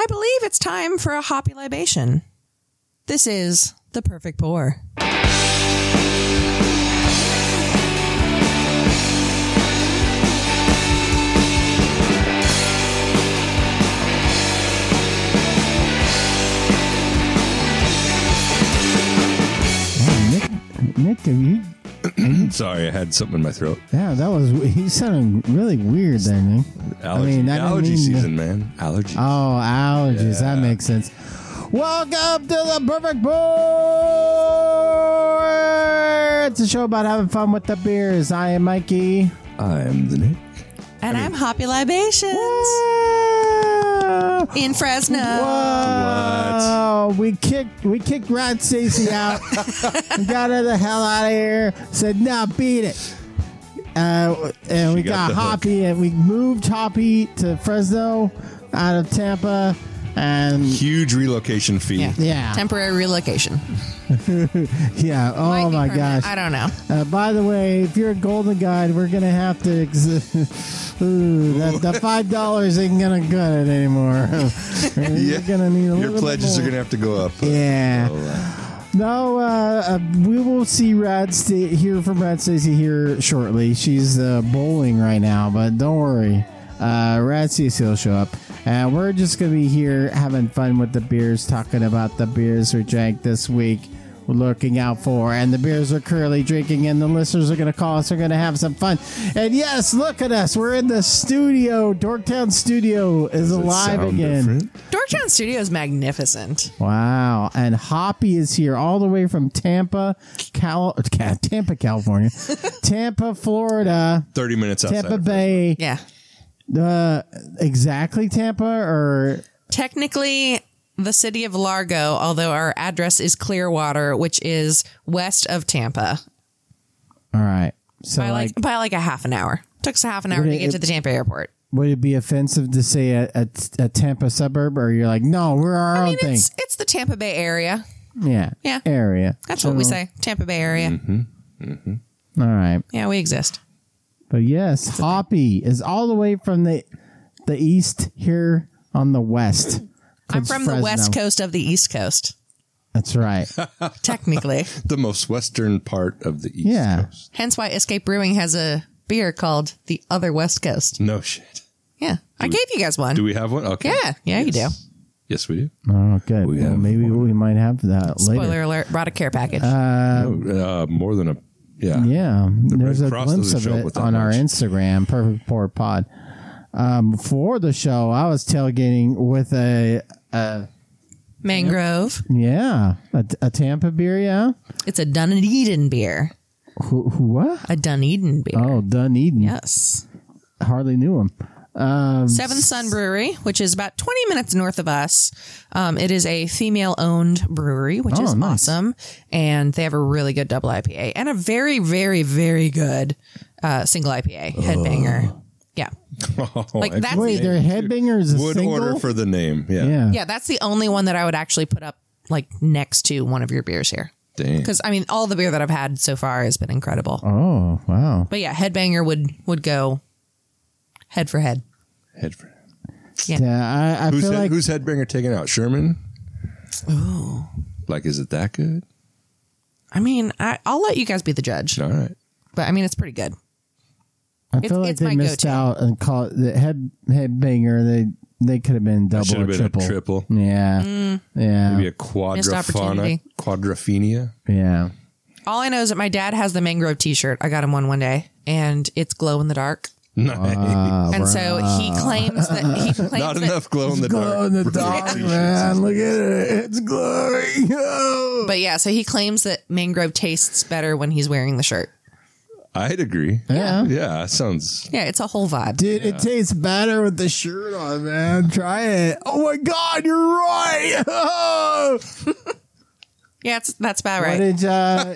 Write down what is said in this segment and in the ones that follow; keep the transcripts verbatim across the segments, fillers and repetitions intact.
I believe it's time for a hoppy libation. This is The Perfect Pour. Nick, have you? Sorry, I had something in my throat. Yeah, that was. He sounded really weird there, Nick. Allergy, I mean, I allergy mean season, to, man. Allergies. Oh, allergies. Yeah. That makes sense. Welcome to the Perfect Pour. It's a show about having fun with the beers. I am Mikey. I am the Nick. And I mean, I'm Hoppy Libations. Whoa. In Fresno. Whoa. What? We kicked we kicked Rat Stacy out. We got her the hell out of here. Said, no, beat it. Uh, and we got, got Hoppy, and we moved Hoppy to Fresno out of Tampa. And huge relocation fee. Yeah. yeah. Temporary relocation. yeah. Oh, my gosh. I don't know. Uh, by the way, if you're a Golden Guide, we're going to have to... Ex- Ooh, that, that five dollars ain't going to cut it anymore. You're yeah. going to need a Your little pledges bit are going to have to go up. Yeah. So, uh, no, uh, uh, we will see Rad Sta- hear from Rad Stacy here shortly. She's uh, bowling right now, but don't worry. Uh, Rad Stacy will show up. And we're just going to be here having fun with the beers, talking about the beers we drank this week, we're looking out for, and the beers we're currently drinking, and the listeners are going to call us. We're going to have some fun. And yes, look at us. We're in the studio. Dorktown Studio is Does alive again. Different? Dorktown Studio is magnificent. Wow. And Hoppy is here all the way from Tampa, Cal- Tampa, California. Tampa, Florida. thirty minutes outside. Tampa Bay. Yeah. Uh, exactly Tampa or technically the city of Largo, although our address is Clearwater, which is west of Tampa. All right. So by like, like by like a half an hour. Took us a half an hour to it, get to the Tampa airport. Would it be offensive to say a, a, a Tampa suburb, or you're like, no, we're our I own mean, thing? It's, it's the Tampa Bay area. Yeah. Yeah. Area. That's so, what we say. Tampa Bay area. Mm-hmm. Mm-hmm. All right. Yeah, we exist. But yes, Hoppy is all the way from the the east here on the west. I'm from Fresno. the west coast of the east coast. That's right. Technically. The most western part of the east yeah. coast. Hence why Escape Brewing has a beer called the Other West Coast. No shit. Yeah. Do I we, gave you guys one. Do we have one? Okay. Yeah. Yeah, yes. You do. Yes, we do. Oh, good. We well, maybe one. we might have that Spoiler later. Spoiler alert, brought a care package. Uh, no, uh, more than a, yeah. Yeah. The There's a glimpse of it on much. our Instagram, Perfect Pour Pod. Um, before the show, I was tailgating with a... a Mangrove. Yeah. A, a Tampa beer, yeah? It's a Dunedin beer. Who, who, what? A Dunedin beer. Oh, Dunedin. Yes. Hardly knew him. Um, Seventh Sun Brewery, which is about twenty minutes north of us. Um, it is a female-owned brewery, which oh, is nice. awesome. And they have a really good double I P A and a very, very, very good uh, single I P A, Headbanger. Oh. Yeah. Oh, like that's wait, the, their Headbanger is a would single? order for the name. Yeah. yeah. Yeah, that's the only one that I would actually put up like next to one of your beers here. Dang. Because, I mean, all the beer that I've had so far has been incredible. Oh, wow. But yeah, Headbanger would, would go head for head. Head for head. Yeah. yeah I, I who's feel head, like... Who's Headbanger taking out? Sherman? Oh. Like, is it that good? I mean, I, I'll let you guys be the judge. All right. But, I mean, it's pretty good. I It's, feel like it's they my missed go-to. out and call it the head Headbanger. They they could have been double Should or have been triple. a triple. Yeah. Mm. Yeah. Maybe a Missed opportunity. quadraphenia. Quadraphenia. Yeah. All I know is that my dad has the Mangrove t-shirt. I got him one one day, and it's glow in the dark. Nice. Uh, And so he claims that he claims Not that, enough glow in the glow dark. in the dark, man. Look at it. It's glowing. Oh. But yeah, so he claims that Mangrove tastes better when he's wearing the shirt. I'd agree. Yeah. Yeah, sounds. Yeah, it's a whole vibe. Dude, it tastes better with the shirt on, man. Try it. Oh my God, you're right. Oh. Yeah, it's, that's about What right. did uh,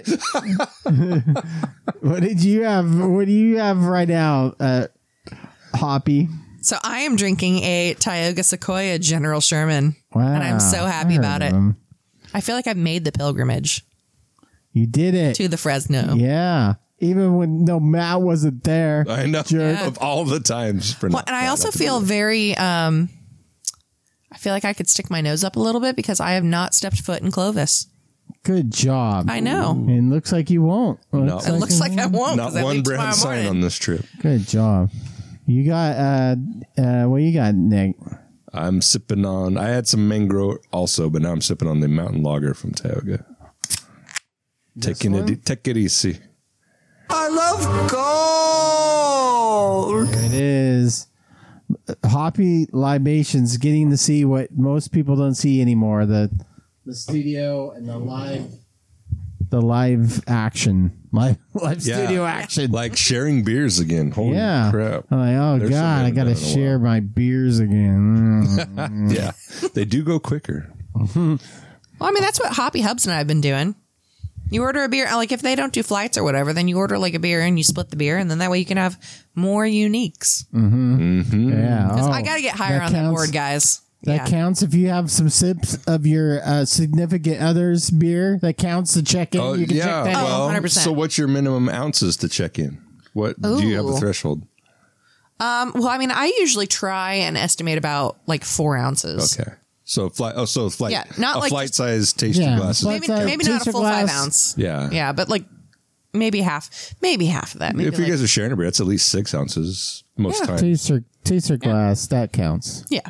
what did you have? What do you have right now, uh, Hoppy? So I am drinking a Tioga Sequoia General Sherman, Wow, and I'm so happy I heard about of it. him. I feel like I've made the pilgrimage You did it. to the Fresno. Yeah. Even when no Matt wasn't there. I know. Jerk. Of all the times. For Well, not, and I not also to feel be there. very, um, I feel like I could stick my nose up a little bit because I have not stepped foot in Clovis. Good job. I know. It looks like you won't. No. It looks like I won't. Not 'cause I one leave brand tomorrow sign morning. on this trip. Good job. You got, uh, uh, what you got, Nick? I'm sipping on, I had some mango also, but now I'm sipping on the Mountain Lager from Tioga. Taking one? it, take it easy. I love gold. There it is. Hoppy Libations, getting to see what most people don't see anymore. The the studio and the live the live action. Live live Yeah. studio action. Like sharing beers again. Holy yeah. crap. I'm like, oh There's God, I something gotta done in a share my beers again. Mm. Yeah. They do go quicker. Well, I mean, that's what Hoppy Hubs and I have been doing. You order a beer, like if they don't do flights or whatever, then you order like a beer and you split the beer, and then that way you can have more uniques. Yeah. Because Oh, I got to get higher that on that counts- board, guys. That Yeah. counts if you have some sips of your uh, significant other's beer. That counts to check in. Oh, you can yeah. check that Oh, in. Well, one hundred percent. so what's your minimum ounces to check in? What do you have a Ooh. threshold? Um, well, I mean, I usually try and estimate about like four ounces. Okay. So flight. Oh, so flight. Yeah, not a like flight just- size tasty Yeah, glasses. flight- Maybe, That's a maybe not a taster full five glass. ounce. Yeah. Yeah, but like maybe half, maybe half of that. Maybe If you like- guys are sharing a beer, that's at least six ounces most Yeah. times. Taster, taster glass, that counts. yeah.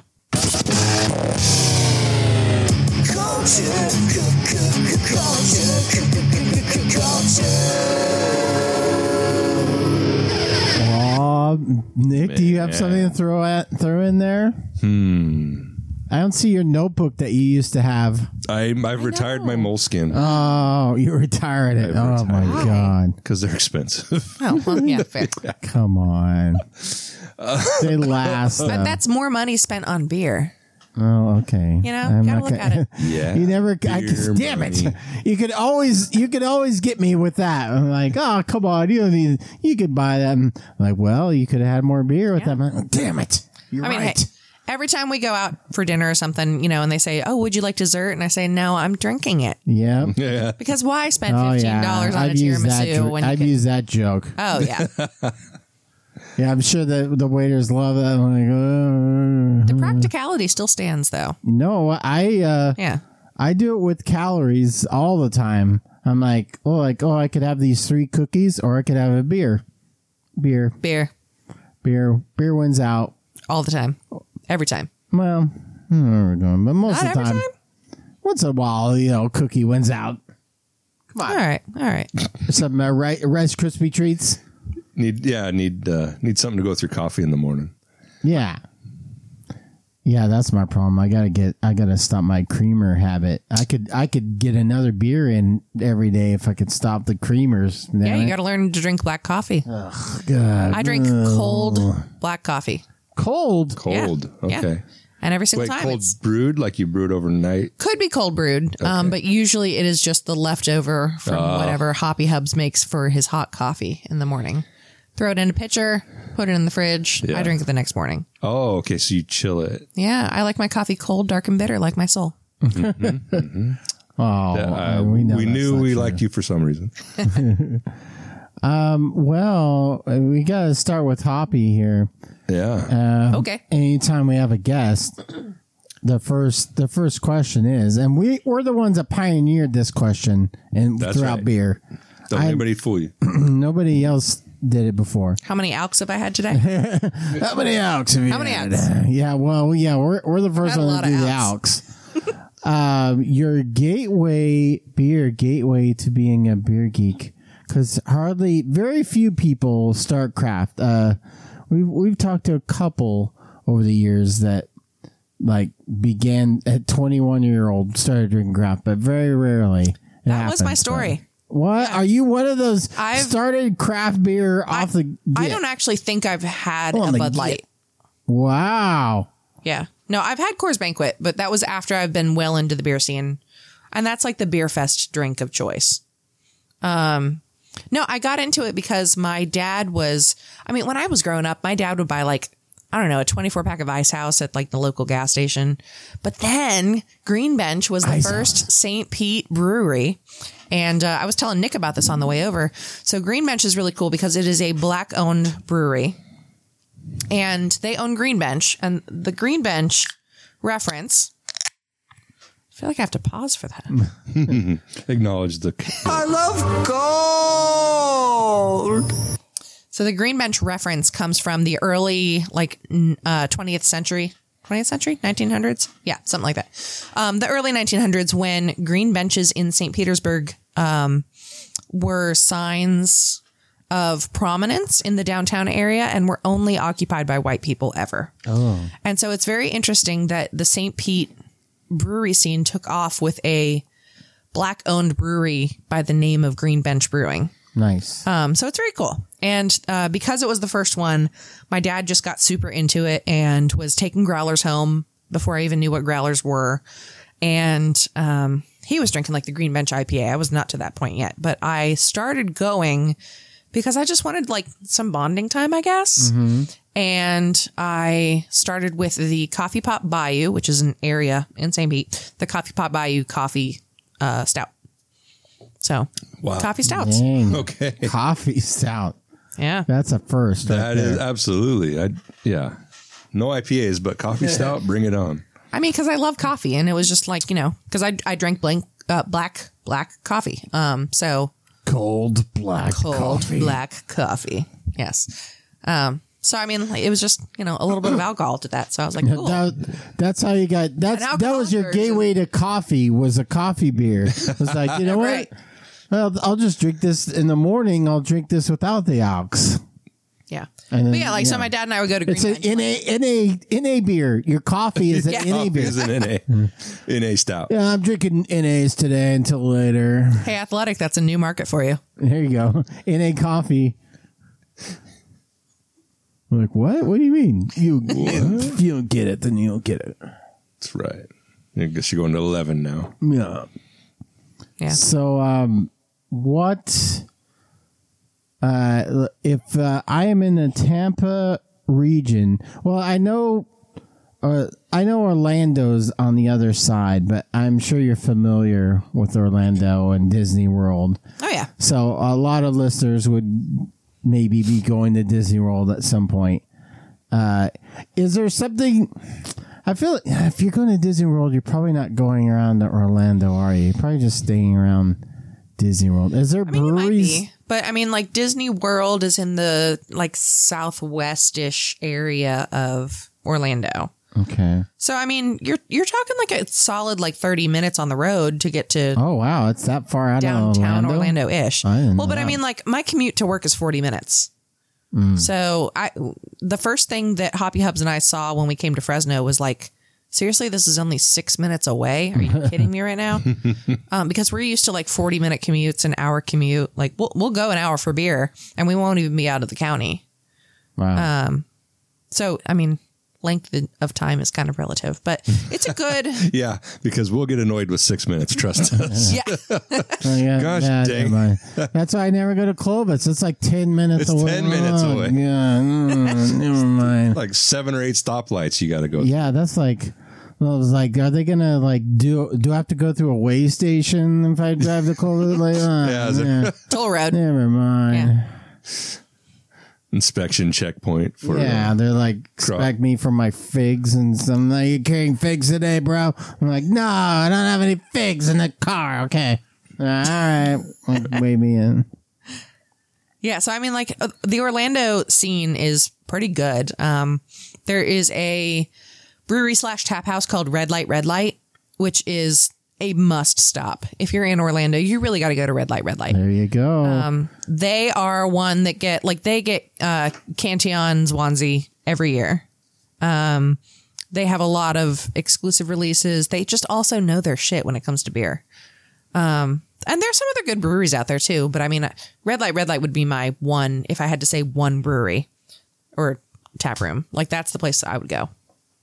Aw, Nick, do you have something to throw at throw in there? Hmm. I don't see your notebook that you used to have. I, I've retired my moleskin Oh, you retired it. I've Oh my retired. God. because they're expensive. Oh, well, yeah, fair. Come on. They last. But though. that's more money spent on beer. Oh, okay. You know, gotta look at it. Yeah. You never. I, Beer damn it! money. You could always. You could always get me with that. I'm like, oh, come on. You don't need. You could buy them. I'm like, well, you could have had more beer with Yeah. them. I'm like, damn it! You're I mean, right. hey, every time we go out for dinner or something, you know, and they say, "Oh, would you like dessert?" and I say, "No, I'm drinking it." yeah. Yeah. Because why spend Oh fifteen yeah. dollars on I've a used that. tiramisu dr- when you I've can? used that joke. Oh yeah, Yeah, I'm sure the the waiters love that. I'm like, the uh, practicality still stands though. no, I uh, Yeah, I do it with calories all the time. I'm like, oh, like oh, I could have these three cookies, or I could have a beer, beer, beer beer, beer wins out. all the time, every time. Well, I don't know what we're doing, but most Not of the every time, time. once in a while, you know, cookie wins out. Come All on, right, all right. some uh, Rice Rice Krispie treats. Need yeah need uh, need something to go through coffee in the morning. Yeah. Yeah, that's my problem. I gotta get. I gotta stop my creamer habit. I could. I could get another beer in every day if I could stop the creamers. Yeah, you got to learn to drink black coffee. God. I drink cold black coffee. cold. Cold. Yeah. Okay. And every single Wait, time cold it's brewed like you brewed overnight. could be cold brewed, um, but usually it is just the leftover from Ah. whatever Hoppy Hubs makes for his hot coffee in the morning. Throw it in a pitcher, put it in the fridge. Yeah. I drink it the next morning. Oh, okay. So you chill it. Yeah, I like my coffee cold, dark, and bitter, like my soul. Oh, Uh, we we know that's knew not we true. liked you for some reason. Well, uh, we got to start with Hoppy here. Yeah. Uh, Okay. Anytime we have a guest, the first the first question is, and we we're the ones that pioneered this question and That's throughout right. beer. Don't I- anybody fool you. Nobody else did it before. How many alks have I had today? How many Alks have you How many had? Alks? Yeah, well, yeah, we're we're the first Had a one lot to do of the Alks. um, your gateway beer, gateway to being a beer geek, because hardly, very few people start craft. Uh, we've we've talked to a couple over the years that like began at twenty-one year old started drinking craft, but very rarely. It That was my happens, story. but- What are you? One of those I've- started craft beer off the? I get? don't actually think I've had On a the Bud get. Light. Wow. Yeah. No, I've had Coors Banquet, but that was after I've been well into the beer scene. And that's like the beer fest drink of choice. Um, no, I got into it because my dad was, I mean, when I was growing up, my dad would buy like, I don't know, a twenty-four pack of Ice House at like the local gas station. But then Green Bench was the Ice first Saint Pete brewery. And uh, I was telling Nick about this on the way over. So Green Bench is really cool because it is a black owned brewery. And they own Green Bench, and the Green Bench reference. I feel like I have to pause for that. Acknowledge the. I love gold. So the green bench reference comes from the early, like, n- uh, twentieth century. twentieth century? nineteen hundreds? Yeah, something like that. Um, the early nineteen hundreds, when green benches in Saint Petersburg um, were signs of prominence in the downtown area and were only occupied by white people ever. Oh. And so it's very interesting that the Saint Pete brewery scene took off with a black-owned brewery by the name of Green Bench Brewing. Nice. Um, so it's very cool. And uh, because it was the first one, my dad just got super into it and was taking growlers home before I even knew what growlers were. And um, he was drinking like the Green Bench I P A. I was not to that point yet, but I started going because I just wanted like some bonding time, I guess. Mm-hmm. And I started with the Coffee Pot Bayou, which is an area in Saint Pete, the Coffee Pot Bayou coffee uh, stout. So, Wow. coffee stouts. Dang. Okay. Coffee stout. Yeah. That's a first. Right That is there. absolutely. I yeah. No I P As, but coffee stout. Bring it on. I mean, because I love coffee, and it was just like, you know, because I I drank blank, uh, black black coffee. Um, so cold black cold coffee. black coffee. Yes. Um. So I mean, it was just, you know, a little bit of alcohol to that. So I was like, cool. That, that's how you got. That's An that was your alcoholic gateway to coffee. Was a coffee beer. It was like, you know what? Right. Well, I'll just drink this in the morning. I'll drink this without the alks. Yeah. And then, But yeah, like so, yeah. my dad and I would go to Green It's an Bench. N A N A N A beer. Your coffee is an Yeah. N A beer. Is an N A N A stout. Yeah, I'm drinking N As today until later. Hey, Athletic, that's a new market for you. There you go. N A coffee. I'm like, what? What do you mean? You if you don't get it, then you don't get it. That's right. I guess you're going to eleven now. Yeah. Yeah. So, um, what? Uh, if uh, I am in the Tampa region, well, I know, uh, I know Orlando's on the other side, but I'm sure you're familiar with Orlando and Disney World. Oh yeah. So a lot of listeners would maybe be going to Disney World at some point. Uh, is there something? I feel like if you're going to Disney World, you're probably not going around to Orlando, are you? You're probably just staying around Disney World. Is there I mean, you might breweries? be, but I mean, like Disney World is in the like southwestish area of Orlando. Okay. So I mean, you're you're talking like a solid like thirty minutes on the road to get to Oh wow, it's that far out downtown of Orlando. Orlando-ish. I didn't well, know but I that. mean, like my commute to work is forty minutes. So I, the first thing that Hoppy Hubs and I saw when we came to Fresno was like, seriously, this is only six minutes away. Are you kidding me right now? Um, because we're used to like forty minute commutes, an hour commute. Like we'll we'll go an hour for beer, and we won't even be out of the county. Wow. Um, so I mean, length of time is kind of relative, but it's a good. Yeah, because we'll get annoyed with six minutes. Trust us. Yeah. Oh, yeah, Gosh yeah, dang. never mind. That's why I never go to Clovis. It's like ten minutes It's away. ten minutes Oh, away. Yeah, mm, never mind. Like seven or eight stoplights you got to go. Yeah, that's like. Well, I was like, are they gonna like do? Do I have to go through a way station if I drive to Clovis? Like, uh, Yeah, is it- yeah, Toll road. never mind. Yeah. Inspection checkpoint for Yeah, uh, they're like truck. expect me for my figs and some. Are you carrying figs today, bro? I'm like, no, I don't have any figs in the car. Okay, all right, like, wave me in. Yeah, so I mean, like uh, the Orlando scene is pretty good. Um, there is a brewery slash tap house called Red Light Red Light, which is a must stop. If you're in Orlando, you really got to go to Red Light Red Light. There you go. Um, they are one that get like they get uh, Cantillon Swansea every year. Um, they have a lot of exclusive releases. They just also know their shit when it comes to beer. Um, and there's some other good breweries out there too. But I mean, Red Light Red Light would be my one if I had to say one brewery or tap room. Like that's the place I would go.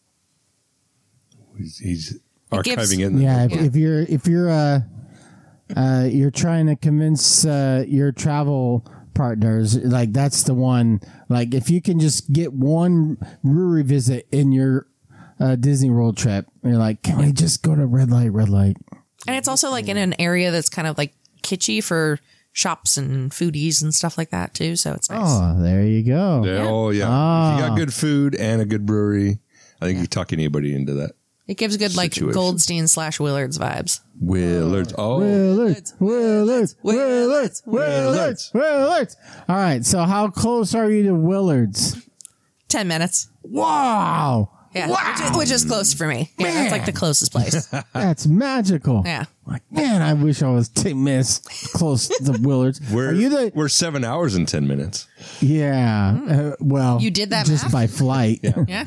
He's, he's gives- archiving it. In the yeah, if, yeah. if you're if you're uh, uh, you're trying to convince uh, your travel partners, like that's the one. Like if you can just get one brewery visit in your uh, Disney World trip, you're like, can we just go to Red Light, Red Light? And it's also like in an area that's kind of like kitschy for shops and foodies and stuff like that too. So it's nice. Oh, there you go. Yeah, oh yeah. Ah. If you got good food and a good brewery, I think you can talk anybody into that. It gives good like Situation. Goldstein slash Willards vibes. Willards. Oh, Willards, Willards, Willards, Willards, Willards, Willards. All right. So how close are you to Willards? Ten minutes. Wow. Yeah, Wow. which, is, which is close for me. Yeah, that's like the closest place. That's magical. Yeah. Like, man, I wish I was ten minutes close to Willards. we're Are you the? we're seven hours and ten minutes. Yeah. Uh, well, You did that just math? by flight. Yeah.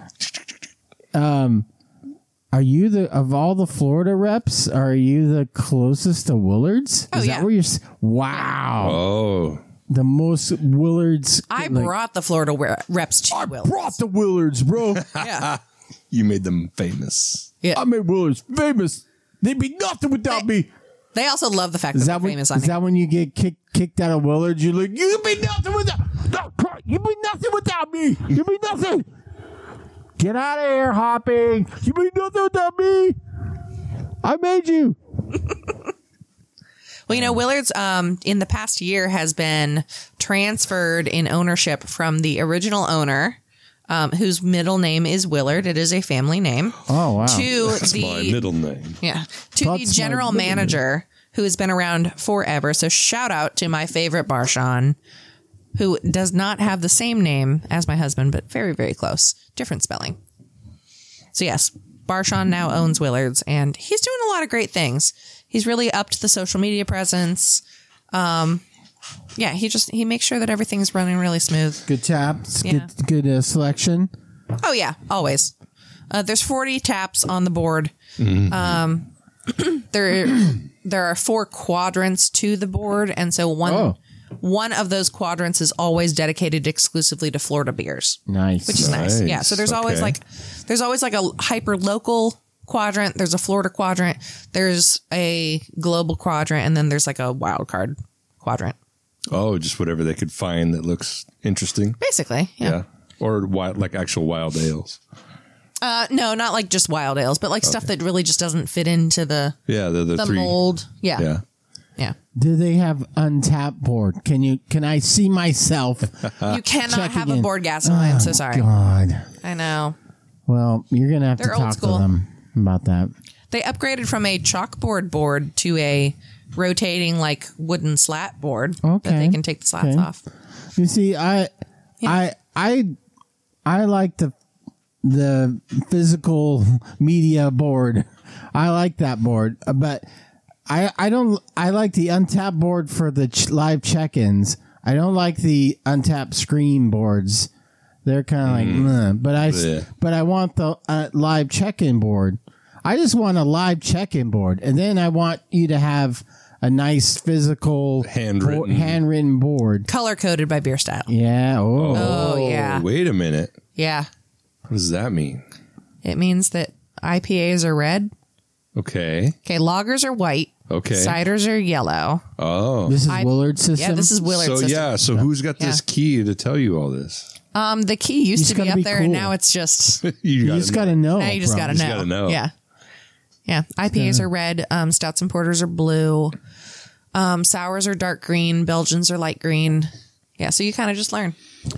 Are you the of all the Florida reps? Are you the closest to Willards? Oh, Is yeah. that where you're? s- Wow. Oh, The most Willards. I like, brought the Florida we- reps to Willards. brought the Willards, bro. Yeah. you made them famous. Yeah. I made Willards famous. They'd be nothing without me. They also love the fact Is that, that they're when, famous is on here. that when you get kicked kicked out of Willards? You're like, you be nothing without. No, you be nothing without me. You be nothing. Get out of here, hopping. You be nothing without me. I made you. Well, you know, Willards um, in the past year has been transferred in ownership from the original owner, um, whose middle name is Willard. It is a family name. Oh wow. To That's the my middle name. yeah to That's the my general middle name. manager who has been around forever. So shout out to my favorite Barshawn, who does not have the same name as my husband, but very very close, different spelling. So yes, Barshawn now owns Willards, and he's doing a lot of great things. He's really upped the social media presence. Um, yeah, he just he makes sure that everything's running really smooth. Good taps. Yeah. Good good uh, selection. Oh yeah, always. Uh, there's forty taps on the board. Um, there there are four quadrants to the board, and so one Oh. one of those quadrants is always dedicated exclusively to Florida beers, Nice. which is nice. Nice. Yeah, so there's always Okay. like there's always like a hyper local quadrant. There's a Florida quadrant. There's a global quadrant, and then there's like a wild card quadrant. Oh, just whatever they could find that looks interesting. Basically, yeah. Yeah. Or wild, like actual wild ales. Uh, no, not like just wild ales, but like stuff that really just doesn't fit into the Yeah, the, the, the three. mold. Yeah, Yeah. yeah. Do they have untapped board? Can you? Can I see myself? You cannot Checking have a in. board gas. I'm so sorry. God. I know. Well, you're gonna have They're to old talk school. to them about that. They upgraded from a chalkboard board to a rotating like wooden slat board that Okay. they can take the slats Okay. off. You see, I, I, I, I like the the physical media board. I like that board, uh, but I I don't. I like the untapped board for the ch- live check-ins. I don't like the untapped screen boards. They're kind of like, meh. but I, s- Yeah. but I want the uh, live check-in board. I just want a live check-in board, and then I want you to have a nice physical Handwritten. bo- handwritten board. Color coded by Beer Style. Yeah. Oh. Oh, yeah. Wait a minute. Yeah. What does that mean? It means that I P As are red. Okay. Okay. Lagers are white. Okay. Ciders are yellow. Oh. This is I- Willard's system. Yeah, this is Willard so system. yeah, so who's got this Yeah. key to tell you all this? Um, the key used just to be gotta up be there, and cool. now it's just you You gotta just know. got to know. now you just bro. gotta just know. gotta know. Yeah, yeah. I P As are red. Um, stouts and porters are blue. Um, sours are dark green. Belgians are light green. Yeah, so you kind of just learn.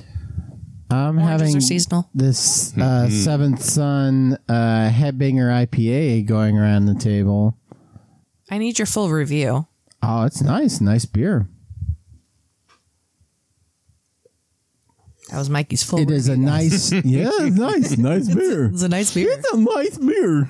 I'm Oranges having are seasonal. this uh, Seventh Son uh, Headbanger I P A going around the table. I need your full review. Oh, it's nice. Nice beer. That was Mikey's full. It is a review. nice. Yeah, it's nice. Nice beer. It's a nice beer. It's a nice beer.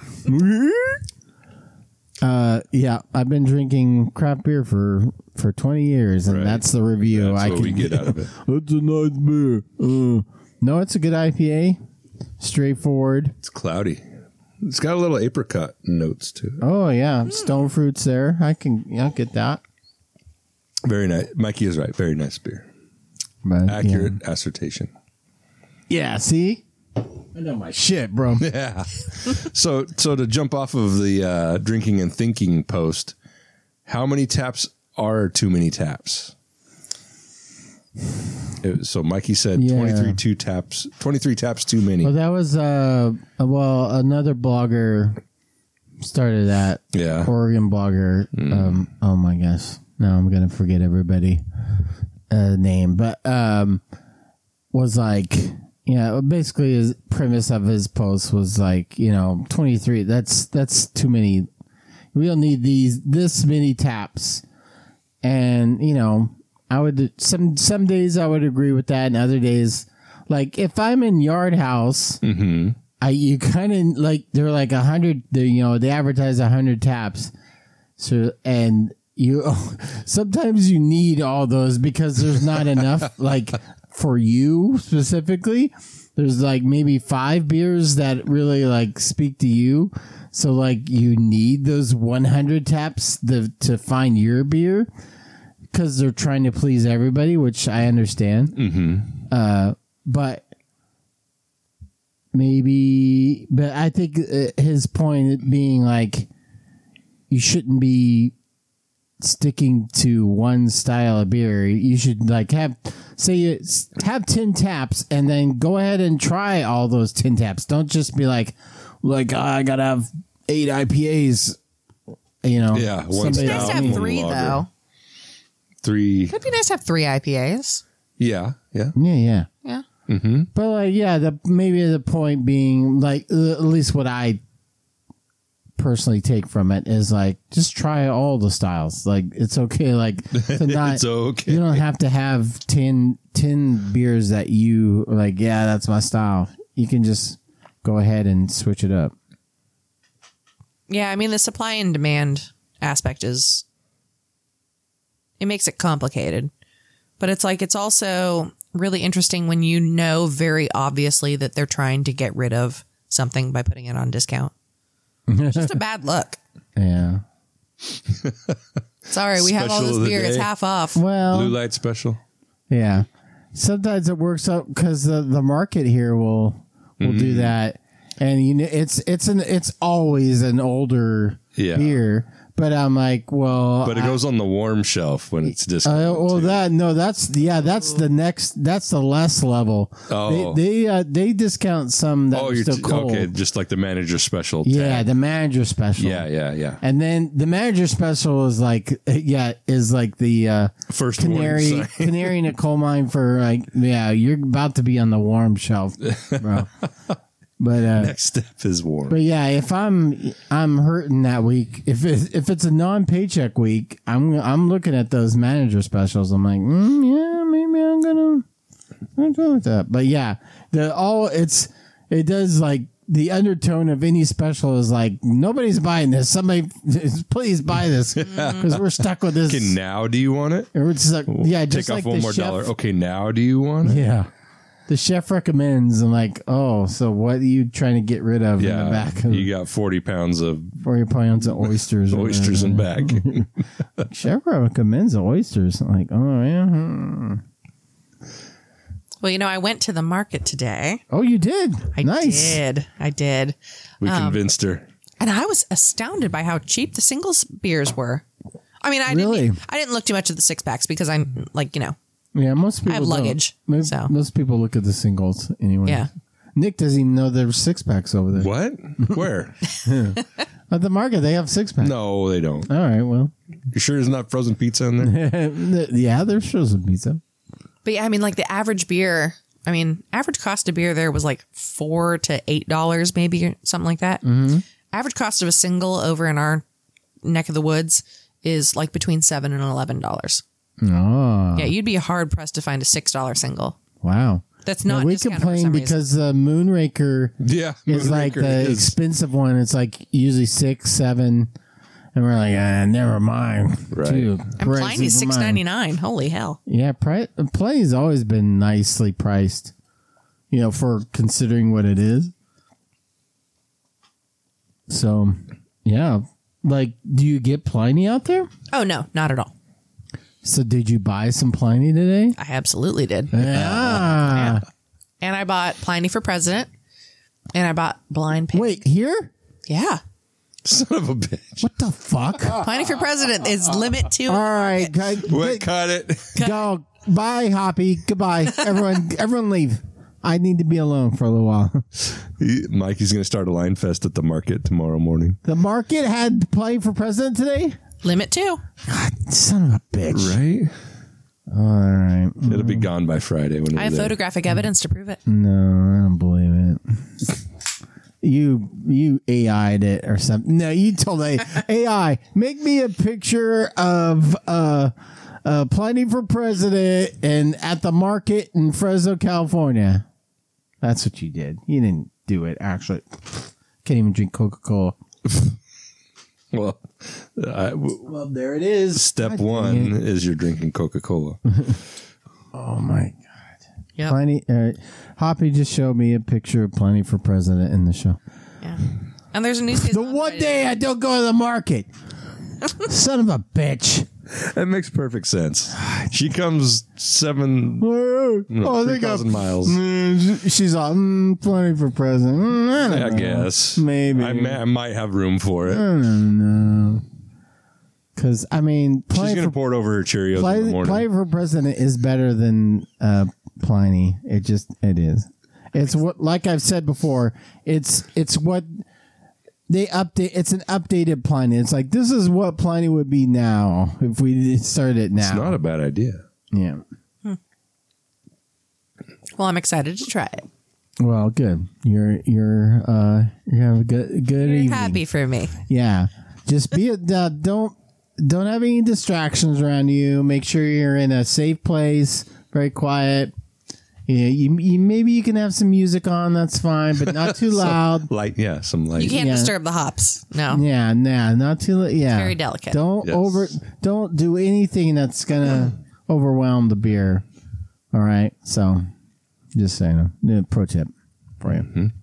Uh, yeah, I've been drinking craft beer for for twenty years, and Right. that's the review That's I what can we get out of it. It's a nice beer. Uh, no, it's a good I P A. Straightforward. It's cloudy. It's got a little apricot notes to it. Oh yeah, stone fruits there. I can yeah get that. Very nice. Mikey is right. Very nice beer. But, Accurate assertion. Yeah. yeah, see, I know my shit, bro. Yeah. so so to jump off of the uh, drinking and thinking post, how many taps are too many taps? It- so Mikey said Yeah. twenty-three two taps, twenty-three taps too many. Well, that was uh, well, another blogger started that. Yeah. Oregon blogger. Um, oh my gosh, now I'm gonna forget everybody uh, name, but um, was like Yeah, basically his premise of his post was like, you know, twenty-three, that's that's too many. We don't need these this many taps. And, you know, I would some some days I would agree with that, and other days, like if I'm in Yard House, Mm-hmm. I you kind of like they're like a hundred, you know, they advertise a hundred taps. So and you sometimes you need all those because there's not enough like for you specifically. There's like maybe five beers that really like speak to you. So like you need those one hundred taps the, to find your beer because they're trying to please everybody, which I understand. Mm-hmm. Uh, but maybe, but I think uh, his point being like you shouldn't be sticking to one style of beer. You should like have say you have ten taps and then go ahead and try all those ten taps. Don't just be like like oh, I gotta have eight I P As. You know, Yeah, one It'd be style, nice to have one three, lager. though. Three. It'd be nice to have three I P As. Yeah, yeah. yeah, yeah. Yeah. Mm-hmm. But like, yeah, the maybe the point being like uh, at least what I personally take from it is like just try all the styles. Like it's okay, like to not. It's okay. You don't have to have ten, ten beers that you like. Yeah, that's my style. You can just go ahead and switch it up. Yeah, I mean, the supply and demand aspect is, it makes it complicated. But it's like, it's also really interesting when you know very obviously that they're trying to get rid of something by putting it on discount. It's just a bad look. Yeah. Sorry, we have all Special this of the beer. It's day. half off. Well, Blue light special. yeah. Sometimes it works out because the, the market here will will Mm-hmm. do that, and you know it's it's an it's always an older Yeah. beer. But I'm like, well, But it I- goes on the warm shelf when it's Uh, discounted. well, too. that no, that's yeah, that's the next, that's the less level. Oh. They they, uh, they discount some that oh, are you're still t- cold. okay. Just like the manager special. Yeah, tag. the manager special. yeah, yeah, yeah. And then the manager special is like, yeah, is like the uh, First canary warning sign. canary in a coal mine for like, yeah, you're about to be on the warm shelf, bro. But uh, Next step is warm. But yeah, if I'm I'm hurting that week, if it, if it's a non-paycheck week, I'm I'm looking at those manager specials. I'm like, mm, yeah, maybe I'm gonna, I'm gonna go with that. But yeah, the all it's it does like the undertone of any special is like nobody's buying this. Somebody please buy this because we're stuck with this. Okay, now do you want it? We're stuck- yeah, Take just off like one the more chef, dollar. Okay, now do you want it? Yeah. The chef recommends, and like, oh, so what are you trying to get rid of in the Yeah, back? Of, you got forty pounds of for your pounds of oysters. or oysters in whatever. back. Chef recommends oysters. I'm like, oh yeah. hmm. Well, you know, I went to the market today. Oh, you did. I nice. did. I did. We convinced her. And I was astounded by how cheap the singles beers were. I mean, I Really? didn't I didn't look too much at the six packs because I'm like, you know, Yeah, most people have don't. luggage, Most, so. most people look at the singles anyway. yeah. Nick doesn't even know there's six packs over there. What? Where? At the market, they have six packs. No, they don't. All right, well, You sure there's not frozen pizza in there? yeah, there's frozen pizza. But yeah, I mean, like the average beer, I mean, average cost of beer there was like four to eight dollars, maybe or something like that. Mm-hmm. Average cost of a single over in our neck of the woods is like between seven and eleven dollars. Oh, Yeah, you'd be hard pressed to find a six dollar single. wow. That's Now, not we discounted for complain some reason. because the Moonraker Yeah. is like Moonraker the is- expensive one. It's like usually six, seven, and we're like, ah, never mind. Right. Two. And Price Pliny's is six mine. ninety nine. Holy hell! Yeah, pri- Pliny's always been nicely priced. You know, for considering what it is. So, yeah, like, do you get Pliny out there? Oh no, not at all. So, did you buy some Pliny today? I absolutely did. Yeah. And I bought Pliny for President. And I bought Blind Pig. Wait, here? Yeah. Son of a bitch. What the fuck? Pliny for President is limit two. All right, guys, What? Cut it. go. Bye, Hoppy. Goodbye, everyone. Everyone, leave. I need to be alone for a little while. He- Mikey's going to start a line fest at the market tomorrow morning. The market had Pliny for president today. Limit two. Son of a bitch. Right? All right. It'll be gone by Friday. When I have there. photographic evidence to prove it. No, I don't believe it. You you A I'd it or something. No, you told A I, make me a picture of uh, uh, Plenty for President and at the market in Fresno, California. That's what you did. You didn't do it, actually. Can't even drink Coca-Cola. Well, I, w- Well, there it is. step God one dang it. is you're drinking Coca-Cola. Oh, my God. Yep. Plenty. Uh, Hoppy just showed me a picture of Plenty for President in the show. Yeah. And there's a news The one day I don't go to the market. Son of a bitch. That makes perfect sense. She comes seven, Oh, no, they three got- thousand miles. Mm, she's all, mm, Plenty for President. Mm, I, don't I know. guess. Maybe. I, may, I might have room for I it. don't know. Because, I mean, She's Plenty going to for, pour it over her Cheerios in the Plenty, morning. Plenty for President is better than uh, Pliny. It just, it is. It's what, like I've said before, it's it's what they update. It's an updated Pliny. It's like, this is what Pliny would be now if we started it now. It's not a bad idea. Yeah. Well, I'm excited to try it. Well, good. You're you're uh you have a good good You're evening. happy for me. Yeah. Just be a uh, don't don't have any distractions around you. Make sure you're in a safe place, very quiet. Yeah, you, you maybe you can have some music on. That's fine, but not too loud. Light, yeah, some light. You can't Yeah. disturb the hops. No. Yeah, nah, not too. li- Yeah, very delicate. Don't Yes. over. Don't do anything that's gonna overwhelm the beer. All right. So, just saying. A pro tip for you. Mm-hmm.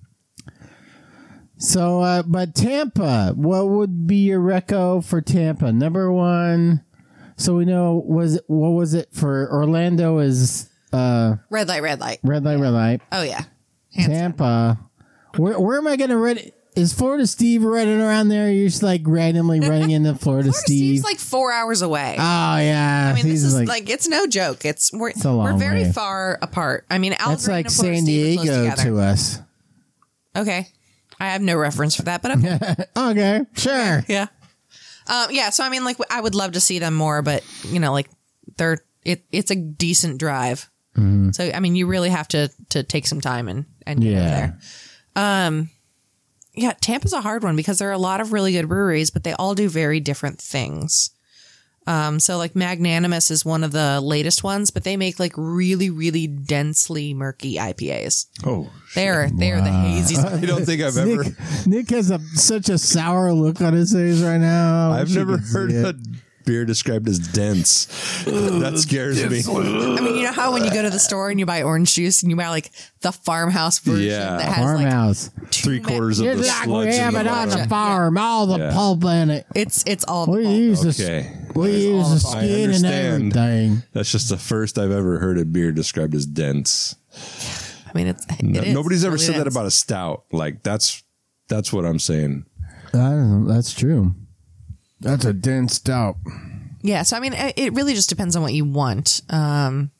So, uh, but Tampa, what would be your reco for Tampa? Number one. So we know was it, what was it for Orlando? Is uh, Red light, red light. red light, red light. Oh, yeah. Hands down. Tampa. Where where am I gonna run? Is Florida Steve running around there? You're just like randomly running into Florida, Florida Steve. Steve's like four hours away. Oh yeah, I mean, he's this is like, like, it's no joke. It's we're, a long we're very way. far apart. I mean, Al that's Green like and Florida San Steve are close Diego together. to us. Okay, I have no reference for that, but okay. Okay, sure. yeah, um, yeah. So I mean, like, I would love to see them more, but you know, like they're it. It's a decent drive. Mm-hmm. So I mean, you really have to to take some time and and get Yeah. over there. Um, yeah, Tampa's a hard one because there are a lot of really good breweries, but they all do very different things. Um, so like Magnanimous is one of the latest ones, but they make like really, really densely murky I P As. Oh, They're they're the haziest. I don't think I've ever. Nick, Nick has a such a sour look on his face right now. I I've wish you never could see heard it. a beer described as dense. That scares me. I mean, you know how when you go to the store and you buy orange juice and you buy like the farmhouse version Yeah. that has Farmhouse. like two Three ma- quarters of It's the like sludge we in have the it on the bottom. farm, all the Yeah. pulp in it. It's it's all the We pulp. use the Okay. we use the all- I skin and understand. everything. That's just the first I've ever heard a beer described as dense. I mean, it's it No- is nobody's ever really said that dense. about a stout. Like that's that's what I'm saying. I don't know. That's true. That's a dense stout. Yeah, so I mean, it it really just depends on what you want. Um,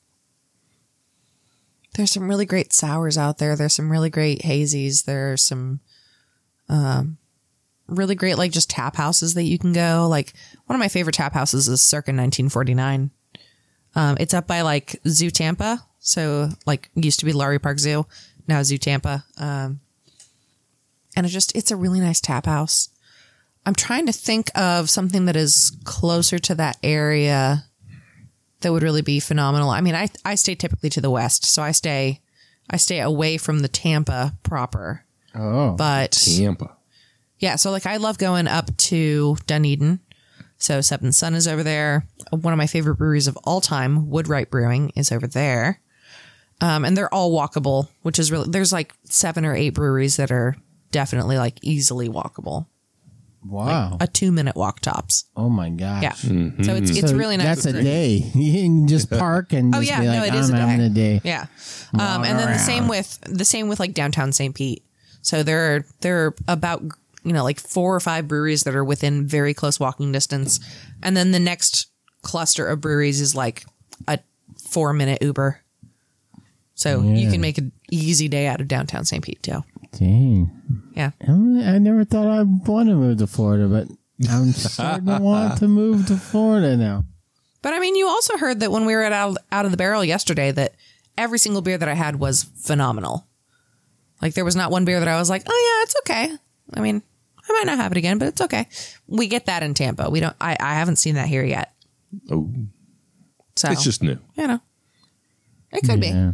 there's some really great sours out there. There's some really great hazies. There's some um, really great like just tap houses that you can go. Like one of my favorite tap houses is Circa nineteen forty-nine. Um, it's up by like Zoo Tampa, so like used to be Laurie Park Zoo, now Zoo Tampa. Um, and it just it's a really nice tap house. I'm trying to think of something that is closer to that area that would really be phenomenal. I mean, I I stay typically to the west, so I stay I stay away from the Tampa proper. Oh. But Tampa. yeah, so like I love going up to Dunedin. So Seventh Sun is over there. One of my favorite breweries of all time, Woodwright Brewing, is over there. Um, and they're all walkable, which is really there's like seven or eight breweries that are definitely like easily walkable. Wow. A two minute walk tops. Oh my gosh. Yeah. So it's it's So really nice. That's a day. You can just park and Oh just yeah, be no, like, it is I'm a having day. a day. Yeah. Um, and then the around. same with the same with like downtown Saint Pete. So there are there are about you know like four or five breweries that are within very close walking distance, and then the next cluster of breweries is like a four minute Uber. So you Yeah. can make an easy day out of downtown Saint Pete too. Dang. Yeah. I never thought I'd want to move to Florida, but I'm starting to want to move to Florida now. But I mean, you also heard that when we were at out, out of the barrel yesterday, that every single beer that I had was phenomenal. Like there was not one beer that I was like, oh yeah, it's okay. I mean, I might not have it again, but it's okay. We get that in Tampa. We don't. I, I haven't seen that here yet. Oh, so it's just new. You know, it could yeah.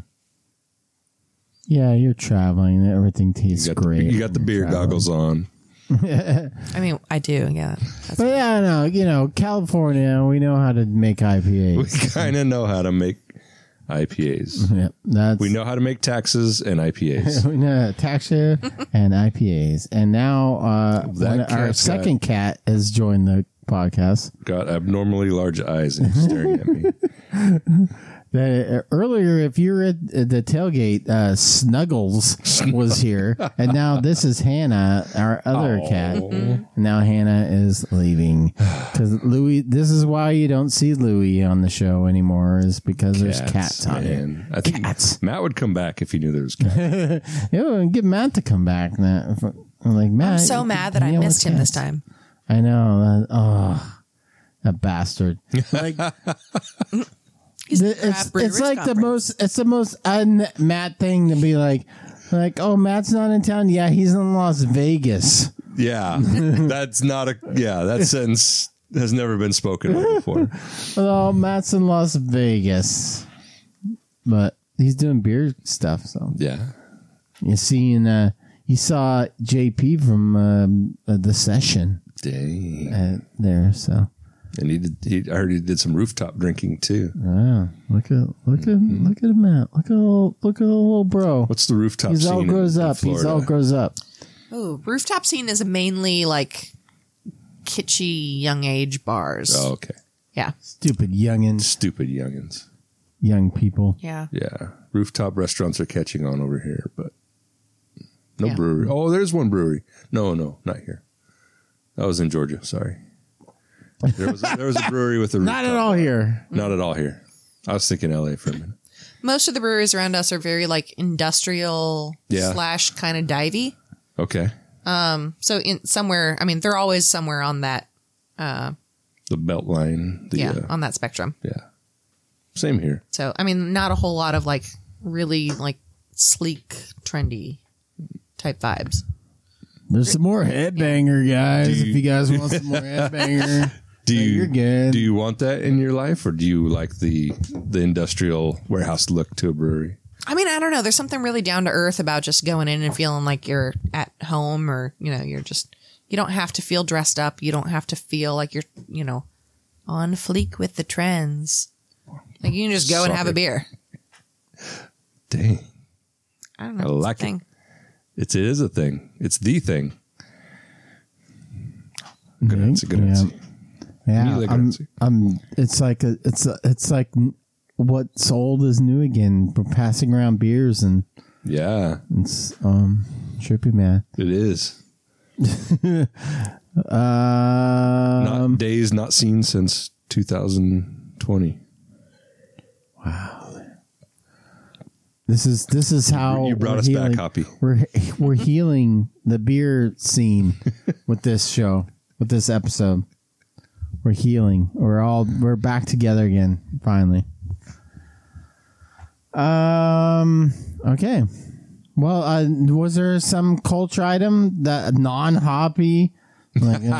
be. Yeah, you're traveling. Everything tastes You got great. The, you got the beer traveling. goggles on. I mean, I do. Yeah. That's But yeah, no, you know, California, we know how to make I P We As. kind of know how to make I P As. Yep, that's We know how to make taxes and I P As. we know taxa and I P As, and now uh, That one, our cat's got- second cat has joined the podcast. Got abnormally large eyes and he's staring at me. The, uh, earlier, if you were at the tailgate, uh, Snuggles was here, and now this is Hannah, our other Aw. cat. And now Hannah is leaving because Louis. This is why you don't see Louis on the show anymore, is because there's cats on it. man. I think Cats. Matt would come back if he knew there was cats. Yeah, get Matt to come back. Now. I'm like Matt. I'm so mad that I deal with missed him this cats. time. I know. That, oh, that bastard. Like. He's The- at the it's craft breweries it's like the conference. most it's the most un-Matt thing to be like like oh Matt's not in town, yeah, he's in Las Vegas. Yeah, that's not a. Yeah, that sentence has never been spoken of before. Oh, Matt's in Las Vegas, but he's doing beer stuff. So Yeah, you seen uh you saw J P from um, uh, the session dang. uh, there. So And he did. He I heard he did some rooftop drinking too. oh, look at look at look at Matt. Look at little, look at a little bro. What's the rooftop He's scene? all in- grows in up. He's all Florida? grows up. Oh, rooftop scene is mainly like kitschy young age bars. Oh, okay. Yeah. Stupid youngins, Stupid youngins. young people. Yeah. Yeah, rooftop restaurants are catching on over here, but no Yeah. brewery. Oh, there's one brewery. No, no, not here. That was in Georgia. Sorry. There was a, there was a brewery with a rooftop Not at all bar. here. Not at all here. I was thinking L A for a minute. Most of the breweries around us are very like industrial Yeah. slash kind of divey. Okay, So in somewhere, I mean, they're always somewhere on that, the belt line. The, yeah, uh, on that spectrum. yeah. Same here. So, I mean, not a whole lot of like really like sleek, trendy type vibes. There's some more headbanger, guys. Do if you- you guys want some more headbanger, Do no, you you're good. do you want that in your life, or do you like the the industrial warehouse look to a brewery? I mean, I don't know. There's something really down to earth about just going in and feeling like you're at home, or, you know, you're just, you don't have to feel dressed up. You don't have to feel like you're, you know, on fleek with the trends. Like you can just go and have a Sorry. beer. Dang, I don't know. I It's a like it. thing. it's it is a thing. It's the thing. Good Mhm. answer. Good Yeah. answer. Yeah, Neither I'm, currency. I'm. It's like a. It's a, It's like n- what's old is new again. We're passing around beers, and Yeah, it's um trippy, man. it is. Um, Not days not seen since two thousand twenty. this is this is how You brought we're us back, healing- Hoppy. We're we're healing the beer scene with this show, with this episode. We're healing. We're all we're back together again. Finally. Um. Okay. Well, uh, was there some culture item that non-hoppy, like uh,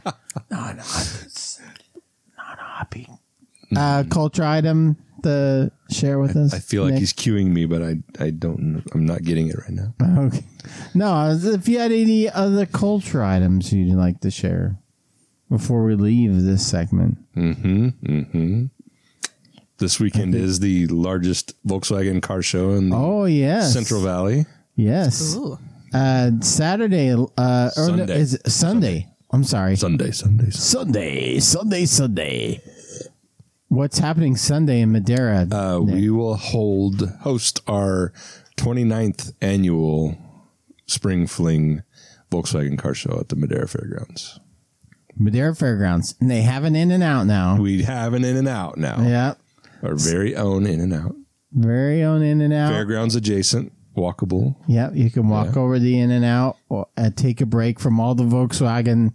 non-hoppy, uh, culture item to share with us? I feel like Nick? he's cueing me, but I I don't. I'm not getting it right now. Okay. No, if you had any other culture items you'd like to share before we leave this segment. Mm-hmm. Mm-hmm. This weekend is the largest Volkswagen car show in the Oh, yes. Central Valley. Yes. Ooh. Uh, Saturday, uh, or no, Sunday. is it Sunday? I'm sorry. Sunday, Sunday. Sunday, Sunday. Sunday, Sunday. What's happening Sunday in Madera? Uh, we will hold host our twenty-ninth annual Spring Fling Volkswagen car show at the Madera Fairgrounds. Madera Fairgrounds. And they have an in and out now. We have an In and Out now. Yeah. Our very own In and Out. Very own in and out. Fairgrounds adjacent, walkable. Yep, you can walk Yeah. over the in and out, or uh, take a break from all the Volkswagen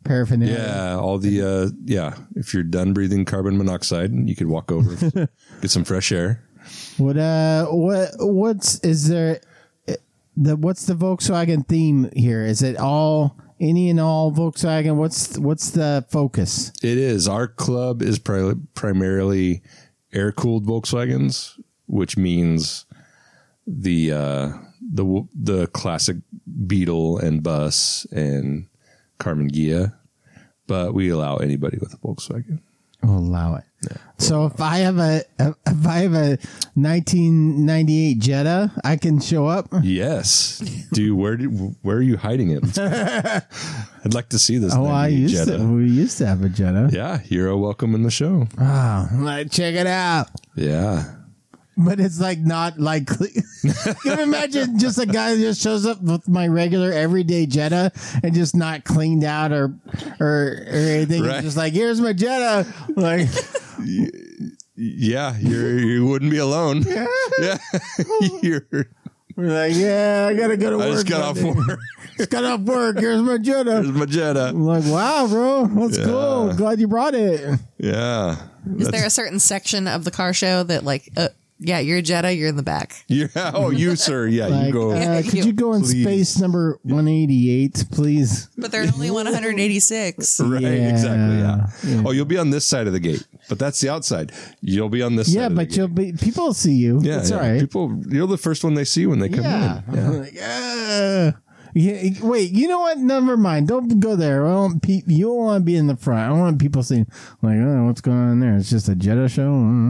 paraphernalia. Yeah, all the uh, yeah. If you're done breathing carbon monoxide, you could walk over, get some fresh air. What uh, what what's is there? The what's the Volkswagen theme here? Is it all any and all Volkswagen? What's what's the focus? It is. Our club is pri- primarily air cooled Volkswagens, which means the uh, the the classic Beetle and Bus and Carmen Ghia, but we allow anybody with a Volkswagen. We'll allow it. Yeah, so if I have a if I have a nineteen ninety-eight Jetta, I can show up. Yes, dude. Where do, where are you hiding it? I'd like to see this. Oh, I used Jetta. to. We used to have a Jetta. Yeah, hero welcome in the show. Oh, like, check it out. Yeah. But it's like not like. Can you imagine just a guy that just shows up with my regular everyday Jetta and just not cleaned out or or, or anything? Right. It's just like, here's my Jetta. Like, yeah, you're you wouldn't be alone. Yeah, you're. we're like, yeah, I gotta go to work. I just got off work. Just got off work. Here's my Jetta. Here's my Jetta. I'm like, wow, bro, that's Yeah. cool. Glad you brought it. Yeah. Is there a certain section of the car show that like, uh, yeah, you're a Jetta, you're in the back. Yeah. Oh, you, sir. Yeah, Like, you go. uh, could you go in Please. space number one eighty-eight, please? But they're only one eighty-six. Right, Yeah. exactly. Yeah. Yeah. Oh, you'll be on this side of the gate, but that's the outside. You'll be on this Yeah, side. but of the you'll gate. be people will see you. Yeah, That's yeah. all right. People, you're the first one they see when they come Yeah. in. Yeah. Like, yeah. Yeah, wait, you know what? Never mind. Don't go there. I don't pe- you don't want to be in the front. I don't want people seeing, like, oh, what's going on there? It's just a Jetta show?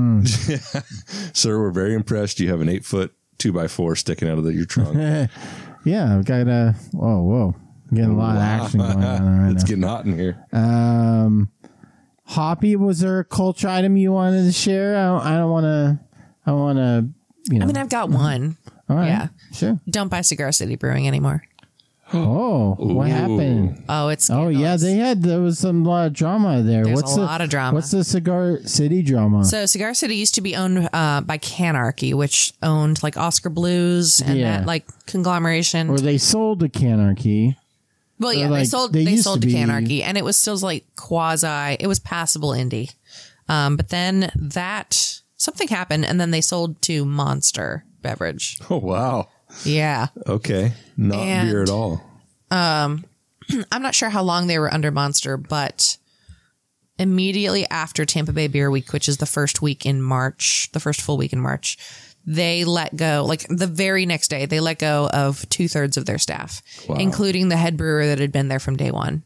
Mm. Sir, we're very impressed. You have an eight foot two by four sticking out of the, your trunk. Yeah, I've got a, whoa, whoa. Getting a lot of action going on right It's now. getting hot in here. Um, Hoppy, was there a culture item you wanted to share? I don't, I don't want to, I want to, you know. I mean, I've got one. All right, yeah. sure. Don't buy Cigar City Brewing anymore. Oh, what Ooh. happened? Oh, it's Oh yeah, scandalous. they had there was some lot of drama there. There's what's a the, lot of drama. What's the Cigar City drama? So Cigar City used to be owned uh, by Canarchy, which owned like Oscar Blues and Yeah. that like conglomeration. or they sold to Canarchy. Well, yeah, or, they like, sold they they, used sold to to, be- Canarchy, and it was still like quasi. It was passable indie, um, but then that something happened, and then they sold to Monster Beverage. Oh, wow. Yeah, Okay. Not And- beer at all. I'm not sure how long they were under Monster, but immediately after Tampa Bay Beer Week, which is the first week in March, the first full week in March, they let go, like the very next day, they let go of two thirds of their staff, Wow. including the head brewer that had been there from day one.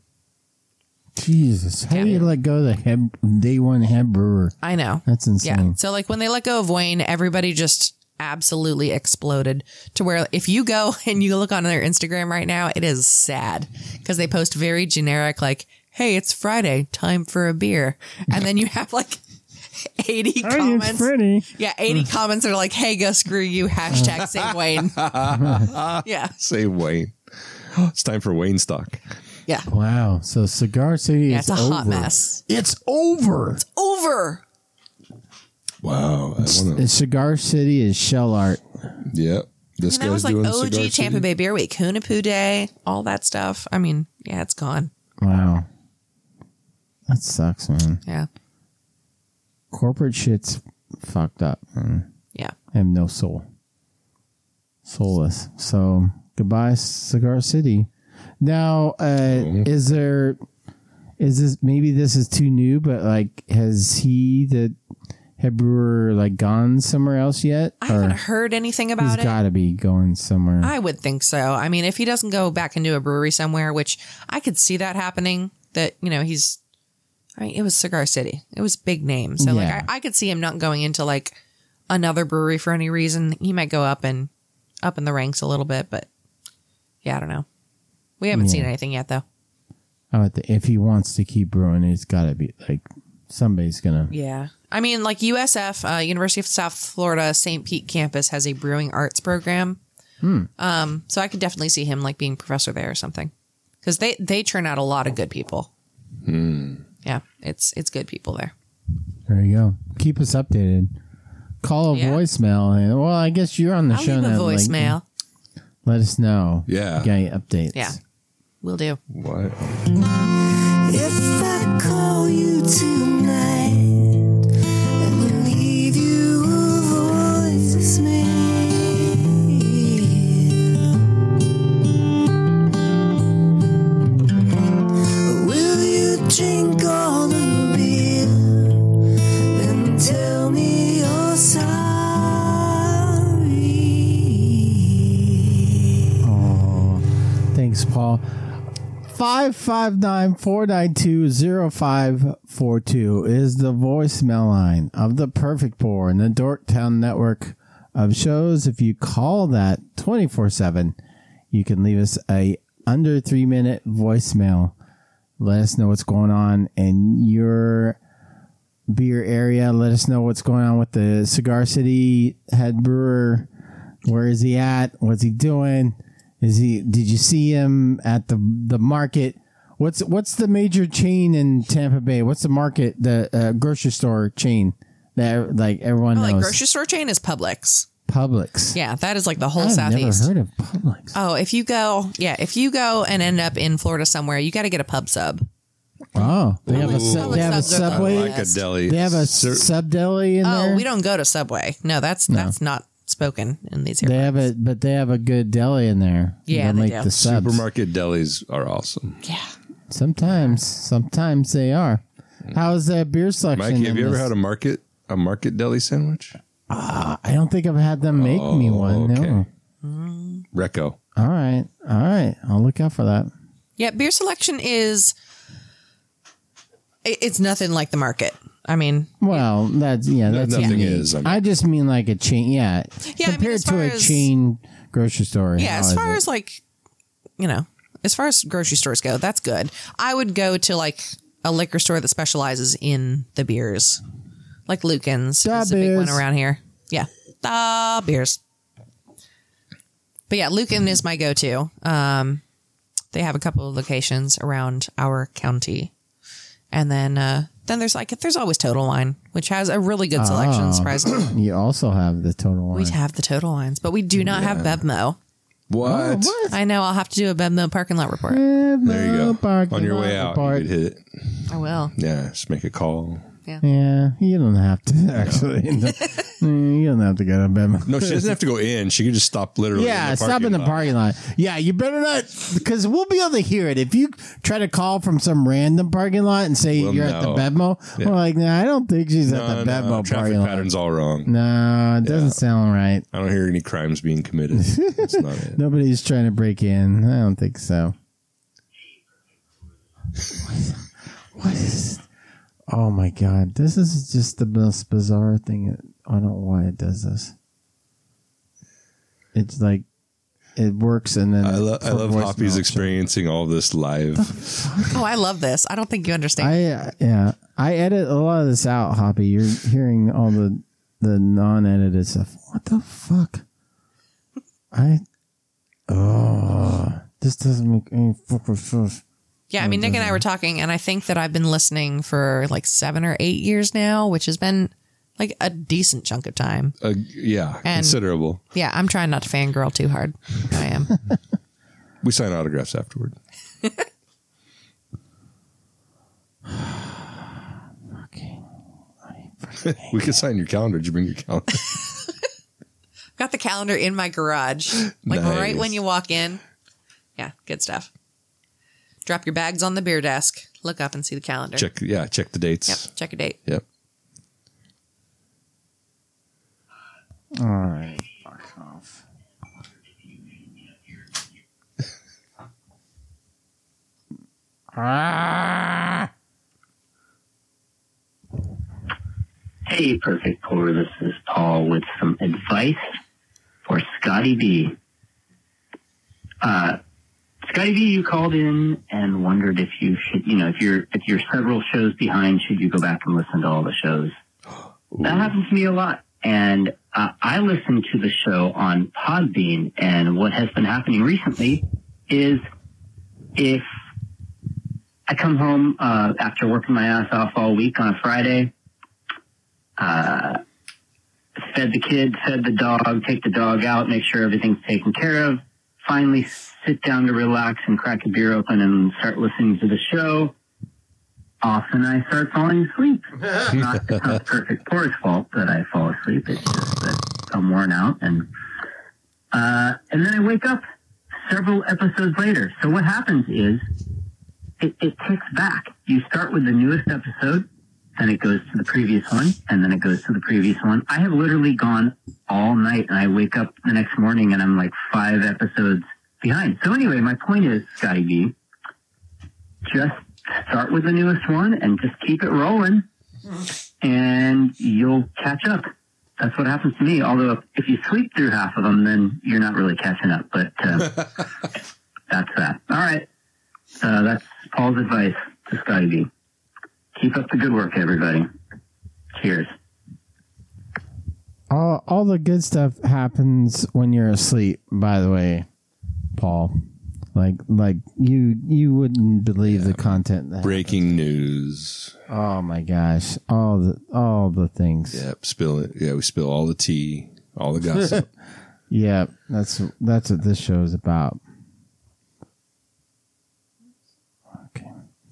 Jesus, how do you let go of the head, day one head brewer? I know. That's insane. Yeah. So like when they let go of Wayne, everybody just absolutely exploded to where if you go and you look on their Instagram right now, it is sad because they post very generic, like, hey, it's Friday, time for a beer. And then you have like eighty Hey, it's comments. pretty. Yeah, eighty comments that are like, hey, go screw you, hashtag save Wayne. Yeah. Say Wayne. It's time for Wayne stock. Yeah. Wow. So Cigar City Yeah, is it's a over. hot mess. It's over. Over. Wow. I wanna, And Cigar City is shell art. yeah. This And that guy's was like doing O Cigar G Tampa City. Bay Beer Week, Hunapoo Day, all that stuff. I mean, yeah, it's gone. Wow. That sucks, man. Yeah. Corporate shit's fucked up, man. Yeah. I have no soul. Soulless. So goodbye, Cigar City. Now, uh, is there, is this, maybe this is too new, but like, has he, the head brewer, like gone somewhere else yet? I haven't Or heard anything he's about it. got to be going somewhere. I would think so. I mean, if he doesn't go back into a brewery somewhere, which I could see that happening, that, you know, he's, I mean, it was Cigar City. It was big name. So, Yeah. like, I, I could see him not going into, like, another brewery for any reason. He might go up and up in the ranks a little bit, but yeah, I don't know. We haven't Yeah. seen anything yet, though. I would think if he wants to keep brewing, it's got to be like somebody's gonna. Yeah. I mean, like U S F, uh, University of South Florida, Saint Pete campus has a brewing arts program. Hmm. Um, so I could definitely see him like being professor there or something, because they they churn out a lot of good people. Hmm. Yeah, it's it's good people there. There you go. Keep us updated. Call a Yeah. voicemail, and well, I guess you're on the I'll show leave a now. like, voicemail. let us know. Yeah. Get updates. Yeah, will do. What? If I call you tonight and leave you a voicemail, will you drink all the beer and tell me you're sorry? Oh, thanks, Paul. five five nine, four nine two, zero five four two is the voicemail line of the Perfect Pour and the Dorktown network of shows. If you call that twenty-four seven, you can leave us a under three minute voicemail. Let us know what's going on in your beer area. Let us know what's going on with the Cigar City head brewer. Where is he at? What's he doing? Is he? Did you see him at the the market? What's what's the major chain in Tampa Bay? What's the market? The uh, grocery store chain that like everyone Oh, knows. like grocery store chain is Publix. Publix. Yeah, that is like the whole I've Southeast. never heard of Publix. Oh, if you go, yeah, if you go and end up in Florida somewhere, you got to get a pub sub. Oh, they have a Publix- su- they have a Publix subs are Subway. the Like a deli. They have a Cer- sub deli in Oh, there. we don't go to Subway. No, that's that's not spoken in these They areas. have it, but they have a good deli in there. Yeah, They'll they make do. the subs. Supermarket delis are awesome. Yeah. Sometimes, sometimes they are. How's that beer selection? Mike, have in you ever this? had a market a market deli sandwich? Uh, I don't think I've had them make me one. okay. No. Recco. All right, all right. I'll look out for that. Yeah, beer selection is it- it's nothing like the market. I mean, Well, that's yeah. No, That's nothing unique. is, I mean- I just mean like a chain. Yeah, Yeah, I mean, compared as to far a as- chain grocery store. yeah, how as is far it? as like, you know, as far as grocery stores go, that's good. I would go to like a liquor store that specializes in the beers. Like Lucan's Da is a big one beers. around here. Yeah. The beers. But yeah, Lucan is my go-to. Um, they have a couple of locations around our county. And then uh, then there's like, there's always Total Wine, which has a really good selection, Oh. surprisingly. you also have the Total Wine. We have the Total Wines, but we do not have Bevmo. What? what? I know I'll have to do a Bevmo parking lot report. There you go. Parking On your way lot out, report. you could hit it. I will. Yeah, just make a call. Yeah, you don't have to actually. Mm, you don't have to go to bed. No, she doesn't have to go in. She could just stop literally. Yeah, in the stop in the lot. parking lot. Yeah, you better not, because we'll be able to hear it. If you try to call from some random parking lot and say Well, you're at the no. Bevmo, Yeah. we're like, nah, I don't think she's No, at the no, Bevmo traffic parking lot. pattern's all wrong. No, it doesn't Yeah. sound right. I don't hear any crimes being committed. That's not it. Nobody's trying to break in. I don't think so. What is? Oh my god! This is just the most bizarre thing. I don't know why it does this. It's like it works, and then I, lo- I for love voicemail, Hoppy's so- experiencing all this live. Oh, I love this. I don't think you understand. I uh, yeah, I edit a lot of this out, Hoppy. You're hearing all the the non-edited stuff. What the fuck? I oh, this doesn't make any fucking sense. yeah, I mean, Nick and I were talking, and I think that I've been listening for like seven or eight years now, which has been like a decent chunk of time. Uh, yeah, And- considerable. Yeah, I'm trying not to fangirl too hard. I am. We sign autographs afterward. We could sign your calendar. Did you bring your calendar? Got the calendar in my garage, like right Nice. when you walk in. Yeah, good stuff. Drop your bags on the beer desk. Look up and see the calendar. check, yeah, check the dates. Yep, check a date. Yep. All right, fuck off. ah! Hey, Perfect Pour. This is Paul with some advice for Scotty B. Uh, Scotty B, you called in and wondered if you should, you know, if you're if you're several shows behind, should you go back and listen to all the shows? That happens to me a lot, and uh, I listen to the show on Podbean. And what has been happening recently is if I come home uh, after working my ass off all week on a Friday. Uh, fed the kid, fed the dog, take the dog out, make sure everything's taken care of. Finally sit down to relax and crack a beer open and start listening to the show. often I start falling asleep. not, it's not Perfect Poor's fault that I fall asleep. It's just that I'm worn out. And, uh, and then I wake up several episodes later. So what happens is it, it ticks back. You start with the newest episode, then it goes to the previous one, and then it goes to the previous one. I have literally gone all night, and I wake up the next morning, and I'm like five episodes behind. So anyway, my point is, Scotty B, just start with the newest one and just keep it rolling, and you'll catch up. That's what happens to me. Although if you sleep through half of them, then you're not really catching up. But uh, that's that. All right. Uh, that's Paul's advice to Scotty B. Keep up the good work, everybody. Cheers. All, all the good stuff happens when you're asleep, by the way, Paul. Like, like you, you wouldn't believe yeah. the content. That Breaking happens. news. Oh my gosh! All the, all the things. Yep, spill it. Yeah, we spill all the tea, all the gossip. Yeah, that's that's what this show is about. Okay.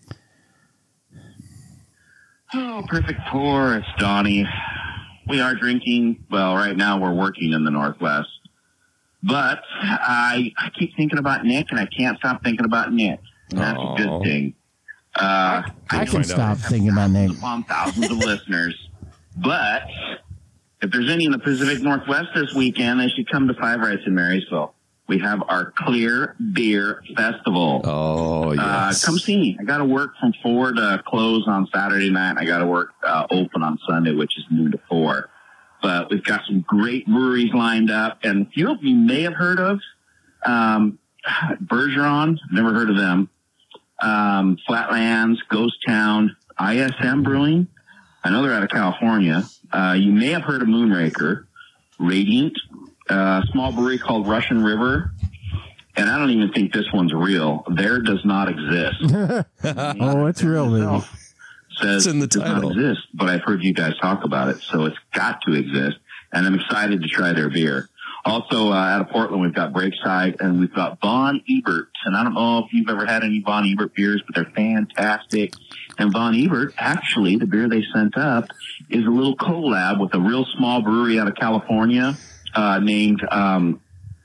Oh, Perfect Pour. It's Donnie. We are drinking. Well, right now we're working in the Northwest. But I, I keep thinking about Nick, and I can't stop thinking about Nick. And that's Aww. a good thing. Uh, I, I can stop thinking about Nick. Upon thousands of listeners. But if there's any in the Pacific Northwest this weekend, they should come to Five Rights in Marysville. We have our Clear Beer Festival. Oh, yes. Uh, come see me. I got to work from four to close on Saturday night, and I got to work uh, open on Sunday, which is noon to four. But we've got some great breweries lined up, and a few of you may have heard of um, Bergeron. Never heard of them. Um, Flatlands, Ghost Town, I S M Brewing. I know they're out of California. Uh, you may have heard of Moonraker, Radiant, a uh, small brewery called Russian River. And I don't even think this one's real. There does not exist. Oh, it's real, baby. Says it's in the it does title. not exist, but I've heard you guys talk about it, so it's got to exist, and I'm excited to try their beer. Also, uh, out of Portland, we've got Breakside, and we've got Von Ebert, and I don't know if you've ever had any Von Ebert beers, but they're fantastic. And Von Ebert, actually, the beer they sent up is a little collab with a real small brewery out of California uh, named, um,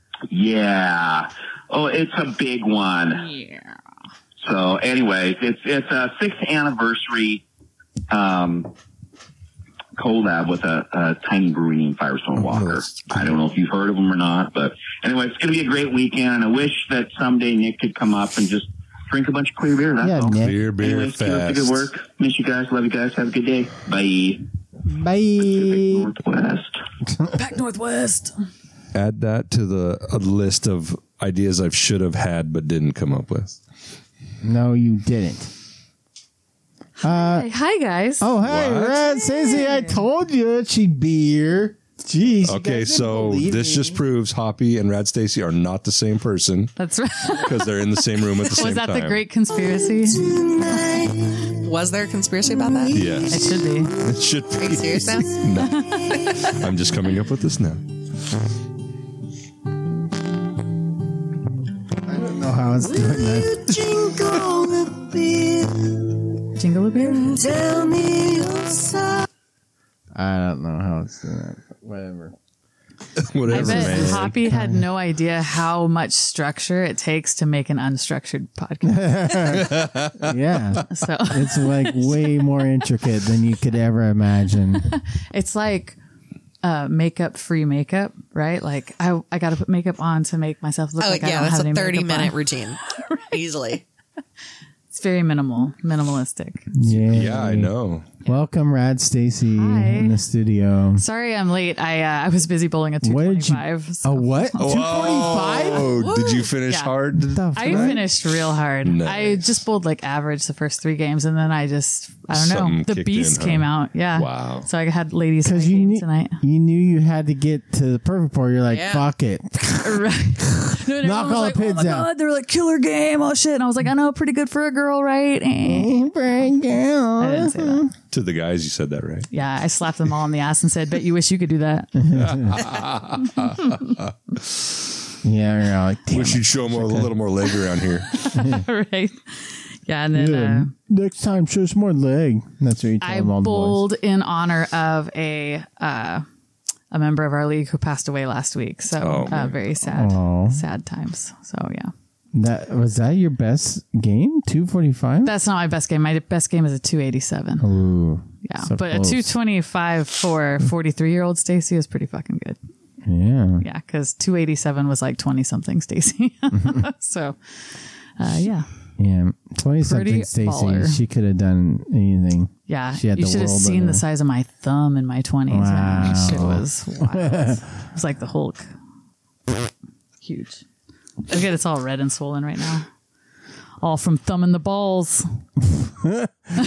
yeah, oh, it's a big one. Yeah. So anyway, it's it's a sixth anniversary um, collab with a, a tiny brewery named Firestone Walker. I don't know if you've heard of them or not, but anyway, it's going to be a great weekend. And I wish that someday Nick could come up and just drink a bunch of clear beer. That's yeah, all. Nick. Clear beer Anyways, keep up the fest. good work. Miss you guys. Love you guys. Have a good day. Bye. Bye. Northwest. Back Northwest. Add that to the a list of ideas I should have had but didn't come up with. No, you didn't. Uh, Hey, hi, guys. oh, hey, What? Red Stacey, I told you she'd be here. Jeez. you Okay, guys didn't so believe this me. just proves Hoppy and Rad Stacy are not the same person That's right. because they're in the same room at the same Was that time. the great conspiracy? Was there a conspiracy about that? It Yes. should be. It should Are you be. serious now? No. I'm just coming up with this now. I don't know how it's doing that. Jingle the beer. Jingle a beer? Tell me your side. I don't know how it's doing that. But whatever. I Whatever, bet man. Hoppy had no idea how much structure it takes to make an unstructured podcast. Yeah. So It's like way more intricate than you could ever imagine. it's like uh, makeup free makeup, right? Like I, I got to put makeup on to make myself look Oh, like I yeah, don't that's have a any thirty makeup minute on. routine. Easily. It's very minimal, minimalistic. Yeah. Yeah, I know. Welcome, Rad Stacy, Hi. in the studio. Sorry, I'm late. I uh, I was busy bowling a two What did you? twenty-five. A So. what? two forty-five? Oh, did you finish Yeah. hard? I finished real hard. I Nice. just bowled like average the first three games, and then I just I don't Something know. The kicked beast in, huh? came out. Yeah. Wow. So I had ladies night Because you game knew, tonight. you knew you had to get to the perfect pour. You're like, Yeah. fuck it. Right. No, no, Knock everyone was all like, the pins oh my out. God, they were like killer game. Oh shit! And I was like, I know, pretty good for a girl, right? Eh. I didn't say that. To the guys, you said that right. Yeah, I slapped them all on the ass and said, "Bet you wish you could do that." Yeah, you're like, damn We it. should show them a little more leg around here. Right? Yeah, and then uh, Next time, show some more leg. That's what you tell I them all the boys. bowled in honor of a uh, a member of our league who passed away last week. So Oh, uh, man. very sad, Aw. sad times. So yeah, That was that your best game? two forty-five? that's not my best game. My best game is a two eighty-seven. Ooh, Yeah, so but close. a two twenty-five for forty-three year old Stacy is pretty fucking good. Yeah. Yeah, because two eighty-seven was like twenty something Stacy. So uh, yeah, Yeah. twenty something Pretty Stacy. baller. She could have done anything. yeah. She had You the should have world seen in the her. size of my thumb in my twenties. Wow. That shit was wild. It was like the Hulk. Huge. Look at it's all red and swollen right now. All from thumbing the balls. Yeah.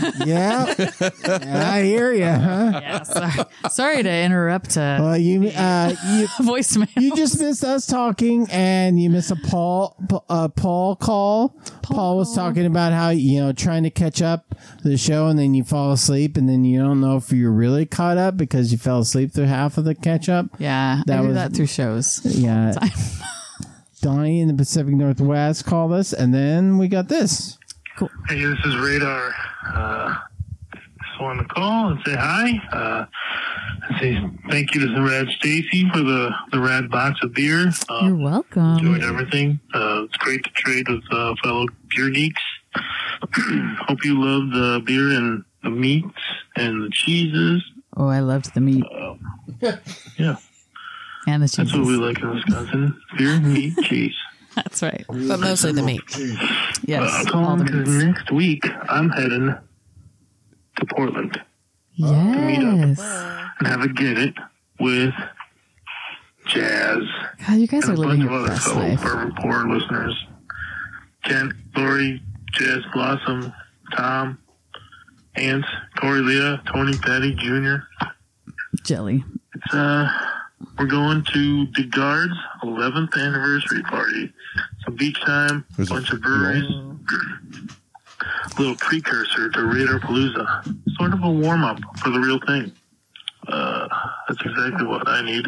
Yeah, I hear you, huh? Yeah, sorry, sorry to interrupt uh, Well, you, uh, you, voicemail. you just missed us talking, and you missed a Paul, uh, Paul call. Paul, was talking about how, you know, trying to catch up the show, and then you fall asleep, and then you don't know if you're really caught up because you fell asleep through half of the catch up. Yeah, That I do was- that through shows. Yeah. Donnie in the Pacific Northwest called us, and then we got this. Hey, this is Radar. Uh, just wanted to call and say hi. Uh, and say thank you to the Rad Stacy for the, the Rad box of beer. Um, You're welcome. Enjoyed everything. Uh, it's great to trade with uh, fellow beer geeks. Hope you love the beer and the meats and the cheeses. Oh, I loved the meat Uh, yeah, and the that's what we cheese. like in Wisconsin. Beer, meat, cheese. That's right. But mostly the meat. Yes, Uh, all the because meats. next week I'm heading to Portland Yes. and have a get it with Jazz God, you guys and are a living bunch of your other best fellow life. Fervent Poor listeners. Kent, Lori, Jazz Blossom, Tom, Ants, Corey Leah, Tony Petty Junior Jelly. It's uh we're going to DeGard's eleventh anniversary party. Some beach time, a Was it bunch of breweries. Little precursor to Radar Palooza. Sort of a warm up for the real thing. Uh, that's exactly what I need.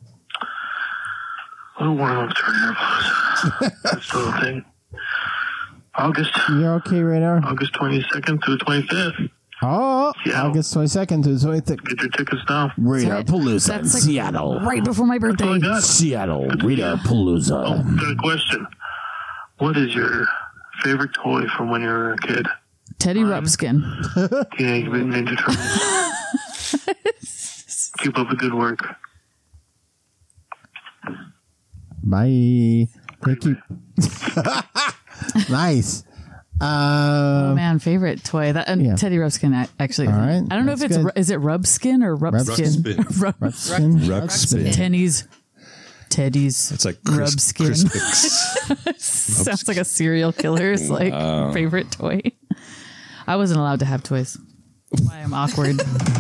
A little warm up to Radar Palooza. That's the little thing. August You're okay, Radar? August twenty second through the twenty fifth. Oh, Seattle. August twenty-second to the twenty-third. Get your tickets now. Radar Palooza, That's like Seattle. right before my That's all I birthday. got. Seattle, Radar Oh, Palooza. got a question. What is your favorite toy from when you were a kid? Teddy Rupskin. Teenage Mutant Ninja Turtles. Keep up the good work. Bye. Thank you. Nice. Oh Uh, man, favorite toy. That and Yeah. Teddy Rupskin a- actually. All right, I don't know if that's it's good. ru- is it Rubskin or Rupskin? Ruxpin. Rub- Ruxpin. Ruxpin. Tenny's. Teddy's. It's like Chris, Rubskin. Crispix. Sounds like a serial killer's like favorite toy. I wasn't allowed to have toys. Why I'm awkward.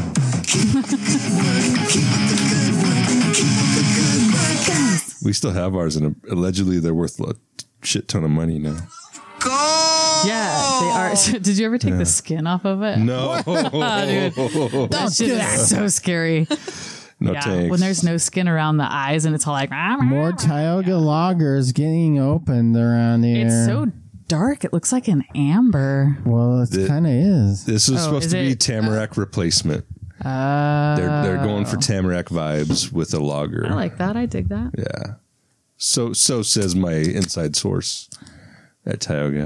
We still have ours, and allegedly they're worth a shit ton of money now. Yeah, they are. Did you ever take the skin off of it? No, That shit is so scary. no Yeah, tanks. when there's no skin around the eyes and it's all like More Tioga lagers getting opened around here. It's so dark. It looks like an amber. well, it The- kind of is. This is Oh, supposed is to be it- Tamarack replacement. Uh, They're they're going for Tamarack vibes with a lager. I like that. I dig that. Yeah. So so says my inside source at Tioga.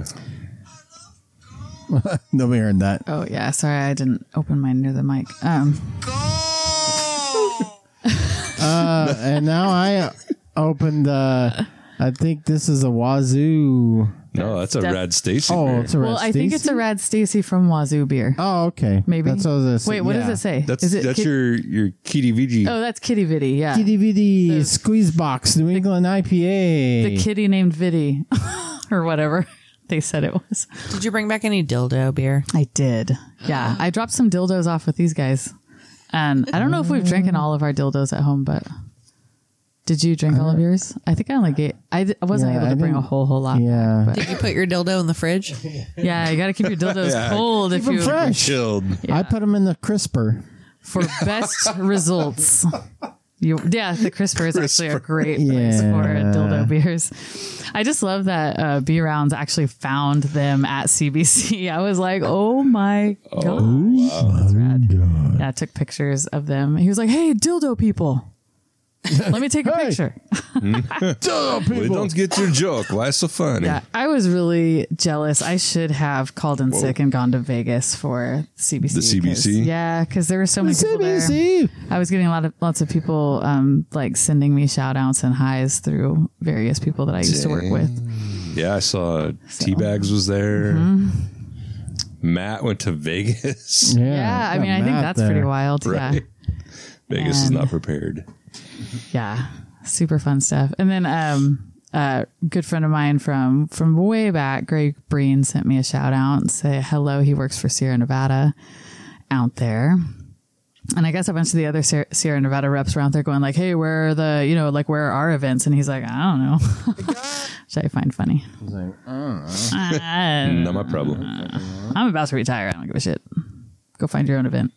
Nobody heard that. Oh yeah, sorry, I didn't open mine near the mic. Um, Uh, and now I opened. Uh, I think this is a Wazoo. No, that's a Def- Rad Stacy. Oh, beer. it's a Red well, I think it's a Rad Stacy from Wazoo beer. Oh, okay. Maybe. That's what I was gonna say. Wait, what Yeah. does it say? That's Is it that's Kid- your your Kitty Vigi. Oh, that's Kitty Vitty. Yeah, Kitty Vitty Squeeze Box New England I P A. the kitty named Vitty, or whatever they said it was. Did you bring back any dildo beer? I did. Yeah, I dropped some dildos off with these guys, and I don't know if we've drinking all of our dildos at home, but. Did you drink all of yours? I think I only get. I, d- I wasn't Yeah, able to I bring a didn't- whole whole lot. Yeah. back, Did you put your dildo in the fridge? but yeah, you got to keep your dildos Yeah. cold if Keep 'em you fresh. Chilled. I put them in the crisper. for best results. You, yeah, the Crisper is actually a great place Yeah. for dildo beers. I just love that uh, B Rounds actually found them at C B C. I was like, oh my god, that's rad. Yeah, I took pictures of them. He was like, hey, dildo people, let me take a Hey. picture. We don't get your joke. Why so funny? Yeah, I was really jealous. I should have called in sick and gone to Vegas for C B C. The C B C? 'cause- Yeah, because there were so many people there. C B C. I was getting a lot of lots of people um, like sending me shout outs and highs through various people that I used to work Dang. with. Yeah, I saw Teabags was there. Matt went to Vegas. Yeah, Yeah, I got mean, I think Matt that's there. pretty wild. Right. Yeah. Vegas is And- not prepared. Yeah, super fun stuff. And then um, a good friend of mine from from way back, Greg Breen, sent me a shout out and say hello. He works for Sierra Nevada out there. And I guess a bunch of the other Sierra Sierra Nevada reps were out there going like, hey, where are the, you know, like, where are our events? And he's like, I don't know. Which I find funny. He's like, oh. Uh, Not my problem. I'm about to retire. I don't give a shit. Go find your own event.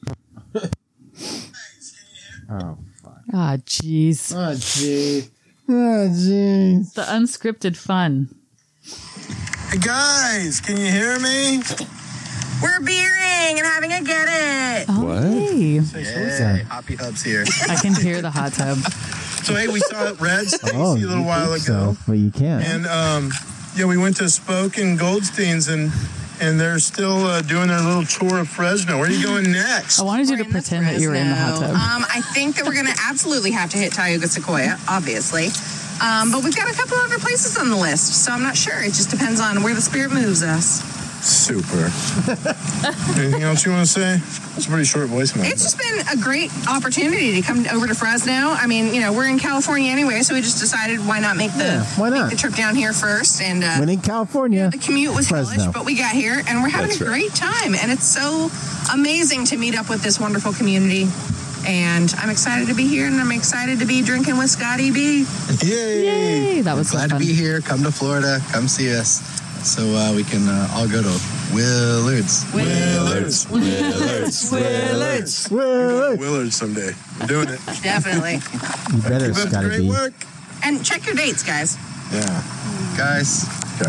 Oh, Ah, jeez. oh, jeez. Oh, jeez. The unscripted fun. Hey guys, can you hear me? We're beering and having a get it. Oh, What? hey. Hey, Hoppy Hubs here. I can hear the hot tub. So hey, we saw Red Stacy Oh, a little you while think ago, so, but you can't. and um, yeah, we went to Spoke and Goldstein's, and and they're still uh, doing their little tour of Fresno. Where are you going next? I wanted you to We're in the pretend that you were in the hot Fresno. tub. Um, I think that we're going to absolutely have to hit Tioga Sequoia, obviously. Um, but we've got a couple other places on the list, so I'm not sure. It just depends on where the spirit moves us. Super. Anything else you want to say? It's a pretty short voicemail. It's just been a great opportunity to come over to Fresno. I mean, you know, we're in California anyway, so we just decided why not make the, Yeah, why not? make the trip down here first. And uh, when in California, the commute was Fresno. hellish, but we got here and we're having That's a right. great time. And it's so amazing to meet up with this wonderful community. And I'm excited to be here, and I'm excited to be drinking with Scotty B. Yay! Yay, that was so Glad fun. to be here. Come to Florida. Come see us. So uh, we can uh, all go to Willard's. Willards. Willards. Willards. Wait, Willards someday. We're doing it. Definitely. you better, Keep up the Scotty great B. work. And check your dates, guys. Yeah. Guys,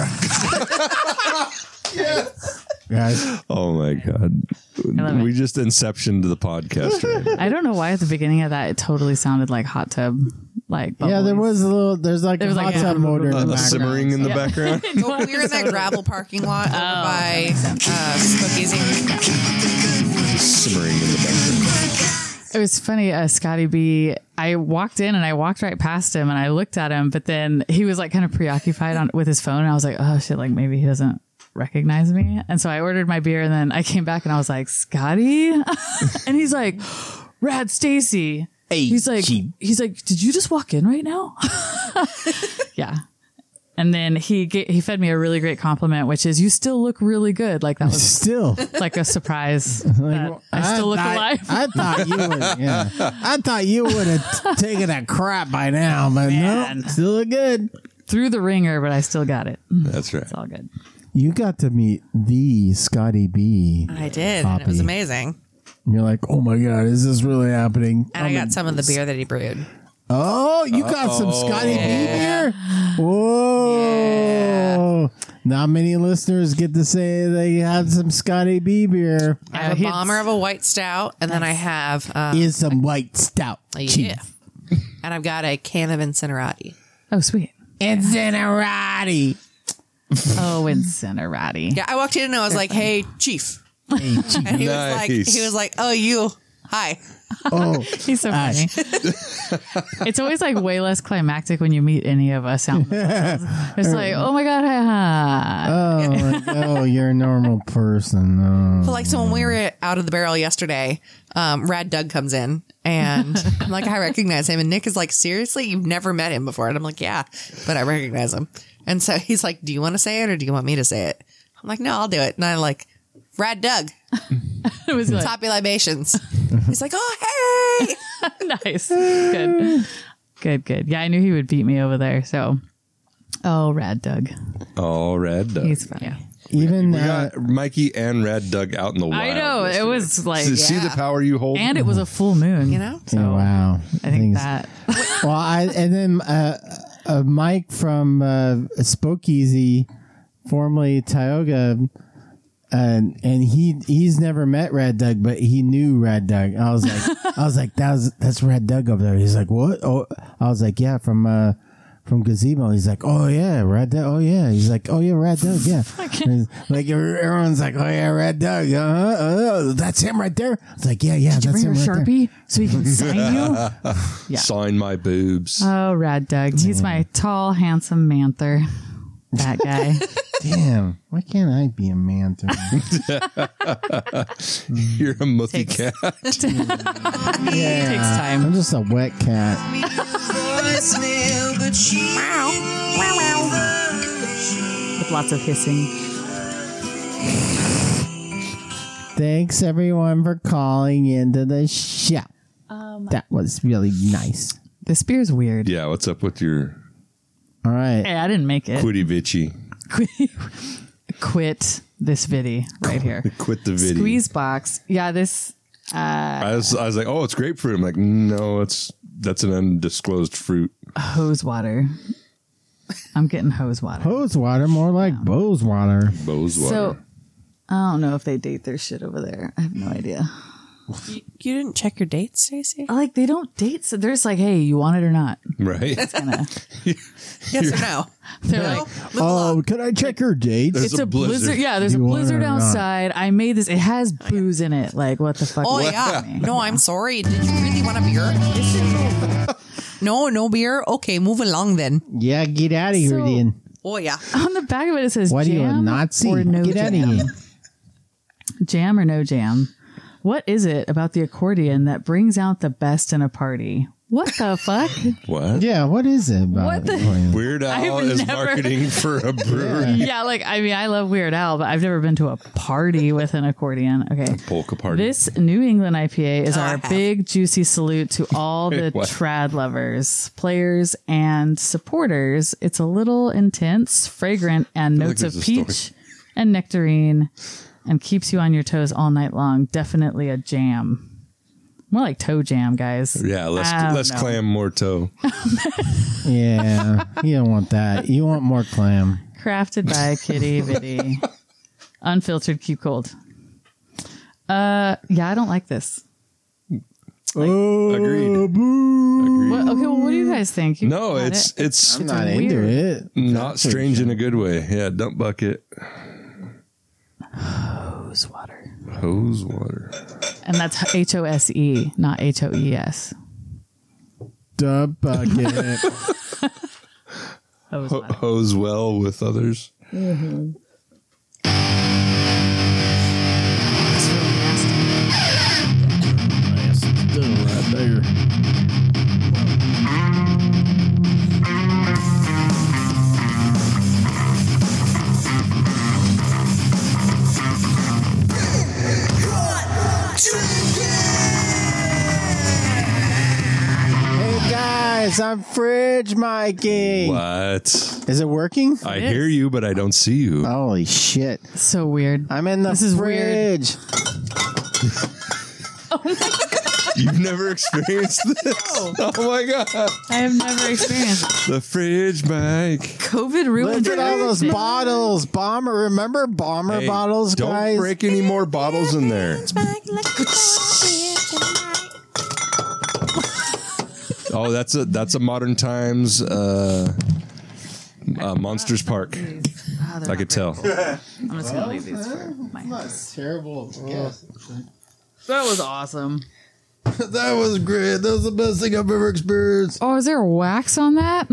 Yeah. Guys, Oh my god. love it. We just inceptioned the podcast right now. I don't know why at the beginning of that it totally sounded like hot tub, like yeah, there bubbles. was a little. There's like There a was hot like a- tub motor in the A background. simmering in the Yeah. background. Well, we were in that gravel parking lot over by uh, Spookies. Simmering in the background. It was funny, uh, Scotty B. I walked in and I walked right past him and I looked at him, but then he was like kind of preoccupied on with his phone, and I was like, oh shit, like maybe he doesn't recognize me. And so I ordered my beer, and then I came back and I was like, Scotty, and he's like, Rad Stacy. Hey, he's like, she- he's like, did you just walk in right now? Yeah. And then he ga- he fed me a really great compliment, which is, you still look really good. Like that was Still, like a surprise. like, that I still look thought, alive. I thought you would. Yeah, I thought you would have taken that crap by now, but Man. no, still look good. Through the ringer, but I still got it. That's right. It's all good. You got to meet the Scotty B. I did. And it was Poppy. amazing. And you're like, oh my god, is this really happening? And I got some of the beer that he brewed. Oh, you got some Scotty B beer? Whoa. Not many listeners get to say they had some Scotty B beer. I have Uh, a he- bomber of a white stout, and then I have uh, Is some white stout. yeah, and I've got a can of Incinerati. Oh, sweet. Incinerati. Oh, Incinerati. Yeah, I walked in and I was like, "Hey, Chief," Hey, and he was like, Nice. "He was like, oh, you, hi." oh, He's so funny. It's always like way less climactic when you meet any of us out in the world. It's like, oh my God, hi, hi. oh, like, oh, you're a normal person. Oh. But like, so when we were out of the barrel yesterday, um, Rad Doug comes in, and I'm like, I recognize him, and Nick is like, seriously, you've never met him before, and I'm like, yeah, but I recognize him, and so he's like, do you want to say it or do you want me to say it? I'm like, no, I'll do it, and I'm like, Rad Doug, It was like, Toppy Libations. He's like, oh, hey. nice. Good. Good, good. Yeah, I knew he would beat me over there. So, oh, Rad Doug. All red. He's funny. even we uh, got Mikey and Rad Doug out in the wild. I know. It yesterday. was like, See, see yeah. the power you hold? And it was a full moon. You know? So yeah, wow. I think Things- that. Well, I and then uh, uh, Mike from uh, Spokeasy, formerly Tioga, and and he he's never met Rad Doug, but he knew Rad Doug. I was like, I was like, that was that's Rad Doug over there. He's like, what? Oh, I was like, yeah, from uh, from Gazebo. He's like, oh yeah, Rad Doug. Oh yeah. He's like, oh yeah, Rad Doug. Yeah. And, like everyone's like, oh yeah, Rad Doug. Uh, uh, that's him right there. It's like, yeah, yeah, Did you that's bring him your right there. Sharpie so he can sign you? Yeah. Sign my boobs. Oh, Rad Doug. He's my tall, handsome manther. That guy. Damn, why can't I be a man? You're a muffy Takes- cat. Yeah, Takes time. I'm just a wet cat. With lots of hissing. Thanks everyone for calling into the show. Um, That was really nice. This beer's weird. Yeah, what's up with your All right. Hey, I didn't make it. quitty bitchy? Quit this viddy right here. Quit the video. Squeeze box. Yeah, this. Uh, I was, I was like, oh, it's grapefruit. I'm like, no, it's that's an undisclosed fruit. hose water. I'm getting hose water. Hose water, more like Bose water. Bose water. So I don't know if they date their shit over there. I have no idea. You, you didn't check your dates, Stacey? Like they don't date. So they're just like, hey, you want it or not? right? It's gonna. Yes or no? They're No? like, Oh, can I check your dates? There's it's a a blizzard. blizzard. Yeah, there's You a want it blizzard or not? outside. I made this. It has booze in it. Like what the fuck? Oh, is yeah. happening? No, I'm sorry. Did you really want a beer? No, no beer? Okay, move along then. Yeah, get out of here So- then. Oh, yeah. On the back of it, it says What are you, a jam Nazi? or no Get out of jam. here. Jam or no jam? What is it about the accordion that brings out the best in a party? What the fuck? What? Yeah, what is it about? What the- Weird Al I've is never- marketing for a brewery. Yeah, like I mean, I love Weird Al, but I've never been to a party with an accordion. Okay, Polka party. this New England I P A is Oh, I our have. big juicy salute to all the What? trad lovers, players, and supporters. It's a little intense, fragrant, and feel like notes of there's a story. peach and nectarine, and keeps you on your toes all night long. Definitely a jam. More like toe jam, guys. Yeah, less I don't less know. clam, more toe. Yeah, you don't want that. You want more clam. Crafted by Kitty Vitty. Unfiltered, keep cold. Uh, yeah, I don't like this. Oh, Agreed. boo. Agreed. What, okay, well, what do you guys think? You No, got it's it. it's I'm not weird. into it. not strange in a good way. Yeah, dump bucket, hose water, hose water. and that's H O S E, not H O E S. Dump bucket. Hose Ho- water. hose well with others. It's really nasty. right there. Hey guys, I'm Fridge Mikey. What? Is it working? I hear you, but I don't see you. Holy shit. So weird. I'm in the This is weird. fridge. You've never experienced this? Oh my god! I have never experienced it. The fridge mic. COVID ruined Look at all those everything. bottles. Bomber, remember bomber Hey, bottles, don't guys? break any more bottles in there. Oh, that's a that's a modern times uh, uh, Monsters Park. Ah, they're I not could very tell. cool. I'm just gonna leave these for my house. Terrible. Yes. That was awesome. That was great. That was the best thing I've ever experienced. Oh, is there wax on that?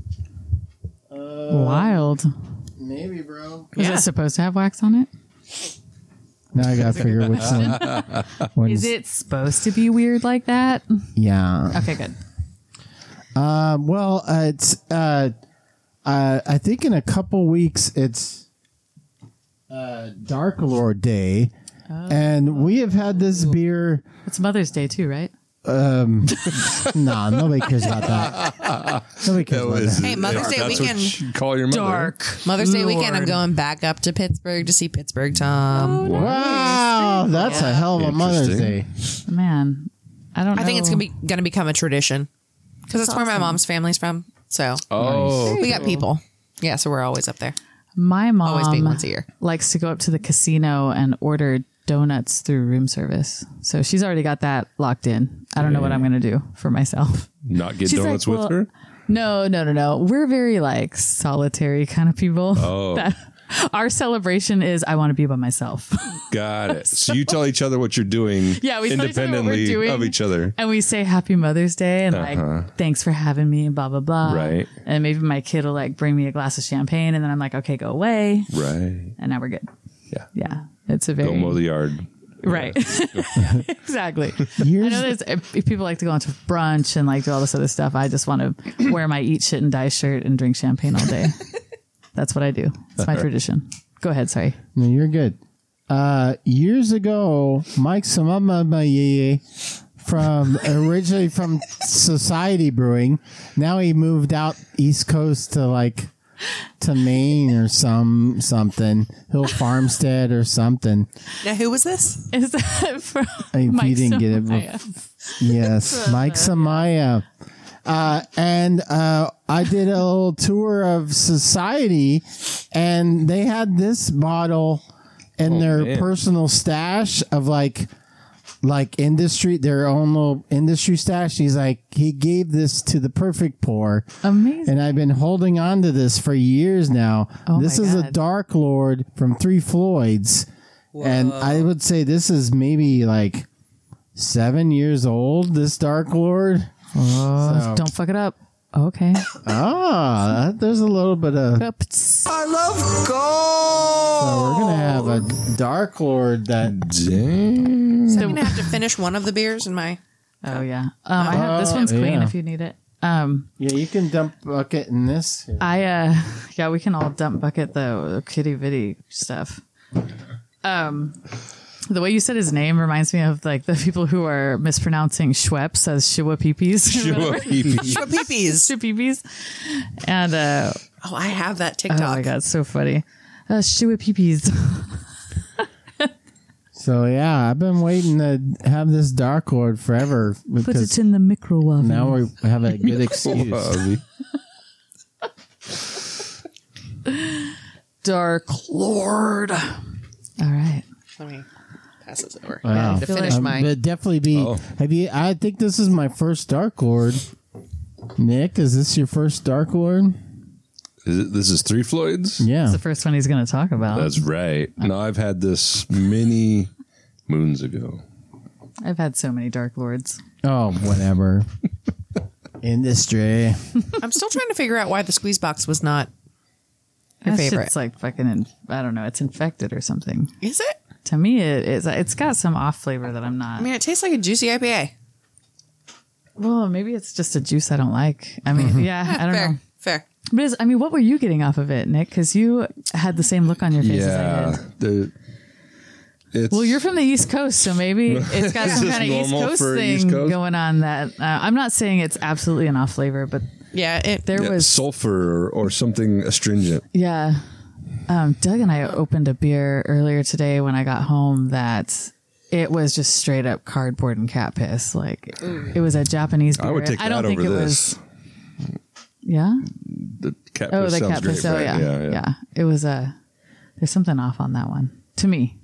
Wild. Maybe, bro. Is it supposed to have wax on it? Now I gotta figure which one. one's- Is it supposed to be weird like that? Yeah. Okay, good. Um, well, uh, it's. Uh, uh, I think in a couple weeks it's uh, Dark Lord Day, and we have had this beer. It's Mother's Day too, right? Um, no, nobody cares about that. Nobody cares about that. Hey, Mother's Day That's weekend. what you call your mother. Dark. Mother's Day Lord. weekend, I'm going back up to Pittsburgh to see Pittsburgh Tom. Wow, that's a hell of a Mother's Day. Interesting. Man, I don't know. I think it's gonna be gonna become a tradition because that's, That's where my awesome. mom's family's from. So Oh, we got people. Yeah, so we're always up there. My Always being mom once a year. likes to go up to the casino and order donuts through room service. So she's already got that locked in. I don't know what I'm going to do for myself. not get She's donuts like, with well, her? No, no, no, no. We're very like solitary kind of people. Oh. That our celebration is I want to be by myself. Got it. So you tell each other what you're doing Yeah, we tell each other what we're independently doing. of each other. And we say Happy Mother's Day and Uh-huh. like, thanks for having me and blah, blah, blah. Right. And maybe my kid will like bring me a glass of champagne and then I'm like, okay, go away. Right. And now we're good. Yeah. Yeah. It's a very. Go mow the yard. Right. Exactly. Years- I know there's, if if people like to go into brunch and like do all this other stuff, I just want to wear my eat shit and die shirt and drink champagne all day. That's what I do. It's my tradition. Go ahead. Sorry. No, you're good. Uh, years ago, Mike Samamaye from originally from Society Brewing. Now he moved out East Coast to like to Maine or some something, Hill Farmstead or something. Now, who was this? Is that from If Mike you didn't get it, Samaya? yes, Mike Samaya. Uh, and uh, I did a little tour of Society, and they had this bottle in Oh, their man. personal stash of like, like industry, their own little industry stash. He's like, he gave this to the Perfect Pour, Amazing. and I've been holding on to this for years now. Oh this my is a God. Dark Lord from Three Floyds, and I would say this is maybe like seven years old. This Dark Lord. Oh, So- don't fuck it up. Okay. Ah, that, there's a little bit of. Oops. I love gold. So we're gonna have a Dark Lord that. Dang. So I'm gonna have to finish one of the beers in my. Oh yeah. Um, I have this Oh, one's clean yeah. if you need it. Um, Yeah, you can dump bucket in this. I uh, yeah, we can all dump bucket the, the kitty vitty stuff. Um, the way you said his name reminds me of like the people who are mispronouncing Schweppes as Shiwapipis. Shiwapipis. Peepees. Shiwapipis. And uh, Oh, I have that oh TikTok. my god, so funny. Uh, Shiwapipis. So yeah, I've been waiting to have this Dark Lord forever Put because it in the microwave. now we have a good excuse. Bobby. Dark Lord. All right. Let me pass this over. Wow. I need to feel finish Um, mine. but definitely be. Oh. Have you? I think this is my first Dark Lord. Nick, is this your first Dark Lord? Is it, this is Three Floyds? Yeah. It's the first one he's going to talk about. That's right. No, I've had this many moons ago. I've had so many Dark Lords. Oh, whatever. Industry. I'm still trying to figure out why the squeeze box was not your That favorite. shit's like fucking, in, I don't know, it's infected or something. Is it? To me, it is. It's got some off flavor that I'm not. I mean, it tastes like a juicy I P A. Well, maybe it's just a juice I don't like. I mean, yeah, I don't Fair. know. Fair. But it's, I mean, what were you getting off of it, Nick? Because you had the same look on your face as I Yeah. did. The, it's, Well, you're from the East Coast, so maybe it's got Is some this kind of East normal Coast for thing East Coast? going on. That uh, I'm not saying it's absolutely an off flavor, but Yeah, it. there yeah, was sulfur or, or something astringent. yeah. Um, Doug and I opened a beer earlier today when I got home that it was just straight up cardboard and cat piss. Like it was a Japanese beer. I would take I don't that think over it this. was. Yeah. The cat Oh, piss the sounds cat great, piss. Oh, right? yeah. yeah, yeah, yeah. It was a. There's something off on that one to me.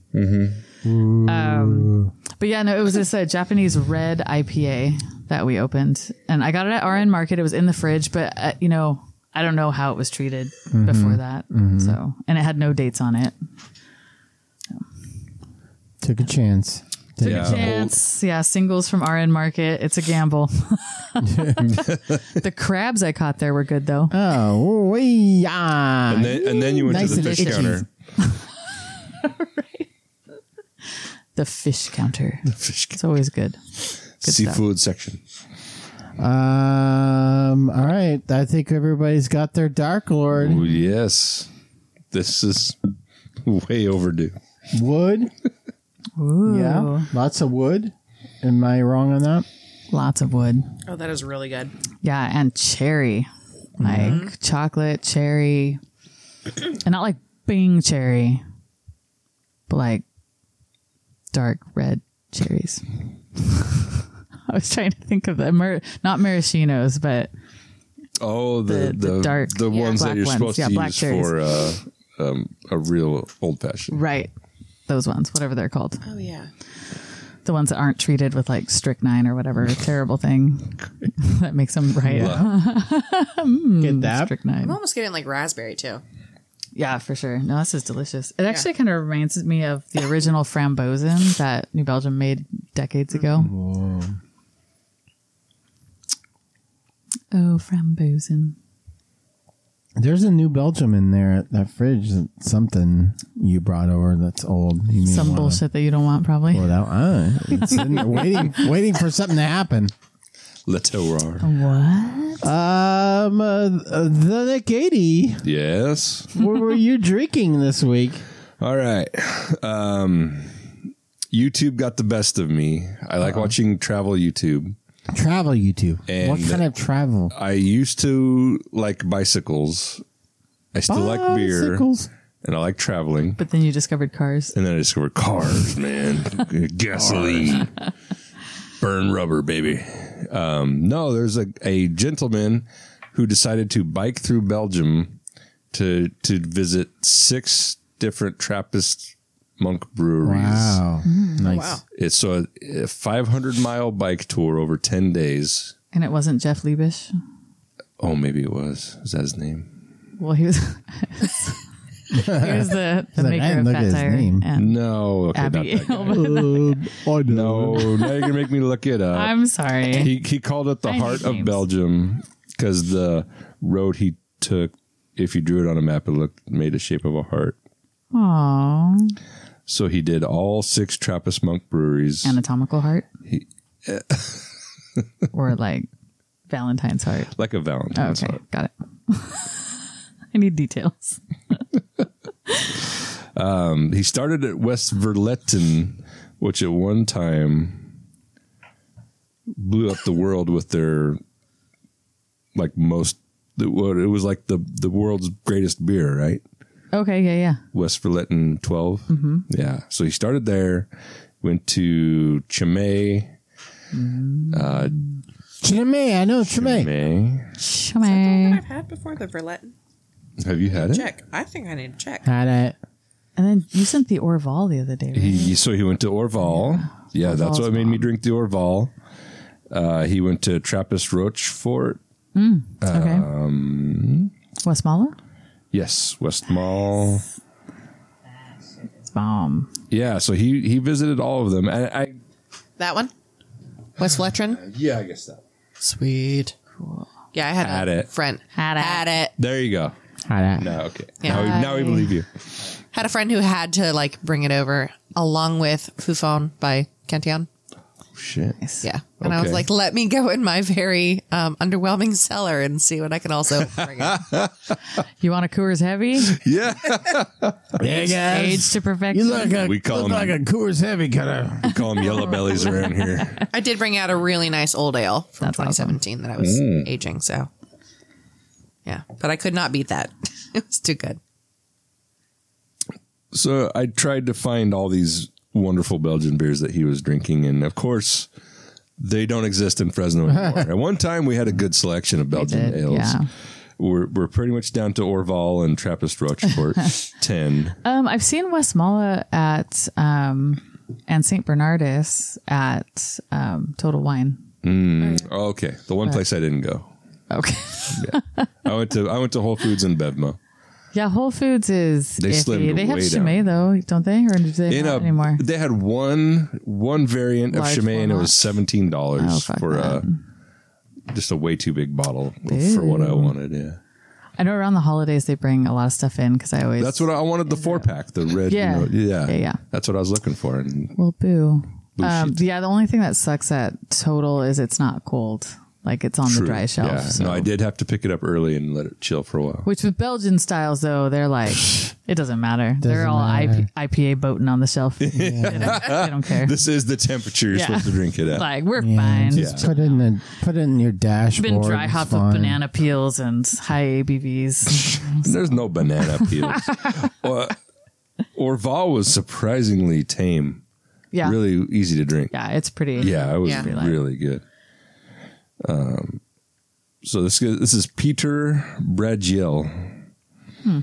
Um, but yeah, no, it was this uh, Japanese red I P A that we opened, and I got it at R N Market. It was in the fridge, but uh, you know, I don't know how it was treated before that. So, and it had no dates on it. Took a chance. Took Yeah. a chance. Yeah, singles from R N Market. It's a gamble. The crabs I caught there were good though. Oh, we yeah. And then, and then you went Nice to the and fish itchy. counter. The fish counter. Fish It's always good. Good stuff. seafood section. Um. All right. I think everybody's got their Dark Lord. Ooh, yes. This is way overdue. Wood. Ooh. Yeah. Lots of wood. Am I wrong on that? Lots of wood. Oh, that is really good. Yeah, and cherry. Like Mm-hmm. chocolate, cherry. And not like Bing cherry, but like dark red cherries. I was trying to think of the, mar- not maraschinos, but Oh, the The- the, the dark- the yeah, ones that black you're ones. supposed Yeah, to black use cherries. for uh, um, a real old fashioned. right. Those ones, whatever they're called. Oh, yeah. The ones that aren't treated with like strychnine or whatever terrible thing that makes them bright. Get that? Strychnine. I'm almost getting like raspberry, too. Yeah, for sure. No, this is delicious. It actually kind of reminds me of the original frambozen that New Belgium made decades ago. Whoa. Oh, frambozen. There's a New Belgium in there at that fridge. Something you brought over that's old. You may Some wanna bullshit that you don't want, probably. pull it out. Uh, it's sitting there waiting, waiting for something to happen. Le Terroir. What? Um, uh, uh, the Nick eighty. Yes. What were you drinking this week? All right. Um, YouTube got the best of me. I like watching travel YouTube. Travel YouTube. And what kind of travel? I used to like bicycles. I still like beer. Bicycles. And I like traveling. But then you discovered cars. And then I discovered cars, man. Gasoline. Burn rubber, baby. Um, no, there's a, a gentleman who decided to bike through Belgium to to visit six different Trappist monk breweries. Wow. Nice. wow. It's so a five hundred mile bike tour over ten days. And it wasn't Jeff Liebisch. Oh, maybe it was. Is that his name? Well, he was. He was the, the Like, I maker didn't of look Fat at his Tire. name. And No. Okay, Abby. not that guy. Um, I know. No, now you're going to make me look it up. I'm sorry. He he called it the I heart need of names. Belgium because the road he took, if you drew it on a map, it looked made the shape of a heart. Aww. So he did all six Trappist monk breweries. Anatomical heart? He- Or like Valentine's heart? like a Oh, Valentine's okay. heart. Got it. I need details. Um, he started at West Verletten, which at one time blew up the world with their like most. It was like the the world's greatest beer, right? Okay, yeah, yeah. West Verletten twelve. Mm-hmm. Yeah. So he started there, went to Chimay. Uh, Chimay, I know Chimay. Chimay. Chimay. I've had before the Verletten. Have you had it? Check. I think I need to check. Had it. And then you sent the Orval the other day, right? He, so he went to Orval. Yeah, that's Orval's what made me bomb. drink the Orval. Uh, he went to Trappist Rochefort. Okay. Um, Westmala? yes, West Mall. It's bomb. Yeah, so he he visited all of them. And I That one? West Fletchern? yeah, I guess that. Sweet. Cool. Yeah, I had, Had a it. friend. Had it. Had it. There you go. Had it. No, okay. Yeah. Now, we, now we believe you. Had a friend who had to like bring it over along with Fufon by Cantillon. Shit. Yeah. And I was Okay. like, let me go in my very um, underwhelming cellar and see what I can also bring in. You want a Coors Heavy? Yeah. Yeah, guys. Aged to perfection. You look, a, We call look him- like a Coors Heavy kind of. We call them yellow bellies around here. I did bring out a really nice old ale from That's twenty seventeen that I was aging. So, yeah. But I could not beat that. It was too good. So I tried to find all these wonderful Belgian beers that he was drinking, and of course, they don't exist in Fresno anymore. At one time, we had a good selection of Belgian did, ales. yeah. We're we're pretty much down to Orval and Trappist Rochefort ten. Um, I've seen Westmala at um, and Saint Bernardus at um, Total Wine. Mm, okay, the one place I didn't go. Okay. Yeah. I went to I went to Whole Foods in Bevmo. Yeah, Whole Foods is They iffy. slimmed They have way Chimay though, don't they? Or do they In not a, anymore? they had one one variant Large of Chimay, and it format. was seventeen dollars Oh, fuck for that. a just a way too big bottle for what I Ew. wanted. Yeah. I know around the holidays they bring a lot of stuff in because I always That's what I wanted, the four pack, the red. Yeah. You know, yeah. Yeah, yeah. That's what I was looking for. And well, boo. Boo Um, sheets. yeah, the only thing that sucks at Total is it's not cold. Like it's on True. the dry shelf. Yeah. So. No, I did have to pick it up early and let it chill for a while. Which with Belgian styles, though, they're like, it doesn't matter. Doesn't they're all matter. I P, I P A boating on the shelf. They, don't, they don't care. This is the temperature you're Yeah. supposed to drink it at. Like, we're Yeah, fine. just put it in the put it in your dashboard. Been dry it's hopped with fine. banana peels and high A B Vs. There's no banana peels. or, Orval was surprisingly tame. Yeah. Really easy to drink. Yeah, it's pretty. Yeah, it was Yeah. really good. Um, so this is- this is Peter Bragiel. Hmm.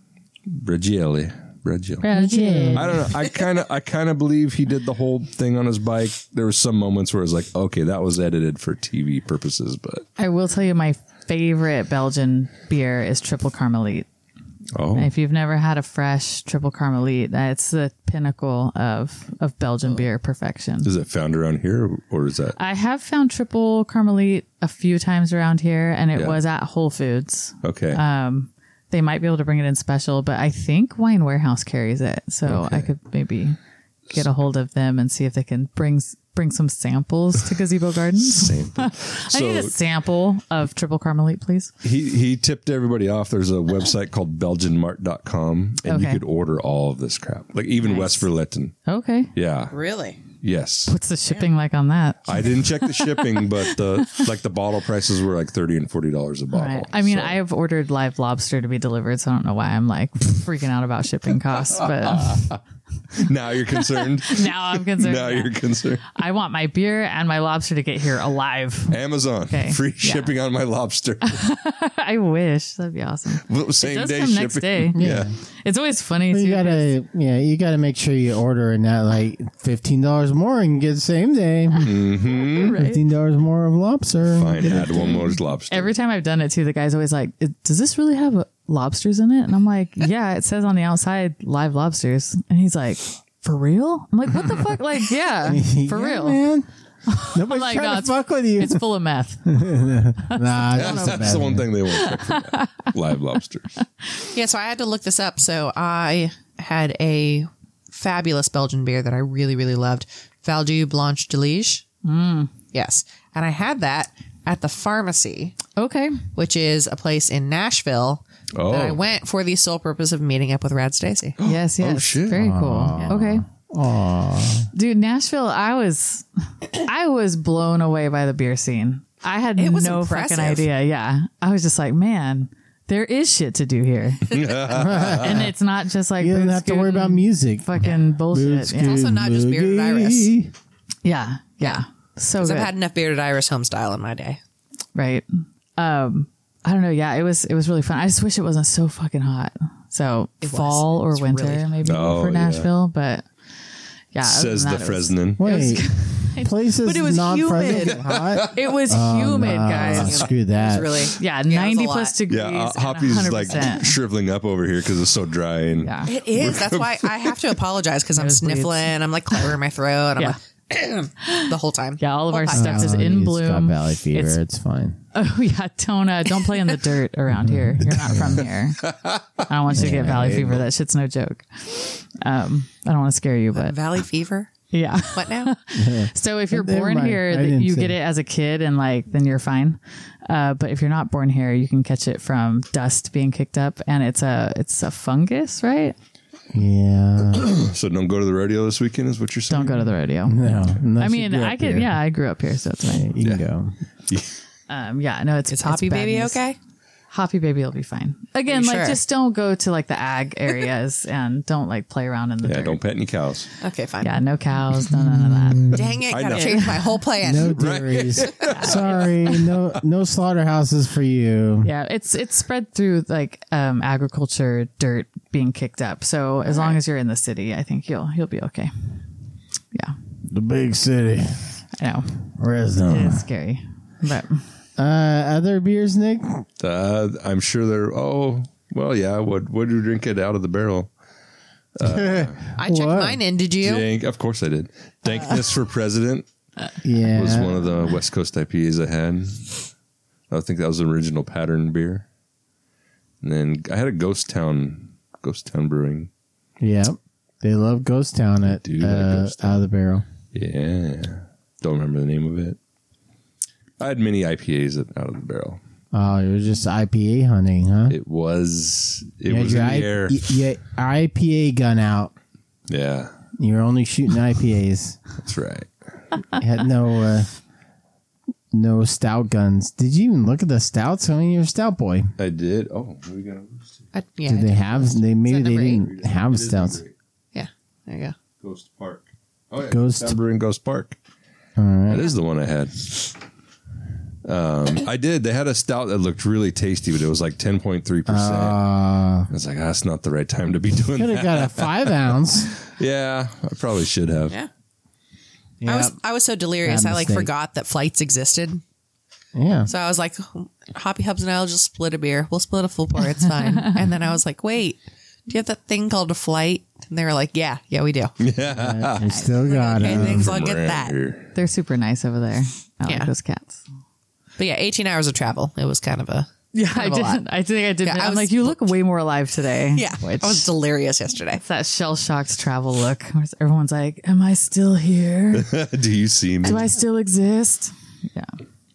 Bragielli. Bragiel. Bragiel. I don't know. I kind of I kind of believe he did the whole thing on his bike. There were some moments where it was like, okay, that was edited for T V purposes, but I will tell you my favorite Belgian beer is Triple Carmelite. oh, If you've never had a fresh Triple Carmelite, that's the pinnacle of, of Belgian beer perfection. is it found around here or is that? I have found Triple Carmelite a few times around here, and it Yeah. was at Whole Foods. Okay. Um, they might be able to bring it in special, but I think Wine Warehouse carries it, so Okay. I could maybe get a hold of them and see if they can bring bring some samples to Gazebo Gardens. Sample. I need a So- sample of Triple Carmelite, please. He he tipped everybody off. There's a website called belgian mart dot com and you Okay. could order all of this crap. Like even Nice. West Verletten. Okay. Yeah. Really? Yes. What's the shipping like on that? I didn't check the shipping, but the like the bottle prices were like thirty and forty dollars a bottle. Right. I mean, So- I have ordered live lobster to be delivered, so I don't know why I'm like freaking out about shipping costs, but now you're concerned. now I'm concerned. now yeah. you're concerned. I want my beer and my lobster to get here alive. Amazon, Okay. free Yeah. shipping on my lobster. I wish that'd be awesome. Well, Same it does day come shipping. next day. Yeah. It's always funny Well, too. you gotta, yeah, you gotta make sure you order and not like fifteen dollars more and get the same day. Mm-hmm. Right? Fifteen dollars more of lobster. Fine, Get add it. one more lobster. Every time I've done it too, the guy's always like, "Does this really have uh, lobsters in it?" And I'm like, "Yeah, it says on the outside live lobsters." And he's like, "For real?" I'm like, "What the fuck?" Like, yeah, for Yeah, real. man. I'm Nobody's like, trying no, to it's, fuck with you. it's full of meth. nah, it's Yeah, just a that's the bad one one. thing they won't check for that. Live lobsters. Yeah, so I had to look this up. So I had a fabulous Belgian beer that I really, really loved. Valdu Blanche de Liege. Mm. Yes. And I had that at the pharmacy, Okay. which is a place in Nashville Oh. that I went for the sole purpose of meeting up with Rad Stacy. Yes, yes. shit. Very cool. Okay. Aw. Dude, Nashville, I was I was blown away by the beer scene. I had It was no impressive. fucking idea. Yeah. I was just like, man, there is shit to do here. And it's not just like You don't boot have to worry scooting, about music. fucking bullshit. Boot Yeah. also not just bearded iris. boogie. yeah. Yeah. So Because good. I've had enough bearded iris home style in my day. right. Um I don't know. Yeah, it was it was really fun. I just wish it wasn't so fucking hot. So It was. fall or It's winter really- maybe Oh, for yeah. Nashville, but yeah, other Says than the that, it was- Fresnan. Wait, places But it was not humid. present hot. It was Oh, humid, nah, guys. Screw It that. was really Yeah, Yeah, it was a ninety lot. plus degrees. Yeah, uh, and Hoppy's one hundred like percent. shriveling up over here because it's so dry. And Yeah. It is. That's why I have to apologize because I'm Nosebleeds. sniffling. I'm like clearing my throat. I'm Yeah. like the whole time. Yeah, all of Whole our time. stuff is Oh, in he's bloom. got valley fever. It's- It's, fine. Oh yeah, don't uh, don't play in the dirt around here. You're not from here. I don't want you to get valley fever. That shit's no joke. Um, I don't want to scare you, but Valley fever. yeah. What now? So if you're Never born mind. here, I that didn't you say. get it as a kid, and like then you're fine. Uh, but if you're not born here, you can catch it from dust being kicked up, and it's a it's a fungus, right? Yeah. so don't go to the rodeo this weekend is what you're saying? Don't go to the rodeo. No. I mean, I could. Yeah, I grew up here, so it's fine. You can Yeah. go. Um, yeah, no, it's Is it's Hoppy bad Baby news. okay? Hoppy Baby will be fine. Again, you like sure? just don't go to like the ag areas and don't like play around in the Yeah, dirt. don't pet any cows. Okay, fine. Yeah, no cows, no none of that. Dang it, I gotta know. change my whole plan. No dairies. Sorry, no no slaughterhouses for you. Yeah, it's it's spread through like um, agriculture dirt being kicked up. So as long as you're in the city, I think you'll you'll be okay. Yeah, The big city. I know Fresno. it is scary, but Uh, other beers, Nick? Uh, I'm sure they're. Oh, well, yeah. What would you drink it out of the barrel? I checked What? mine in. Did you? Dank, of course I did. Dankness for President Yeah. was one of the West Coast I P As I had. I think that was the original pattern beer. And then I had a Ghost Town, Ghost Town Brewing. Yep. They love Ghost Town at do like uh, Ghost Town. out of the barrel. Yeah, don't remember the name of it. I had many I P As out of the barrel. Oh, it was just I P A hunting, huh? It was. It You had was in your the I- air. y- y- I P A gun out. Yeah, You're only shooting I P As. that's right. You had no uh, no stout guns. Did you even look at the stouts? I mean, you're a stout boy. I did. Oh, we got. I, yeah, Did I they did. have? They maybe that they number eight? didn't have stouts. Yeah, there you go. Ghost Park. Oh yeah, Ghost- Ghost Brewing Ghost Park. All right. That is the one I had. Um, I did. They had a stout that looked really tasty, but it was like ten point three percent. Uh, I was like, ah, that's not the right time to be doing could have that. got a five ounce. Yeah, I probably should have. Yeah. Yeah. I was I was so delirious. Bad I like mistake. forgot that flights existed. Yeah. So I was like, Hoppy Hubs and I'll just split a beer. We'll split a full pour. It's fine. And then I was like, wait, do you have that thing called a flight? And they were like, yeah, yeah, we do. Yeah. You still got Okay, it. thanks. I'll From get around that. here. They're super nice over there. I Yeah. like those cats. But yeah, eighteen hours of travel. It was kind of a Yeah, I kind of a lot. did. I think I did. Yeah, I I'm was- like, you look way more alive today. Yeah, Which, I was delirious yesterday. it's that shell shocked travel look. Where everyone's like, am I still here? Do you see me? Do I still exist? Yeah.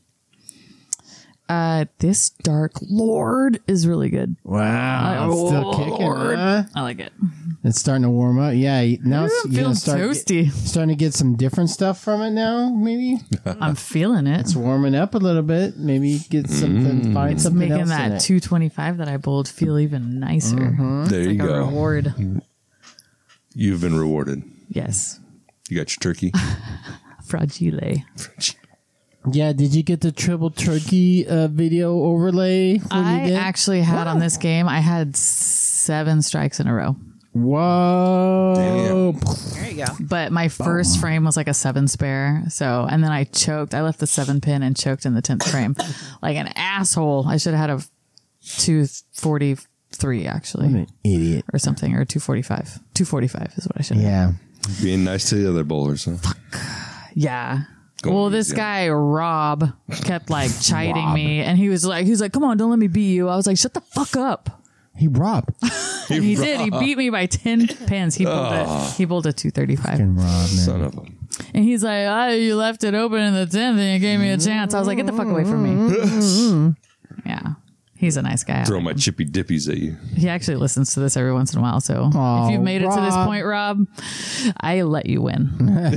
Uh, this Dark Lord is really good. Wow. It's still kicking. Lord. Huh? I like it. It's starting to warm up. Yeah. Now it's Yeah, you're gonna feeling start toasty. get- starting to get some different stuff from it now. Maybe I'm feeling it. it's warming up a little bit. Maybe get something. Find It's something making else in that it. two twenty-five that I bowled feel even nicer. There It's you like a go. reward. You've been rewarded. Yes. You got your turkey. Fragile. Yeah. Did you get the triple turkey uh, video overlay? when you I did? actually had on this game, I had seven strikes in a row. Whoa. There you go. But my first frame was like a seven spare. So, and then I choked. I left the seven pin and choked in the tenth frame like an asshole. I should have had a two forty-three actually, What an idiot. or something, or two forty-five. two forty-five is what I should have. Yeah. Being nice to the other bowlers. Huh? Yeah. Going Well, this easy. guy Rob kept like chiding me, and he was like, "He's like, come on, don't let me beat you." I was like, "Shut the fuck up." He robbed. And he did. He beat me by ten pins. He bowled it. He bowled a two thirty-five. Fucking Rob, man. Son of a. And he's like, "Oh, you left it open in the tenth, and you gave me a chance." I was like, "Get the fuck away from me." Yeah, he's a nice guy. Throw my chippy dippies at you. He actually listens to this every once in a while. So Aw, if you've made it to this Rob. point, Rob, I let you win.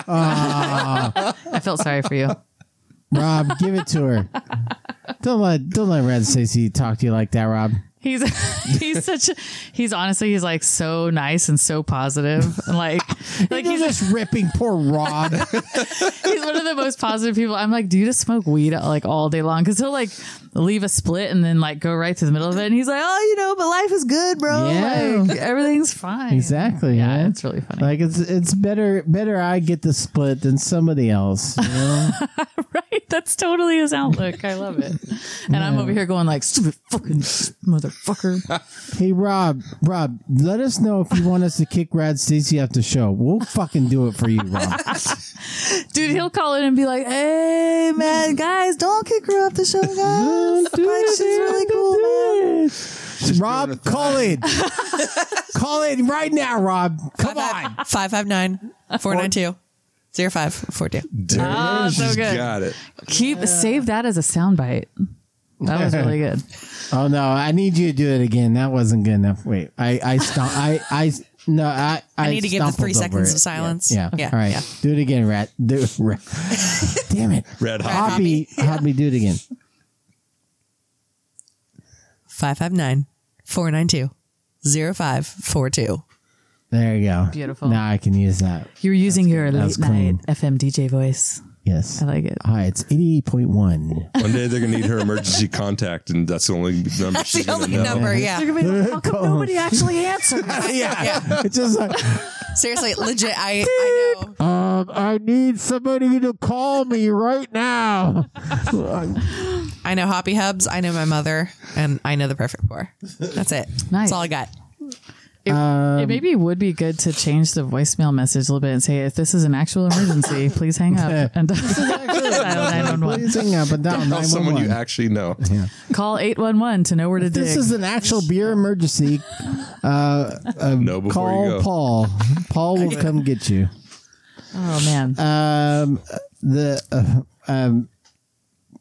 I felt sorry for you. Rob, give it to her. Don't let don't let Red Stacy talk to you like that, Rob. He's he's such a, he's honestly he's like so nice and so positive and like like You're he's just ripping poor Rob. he's one of the most positive people. I'm like, do you just smoke weed like all day long? Because he'll like leave a split and then like go right to the middle of it, and he's like, oh, you know, but life is good, bro. Yeah. Like everything's fine. Exactly. Yeah, man. it's really funny. Like it's it's better better I get the split than somebody else. You know? Right? That's totally his outlook. I love it. And I'm over here going like, stupid fucking motherfucker. Hey Rob, Rob, let us know if you want us to kick Rad Stacy off the show. We'll fucking do it for you, Rob. Dude, he'll call in and be like, hey man, guys, don't kick her off the show, guys. Like, she's really cool, man. Rob, call in. Call in right now, Rob. Come on. five five nine, four nine two, zero five four two. Oh, so She's good. got it. Keep save that as a soundbite. That was really good. Oh no, I need you to do it again. That wasn't good enough. Wait, I I stomp. I I no. I I, I need to give the stumbled three over seconds it. of silence. Yeah. Yeah. All right. Yeah. Do it again, Rat. Do it. Rat. Damn it. Red hot. Hoppy. Hoppy. Do it again. five five nine, four nine two, zero five four two. There you go. Beautiful. Now I can use that. You were using your That's late clean. night F M D J voice. Yes. I like it. Hi, it's eighty-eight point one. One day they're gonna need her emergency contact, and that's the only number That's she's the gonna only know. number. Yeah. You're gonna be like, how come nobody actually answered? yeah. It's just like, Seriously, legit. I, I know. um, I need somebody to call me right now. I know Hoppy Hubs. I know my mother, and I know the perfect pour. That's it. Nice. That's all I got. It, Um, it maybe would be good to change the voicemail message a little bit and say, if this is an actual emergency, please hang up and dial nine one one. Please hang up and down Tell someone you nine one one. actually know. Call eight one one to know where to dig. This is an actual beer emergency. Uh, uh, Know before call you go. Paul. Paul will come get you. oh, man. Um, the uh, um,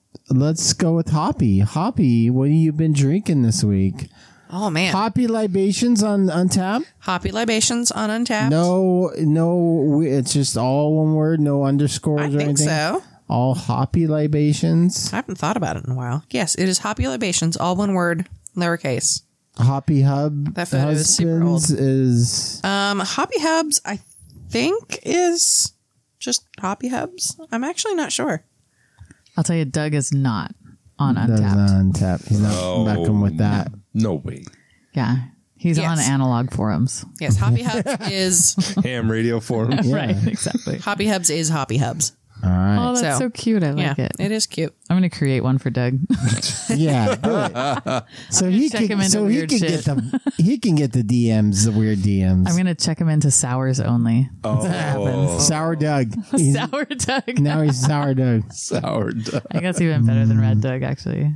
let's go with Hoppy. Hoppy, what have you been drinking this week? Oh man, Hoppy Libations on Untappd. Hoppy Libations on Untappd. No, no, it's just all one word, no underscores I or think anything. so. All Hoppy Libations. I haven't thought about it in a while. Yes, it is Hoppy Libations, all one word, lowercase. Hoppy Hub That photo is super old. Husbands is Um, Hoppy Hubs, I think is just Hoppy Hubs. I'm actually not sure. I'll tell you, Doug is not on that's Untappd. not Untappd. He's not Oh, backing with that. No way. Yeah, he's Yes. on analog forums. Yes, Hoppy Hubs is Ham radio forum. Yeah. Right, exactly. Hoppy Hubs is Hoppy Hubs. All right. Oh, that's so, So, cute. I like yeah, it. it is cute. I'm going to create one for Doug. Yeah, do it. So he check him can, into so he weird can shit. get the he can get the D Ms, the weird D Ms. I'm going to check him into sours only. Oh, Sour Doug. He's- Sour Doug. now he's Sour Doug. sourdough. I guess even better than Red Doug, actually.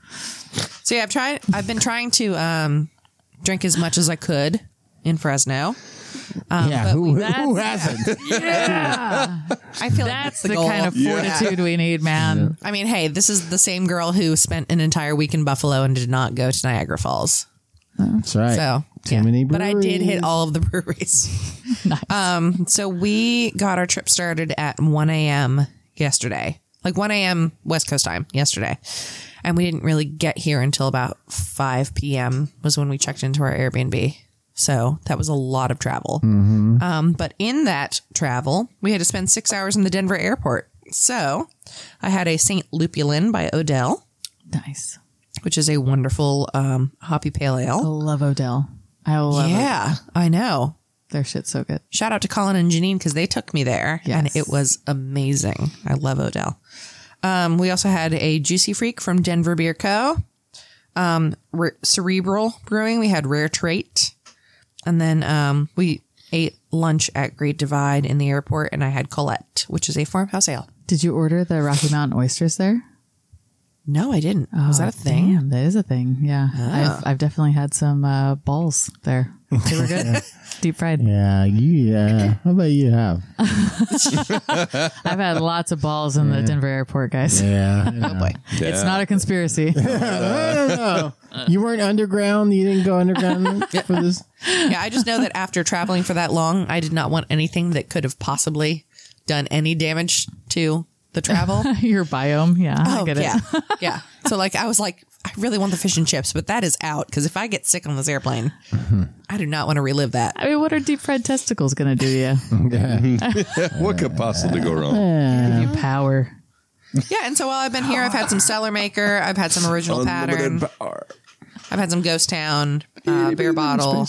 So yeah, I've tried. I've been trying to um, drink as much as I could in Fresno. Um, Yeah, but who, we- who hasn't? Yeah. I feel like That's that's the, the goal. kind of fortitude we need, man. I mean, hey, this is the same girl who spent an entire week in Buffalo and did not go to Niagara Falls. That's right. So, Too yeah. many But I did hit breweries. all of the breweries. Um, so we got our trip started at one a.m. yesterday, like one a.m. West Coast time yesterday. And we didn't really get here until about five p.m. was when we checked into our Airbnb. So that was a lot of travel. Um, but in that travel, we had to spend six hours in the Denver airport. So I had a Saint Lupulin by Odell, Nice. which is a wonderful um, hoppy pale I ale. love Odell. I love Yeah, I know. Their shit's so good. Shout out to Colin and Janine because they took me there Yes. and it was amazing. I love Odell. Um, we also had a Juicy Freak from Denver Beer Co. Um, Re- Cerebral Brewing. We had Rare Trait. And then um, we ate lunch at Great Divide in the airport and I had Colette, which is a farmhouse ale. Did you order the Rocky Mountain oysters there? No, I didn't. was that a thing? Damn, that is a thing. Yeah. I've, I've definitely had some uh, balls there. They were good. Deep fried. Yeah, you. Yeah. How about you have? I've had lots of balls in the Denver airport, guys. Yeah. Oh boy. It's not a conspiracy. I don't know. You weren't underground. You didn't go underground for this. Yeah, I just know that after traveling for that long, I did not want anything that could have possibly done any damage to the travel. Your biome. Yeah. I Oh, get it. yeah. Yeah. So, like, I was like, I really want the fish and chips, but that is out because if I get sick on this airplane, I do not want to relive that. I mean, what are deep fried testicles going to do to you? What could possibly go wrong? Give you power. Yeah. And so while I've been here, I've had some Cellar Maker, I've had some Original Pattern, Unlimited power. I've had some Ghost Town, uh, Bear Bottle,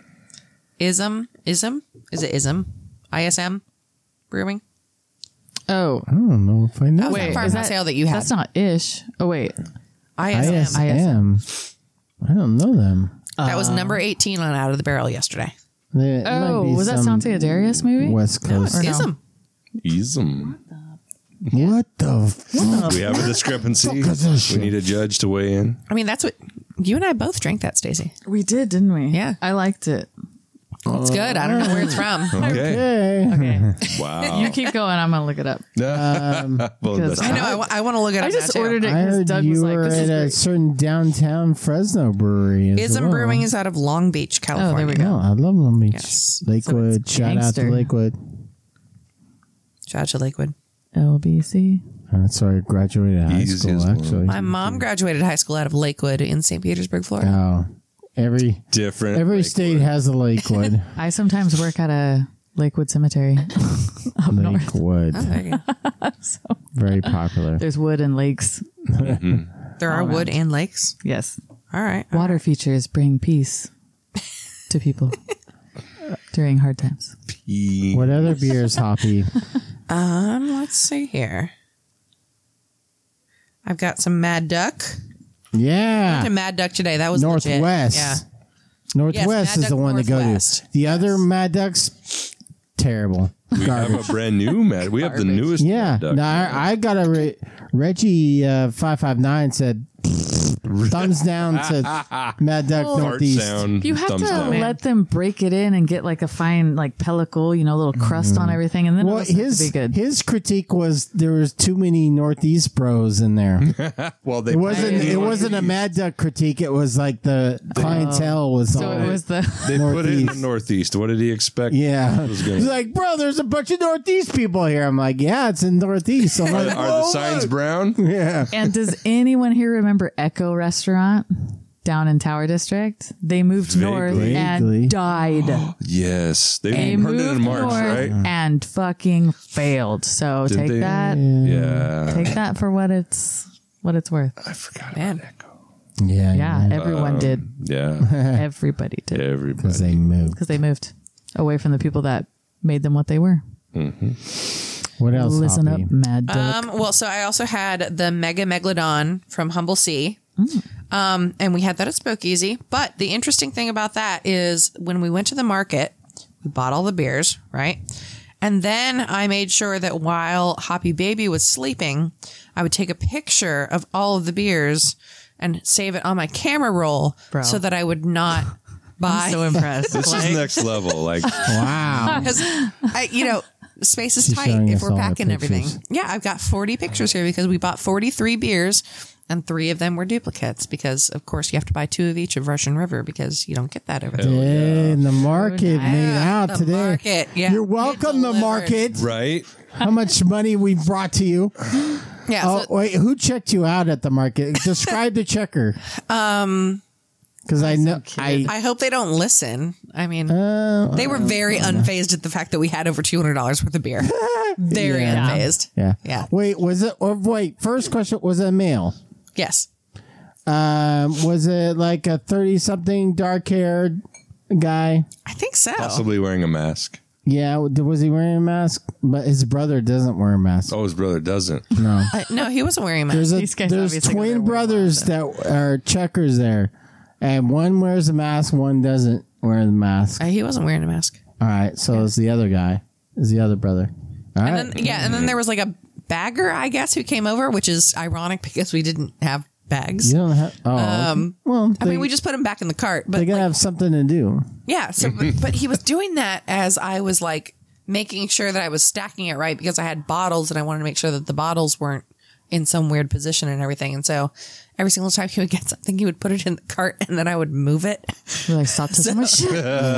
Ism, Ism, is it Ism, I S M Brewing? Oh, I don't know if I know. That was wait. that is farmhouse that- ale that you had. That's not ish. Oh, wait. I S M. I S M. I don't know them. That was number eighteen on Out of the Barrel yesterday. There Oh, might be was that some Santa Darius maybe? West No, Coast? it's no? Ism. Ism. What the fuck? We have a discrepancy. Fuck is this We shit? need a judge to weigh in. I mean, that's what you and I both drank that, Stacey. We did, didn't we? Yeah. I liked it. It's good. I don't know where it's from. Okay. Okay. Okay. Wow. You keep going. I'm going to look it up. well, because that's I know. I, w- I want to look at it I just now, too. ordered it I because heard Doug you was like, were this at is a great. certain downtown Fresno brewery. As Ism well. Brewing is out of Long Beach, California. Oh, there we go. Oh, I love Long Beach. Yes. Lakewood. it's Shout out to gangster. Lakewood. Shout out to Lakewood. L B C. That's where I graduated high Easy school, as well. actually. My mom graduated high school out of Lakewood in Saint Petersburg, Florida. Oh, every different. every Lakewood. state has a Lakewood. I sometimes work at a Lakewood cemetery up north. Lakewood. Oh, there you go. Very popular. There's wood and lakes. There are wood and lakes. Yes. All right. Water features bring peace to people during hard times. P- What other beers, Hoppy? Um, let's see here. I've got some Mad Duck. Yeah. To Mad Duck today. That was legit. Northwest. Yeah. Northwest Yes, Mad is the Duck one to go Northwest. to. The other Mad Ducks, terrible. We have a brand new Mad. We have the newest. Yeah. Mad Duck. No, I, I got a re- Reggie uh, five five nine said thumbs down to Mad Duck Well, Northeast. sound, You have thumbs to down. let them break it in and get like a fine like pellicle, you know, little crust on everything, and then Well, it'll start his to be good. his critique was there was too many Northeast bros in there. Well, they It wasn't. put It wasn't a Mad Duck critique. It was like the clientele was so all. it was the They put it in the Northeast. Northeast. What did he expect? Yeah, It was gonna- he's like, bro, there's a bunch of Northeast people here. I'm like, yeah, it's in Northeast. So I'm Are, like, are the "Whoa, signs look." brown? Yeah. And does anyone here remember Echo Restaurant down in Tower District? They moved north Vaguely. Vaguely. and died. Yes, they, They turned moved it in March, north right? and fucking failed. So Did take they? that. Yeah, Take that for what it's what it's worth. I forgot Man. about Echo. Yeah, Yeah, yeah, everyone did. Yeah, Everybody did because everybody. they moved. because they moved away from the people that made them what they were. What else? Listen Hoppy? up, Mad Duck. Um, well, so I also had the Mega Megalodon from Humble Sea. Um, and we had that at Spokeasy. But the interesting thing about that is when we went to the market, we bought all the beers, right? And then I made sure that while Hoppy Baby was sleeping, I would take a picture of all of the beers and save it on my camera roll Bro. so that I would not buy. I'm so impressed. This is next level. Like, Wow. Because, I, you know, space is She's tight showing if us we're all the packing everything. pictures. Yeah, I've got forty pictures here because we bought forty-three beers and three of them were duplicates because, of course, you have to buy two of each of Russian River because you don't get that over there. In the market made out the today. market, yeah. You're welcome, the Delivered. market. right? How much money we brought to you? Yeah, Oh, so, wait, who checked you out at the market? Describe the checker. Um, because I know I. I hope they don't listen. I mean, Uh, they were very unfazed at the fact that we had over two hundred dollars worth of beer. Very Yeah. unfazed. yeah. Yeah. Wait, was it? Or wait, first question: was it a male? Yes. Um, was it like a thirty-something dark-haired guy? I think so. Possibly wearing a mask. Yeah, was he wearing a mask? But his brother doesn't wear a mask. Oh, his brother doesn't. No. Uh, no, he wasn't wearing a mask. There's a, These guys there's obviously go there twin way brothers that are checkers there, and one wears a mask, one doesn't wear the mask. Uh, he wasn't wearing a mask. All right, so it's the other guy, is the other brother. All right, And then, yeah, and then there was like a bagger, I guess, who came over, which is ironic because we didn't have bags. you don't have. Oh, Um, well, I they, mean, we just put them back in the cart, but they gotta like, have something to do. yeah. So, but, but he was doing that as I was like making sure that I was stacking it right because I had bottles and I wanted to make sure that the bottles weren't in some weird position and everything. And so every single time he would get something, he would put it in the cart and then I would move it. You're like, stop touching my shit.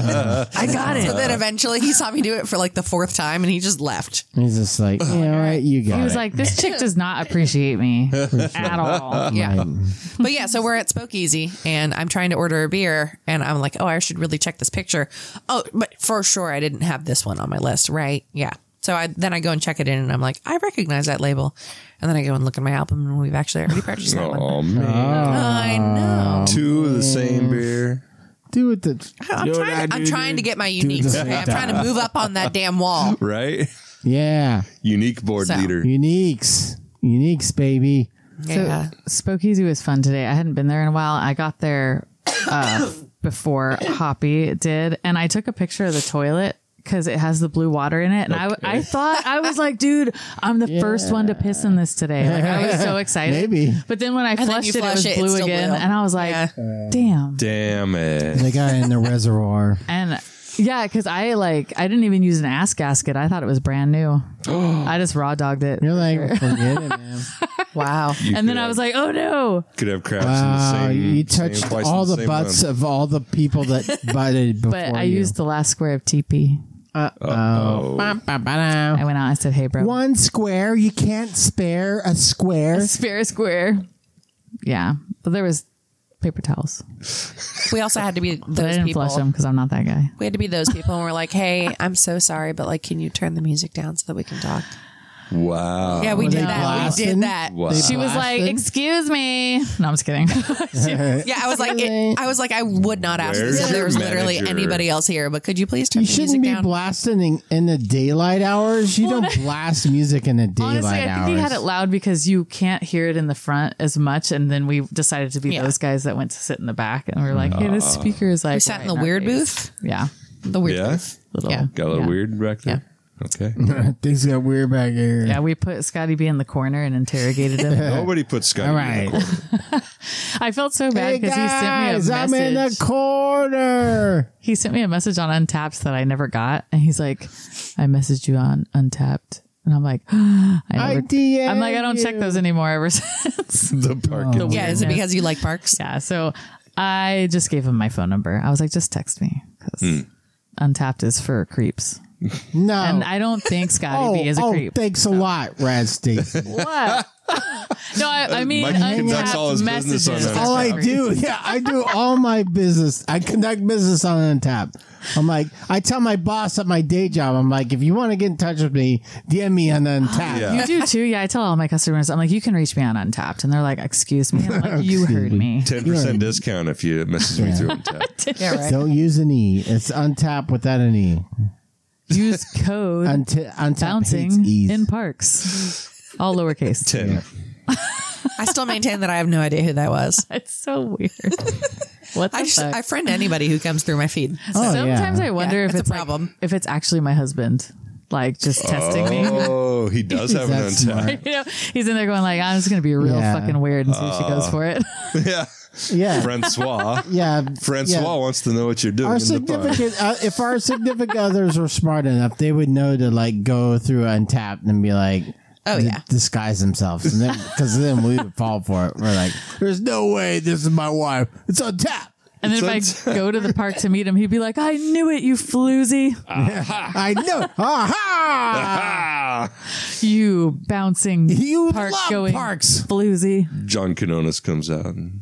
I got it. So then eventually he saw me do it for like the fourth time and he just left. And he's just like, yeah, all right, you got He was it. like, this chick does not appreciate me at all. Yeah. Right. But yeah, so we're at Spokeasy and I'm trying to order a beer and I'm like, oh, I should really check this picture. Oh, but for sure I didn't have this one on my list, right? Yeah. So I then I go and check it in and I'm like, I recognize that label. And then I go and look at my album and we've actually already purchased that one. Oh man, I know. two of the same beer. Do it. The, I'm, do trying, that, to, I'm do trying to it. get my Do uniques. that. Okay? I'm trying to move up on that damn wall. Right? Yeah, Unique board So- leader. uniques, uniques, baby. Yeah. So Spokeasy was fun today. I hadn't been there in a while. I got there uh, before Hoppy did, and I took a picture of the toilet because it has the blue water in it. And Okay. I, I thought, I was like, dude, I'm the first one to piss in this today. Like, I was so excited. Maybe. But then when I then flushed you it, it flush was it, it's blue still again. blue. And I was like, Yeah. damn. Damn it. They got it in the reservoir. And yeah, because I like, I didn't even use an ass gasket. I thought it was brand new. I just raw dogged it. You're like, forget it, man. Wow. You And then could I have- was like, oh no. could have craps Wow, in the same. you same- touched twice in all the, same butts month. of all the people that butted before But I you. used the last square of T P. Uh oh. Uh-oh. I went out. I said, hey, bro. One square. You can't spare a square. Spare square. Yeah. But there was paper towels. We also had to be But I those didn't people. flush them because I'm not that guy. We had to be those people and we're like, hey, I'm so sorry, but like, can you turn the music down so that we can talk? Wow. Yeah, we Were did they that. blasting? We did that. Wow. She was like, Blasted? excuse me. No, I'm just kidding. Yeah, I was like, it, I was like, I would not ask Where's this if there was your literally manager? anybody else here, but could you please turn You the music shouldn't be down? blasting in, in the daylight hours. You don't blast music in the daylight Honestly, I think hours. he had it loud because you can't hear it in the front as much. And then we decided to be Yeah. those guys that went to sit in the back. And we are like, hey, this speaker is like. We sat in right the our weird face. booth. Yeah. The weird Yeah? booth. Little, Yeah. Got a little yeah. weird back there. Okay. Things got weird back here. Yeah, we put Scotty B in the corner and interrogated him. Nobody put Scotty All B in the right. corner. I felt so bad Hey because he sent me a guys, message. I'm in the corner. He sent me a message on Untapped that I never got, and he's like, "I messaged you on Untapped," and I'm like, I I never, D M'd I'm like, I don't check you. those anymore ever since. The parking. The Yeah, is it weirdness. because you like parks? Yeah, so I just gave him my phone number. I was like, just text me because Hmm. Untapped is for creeps, No. and I don't think Scotty oh, B is a oh, creep. thanks a lot, Rad Stacy. What? No, I, I mean, Mikey conducts all his Untapped business on messages. Untapped. All I do, yeah, I do all my business. I conduct business on Untapped. I'm like, I tell my boss at my day job, I'm like, if you want to get in touch with me, D M me on Untapped. Yeah. You do too, yeah. I tell all my customers, I'm like, you can reach me on Untapped, and they're like, excuse me. I'm like, you heard me. ten percent discount if you message me Yeah. through Untapped. Yeah, right. Don't use an E. It's Untapped without an E. Use code Unta- Untapped hates bouncing E's. in parks, all lowercase. ten. I still maintain that I have no idea who that was. It's so weird. What the I just fuck? I friend anybody who comes through my feed. Oh, Sometimes yeah. I wonder Yeah, if it's a it's like- problem. if it's actually my husband, like just testing me. Oh, he does have an That's Untapped. smart. You know, he's in there going like, I'm just gonna be real Yeah. fucking weird and see if she goes for it. Yeah. Yeah. Francois. Yeah. Francois yeah. wants to know what you're doing Our in the park. significant, uh, if our significant others were smart enough, they would know to like go through Untapped and be like, Oh, d- yeah. disguise themselves, and then because then we would fall for it. We're like, there's no way this is my wife. It's Untapped. And then if I go to the park to meet him, he'd be like, I knew it, you floozy. I know. Aha! You bouncing You park love going parks. floozy. John Quinones comes out and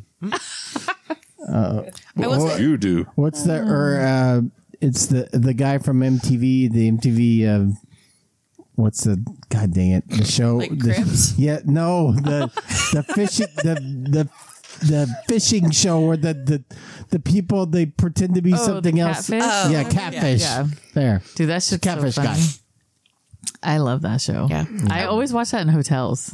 I will what say, you do. What's the or uh, it's the the guy from M T V, the M T V. Uh, what's the god dang it? The show. Like the, Cribs? Yeah, no, the the fishing the the the fishing show where the the the people they pretend to be Oh, the something else. catfish? Oh, yeah, yeah. catfish. Yeah. There. Dude, that shit's Catfish so guy. funny. I love that show. Yeah. I always watch that in hotels.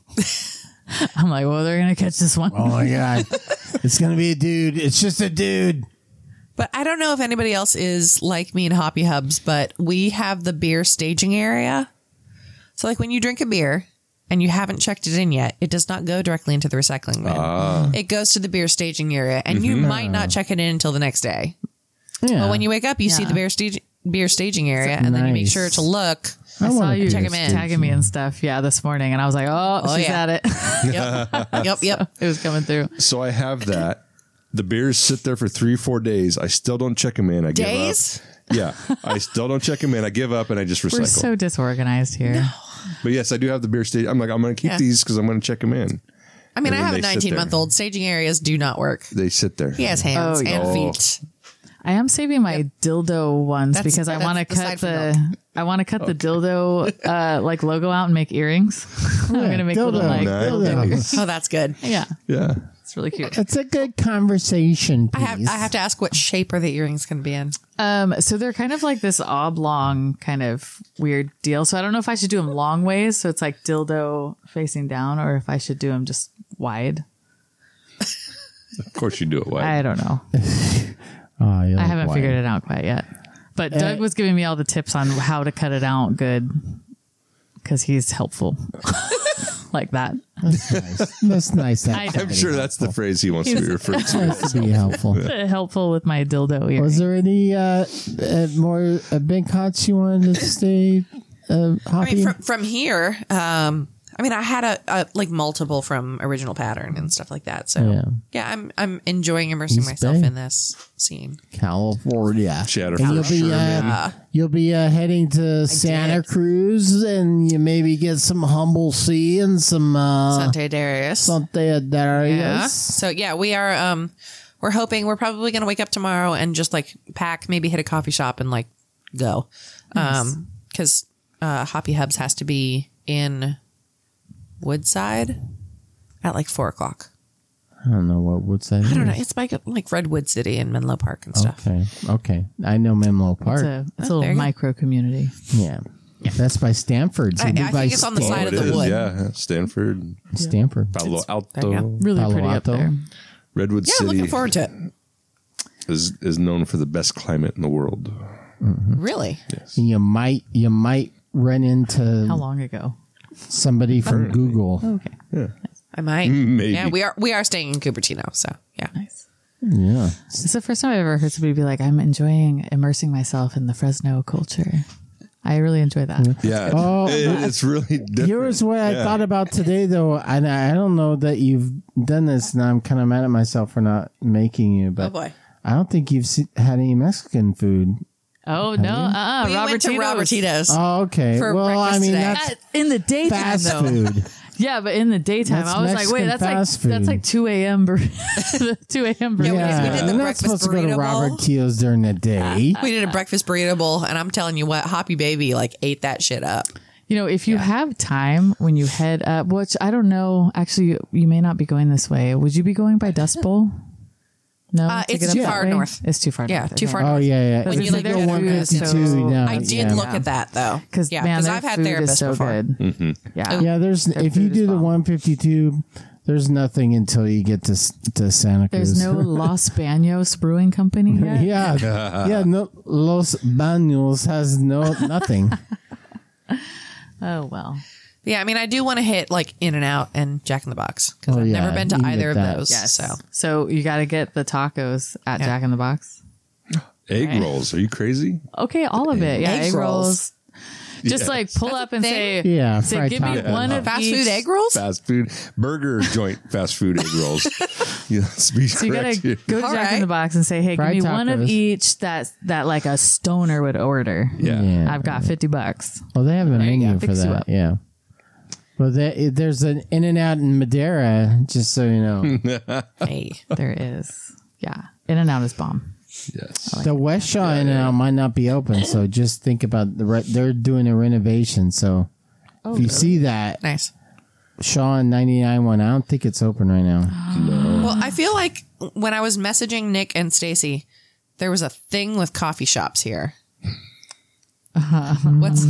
I'm like, well, they're going to catch this one. Oh my god, it's gonna be a dude. It's just a dude. but I don't know if anybody else is like me in Hoppy Hubs, but we have the beer staging area. So like when you drink a beer and you haven't checked it in yet, it does not go directly into the recycling bin. It goes to the beer staging area, and you might not check it in until the next day. Yeah. But when you wake up, you see Yeah. the beer stage beer staging area, and then you make Nice. sure to look. I saw wanna you check 'em in. tagging me and stuff, yeah, this morning, and I was like, oh, Oh, she's yeah. at it. Yep, yep, yep. It was coming through. So I have that. The beers sit there for three, four days. I still don't check them in. I Days? give up. Yeah, I still don't check them in. I give up and I just recycle. We're so disorganized here. But yes, I do have the beer stage. I'm like, I'm going to keep Yeah. these because I'm going to check them in. I mean, And I then have a they sit nineteen there. month old. Staging areas do not work. They sit there. He has hands Oh, and yeah. feet. I am saving my dildo ones That's- because I that's want to aside cut from the I want to cut the dildo uh, like logo out and make earrings. I'm gonna make dildo. little like Nice. dildo. Nice. Oh, that's good. Yeah, Yeah. it's really cute. It's a good conversation I piece. have I have to ask what shape are the earrings going to be in? Um, so they're kind of like this oblong kind of weird deal. So I don't know if I should do them long ways, so it's like dildo facing down, or if I should do them just wide. Of course you do it wide. I don't know. Oh, you I look haven't white. figured it out quite yet. But Doug Uh, was giving me all the tips on how to cut it out good because he's helpful like that. That's nice. That's nice. I That's know. I'm pretty sure that's the phrase he wants to be referred to. nice to be helpful. Helpful with my dildo earring. Was there any uh, uh, more uh, big hots you wanted to stay uh, I hopping? mean, from from here, um, I mean, I had a, a like multiple from Original Pattern and stuff like that. So Yeah. yeah, I'm I'm enjoying immersing East myself Bay. in this scene. California. Shadow And you'll for be Sherman. uh, you'll be uh, heading to Santa did. Cruz, and you maybe get some Humble Sea and some uh, Sante Darius. Santa Darius. Yeah. So yeah, we are. Um, we're hoping we're probably going to wake up tomorrow and just like pack, maybe hit a coffee shop and like go, um, because uh, Hoppy Hubs has to be in Woodside at like four o'clock. I don't know what Woodside. I don't know. is. It's like like Redwood City and Menlo Park and stuff. Okay, okay. I know Menlo Park. It's a, it's a Oh, there little you go. micro community. yeah. That's by Stanford. So I- be I by think it's on the Stan- side Oh, of it the is, wood. yeah. Stanford, Stanford. Palo there you Alto, go. Really Palo pretty Alto. up there. Redwood Yeah, City looking forward to it. is is known for the best climate in the world. Really? Yes. You might you might run into How long ago? somebody from Google. Okay. Yeah. I might. Maybe. Yeah, we are we are staying in Cupertino, so yeah. Nice. Yeah. It's the first time I've ever heard somebody be like, I'm enjoying immersing myself in the Fresno culture. I really enjoy that. Yeah. Oh, It- it's really different. Here's what I Yeah. thought about today, though, and I don't know that you've done this, and I'm kind of mad at myself for not making you. But Oh, boy. I don't think you've se- had any Mexican food. Oh, no. Uh-uh. We went to Robertito's. Oh, okay. For well, I breakfast mean, today. that's At- in the daytime, fast though. food. Yeah, but in the daytime, That's I was like, wait, Mexican that's fast like that's food. like two a.m. bur- two a.m. burrito. Yeah, we did the you're not breakfast supposed to go to burrito Robert bowl. Tio's during the day. We did a breakfast burrito bowl, and I'm telling you what, Hoppy Baby like ate that shit up. You know, if you have time when you head up, which I don't know, actually, you, you may not be going this way. Would you be going by Dust Bowl? No, Uh, to it's get up too that far way? north. It's too far Yeah, north. too okay. far Oh, north. yeah, yeah. When If you look go at one food, fifty-two, so- no, I did yeah. look at that though, Because yeah, man, because their I've had food therapists is so before. good. Yeah, Yeah, there's Their if you food is do the bomb. one fifty-two, there's nothing until you get to s- to Santa Cruz. There's no Los Baños Brewing Company yet. yeah, yeah. No, Los Baños has no nothing. Oh well. Yeah, I mean, I do want to hit like In and Out and Jack in the Box because Oh, I've yeah, never been to you can either get of that. those. Yes. So So you got to get the tacos at Yeah. Jack in the Box. Egg Okay. rolls. Are you crazy? Okay, all of it. Yeah, Egg egg, rolls. rolls. Just Yes. like pull That's up a and thing? say, Yeah, say fried give me taco. one of fast each. food egg rolls. Fast food burger joint. Fast food egg rolls. Yeah, let's be So you correct gotta here. go to All Jack in right. the Box and say, "Hey, Fried give me one of tacos. each that that like a stoner would order." Yeah. Yeah. I've got fifty bucks. Well, they have a you menu go. for Fix you that. up. Yeah. Well, there, there's an In and Out in Madera, just so you know. Hey, There is, yeah. In and Out is bomb. Yes. The West Shaw In and Out might not be open, so just think about the. Re- they're doing a renovation, so if you see that nice. Shaw in ninety-nine one, I don't think it's open right now. Well, I feel like when I was messaging Nick and Stacy, there was a thing with coffee shops here. What's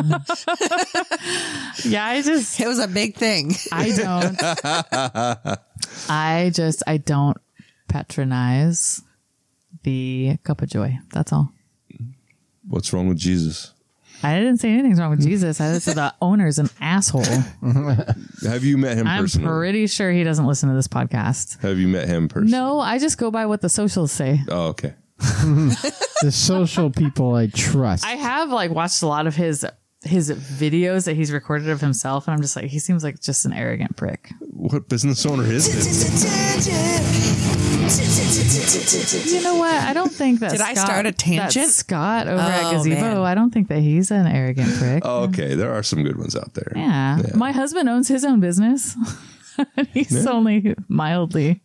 Yeah, I just, it was a big thing. I don't, I just, I don't patronize the Cup of Joy. That's all. What's wrong with Jesus? I didn't say anything's wrong with Jesus. I just said the owner's an asshole. Have you met him I'm personally? pretty sure he doesn't listen to this podcast. Have you met him personally? No, I just go by what the socials say. Oh, okay. The social people I trust. I have like watched a lot of his his videos that he's recorded of himself, and I'm just like, he seems like just an arrogant prick. What business owner is this? You know what? I don't think that Did I Scott, start a tangent? that Scott over at Oh, Gazebo. man. I don't think that he's an arrogant prick. Oh, okay. There are some good ones out there. Yeah. Yeah. My husband owns his own business. He's only mildly,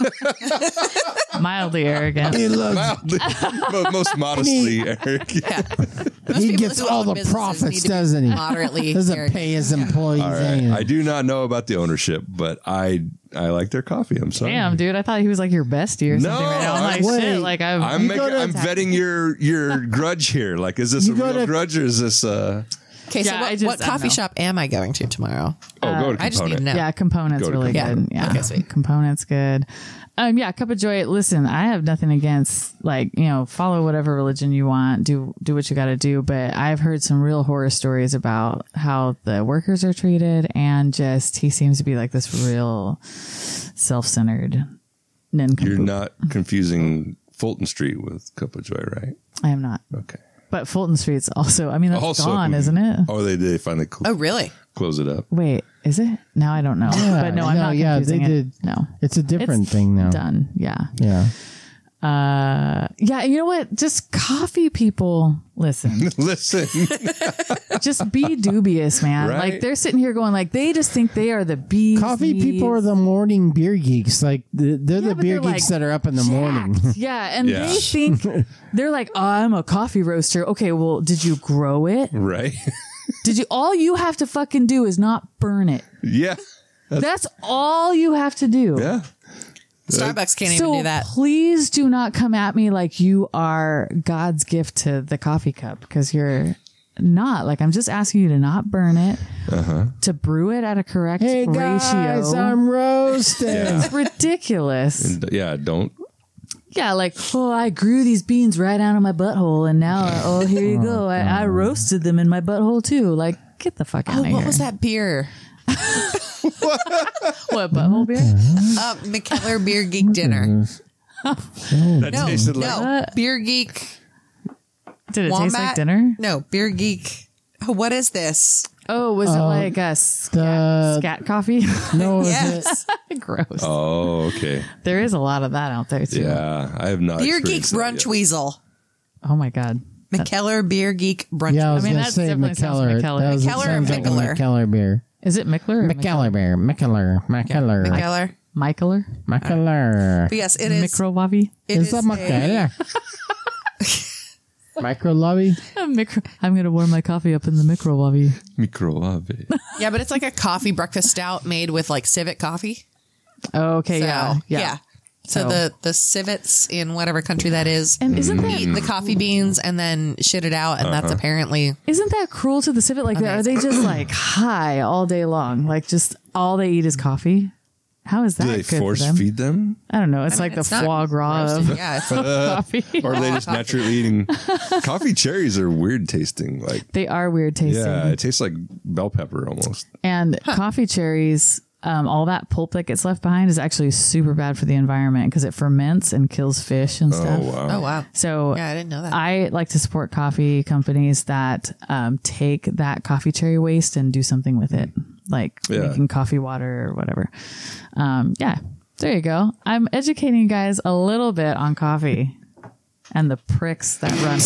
mildly arrogant. He looks- Mildly, mo- most modestly, Eric. he people gets who all own the businesses profits, need to be doesn't he? moderately Doesn't arrogant. pay his employees All right. anything. I do not know about the ownership, but I I like their coffee. I'm sorry. Damn, dude, I thought he was like your bestie or No, something right now. I'm like, Wait. shit, like I've, I'm You making, go to- I'm vetting your your grudge here. Like, is this You a go real to- grudge or is this uh? Okay, so Yeah, I what, just- what I don't coffee know. shop am I going to tomorrow? Oh, go to I just need to component. know. yeah, components Go to really Component. good. Yeah, Okay, sweet. components good. Um, yeah, Cup of Joy. Listen, I have nothing against like you know follow whatever religion you want, do do what you got to do. But I've heard some real horror stories about how the workers are treated, and just he seems to be like this real self-centered nincompoop. You're not confusing Fulton Street with Cup of Joy, right? I am not. Okay. But Fulton Street's also. I mean, that's Also, gone, isn't it? Oh, they did finally cl- Oh, really? close it up. Wait, is it? Now I don't know. Yeah, but no, I'm no, not. yeah, they confusing it. did. No, It's a different It's thing now. done. Yeah. Yeah. Uh, yeah. You know what? Just coffee people. Listen, Listen, just be dubious, man. Right? Like they're sitting here going, like they just think they are the bees. Coffee people are the morning beer geeks. Like the, they're Yeah, the but beer they're, geeks like, that are up in the morning. Yeah, and Yeah. they think they're like, oh, I'm a coffee roaster. Okay, well, did you grow it? right? Did you? All you have to fucking do is not burn it. Yeah, That's all you have to do. yeah. Starbucks can't So even do that. please do not come at me like you are God's gift to the coffee cup, because you're not. Like, I'm just asking you to not burn it, Uh-huh. to brew it at a correct Hey guys, ratio. I'm roasting. It's ridiculous. And, yeah, don't Yeah, like, oh, I grew these beans right out of my butthole, and now, oh, here you go. I, I roasted them in my butthole too. Like, get the fuck out Oh, of here. what was that beer? What, butthole beer? Uh, McKellar Beer Geek Dinner. That No, tasted like no. Beer Geek. Did it Wombat? taste like dinner? No, Beer Geek. Oh, what is this? Oh, was it Uh, like a scat, the- scat coffee? No, is it? Yes. Gross. Oh, okay. There is a lot of that out there too. Yeah, I have not. Beer Geek experienced that Brunch yet. Weasel. Oh my god. McKellar Beer Geek Brunch Yeah, I was I mean, gonna that say definitely sounds McKellar. McKellar. That was, McKellar or sounds like a Mickler? McKellar beer. Is it Mickler? Or McKellar beer. McKellar. McKellar. McKellar. Mickler? McKellar. But yes, it is. Microwavi? It Is is that a- McKellar? Micro lobby. Micro- I'm going to warm my coffee up in the microwave. Microwave. Yeah, but it's like a coffee breakfast stout made with like civet coffee. Okay, So, yeah, yeah. yeah. So So- the the civets in whatever country that is And isn't that eat the coffee beans and then shit it out, and Uh-huh. that's apparently isn't that cruel to the civet? Like, are they just like high all day long? Like, just all they eat is coffee? How is that Do they good for force them? feed them? I don't know. It's I mean, like it's the not foie gras roasted. of Yeah, it's coffee. Or are they just naturally eating? Coffee cherries are weird tasting. Like, They are weird tasting. yeah, it tastes like bell pepper almost. And coffee cherries, um, all that pulp that gets left behind is actually super bad for the environment because it ferments and kills fish and stuff. Oh, wow. oh wow. So Yeah, I didn't know that. I like to support coffee companies that um, take that coffee cherry waste and do something with it, like Yeah. making coffee water or whatever. Um, yeah, there you go. I'm educating you guys a little bit on coffee and the pricks that run.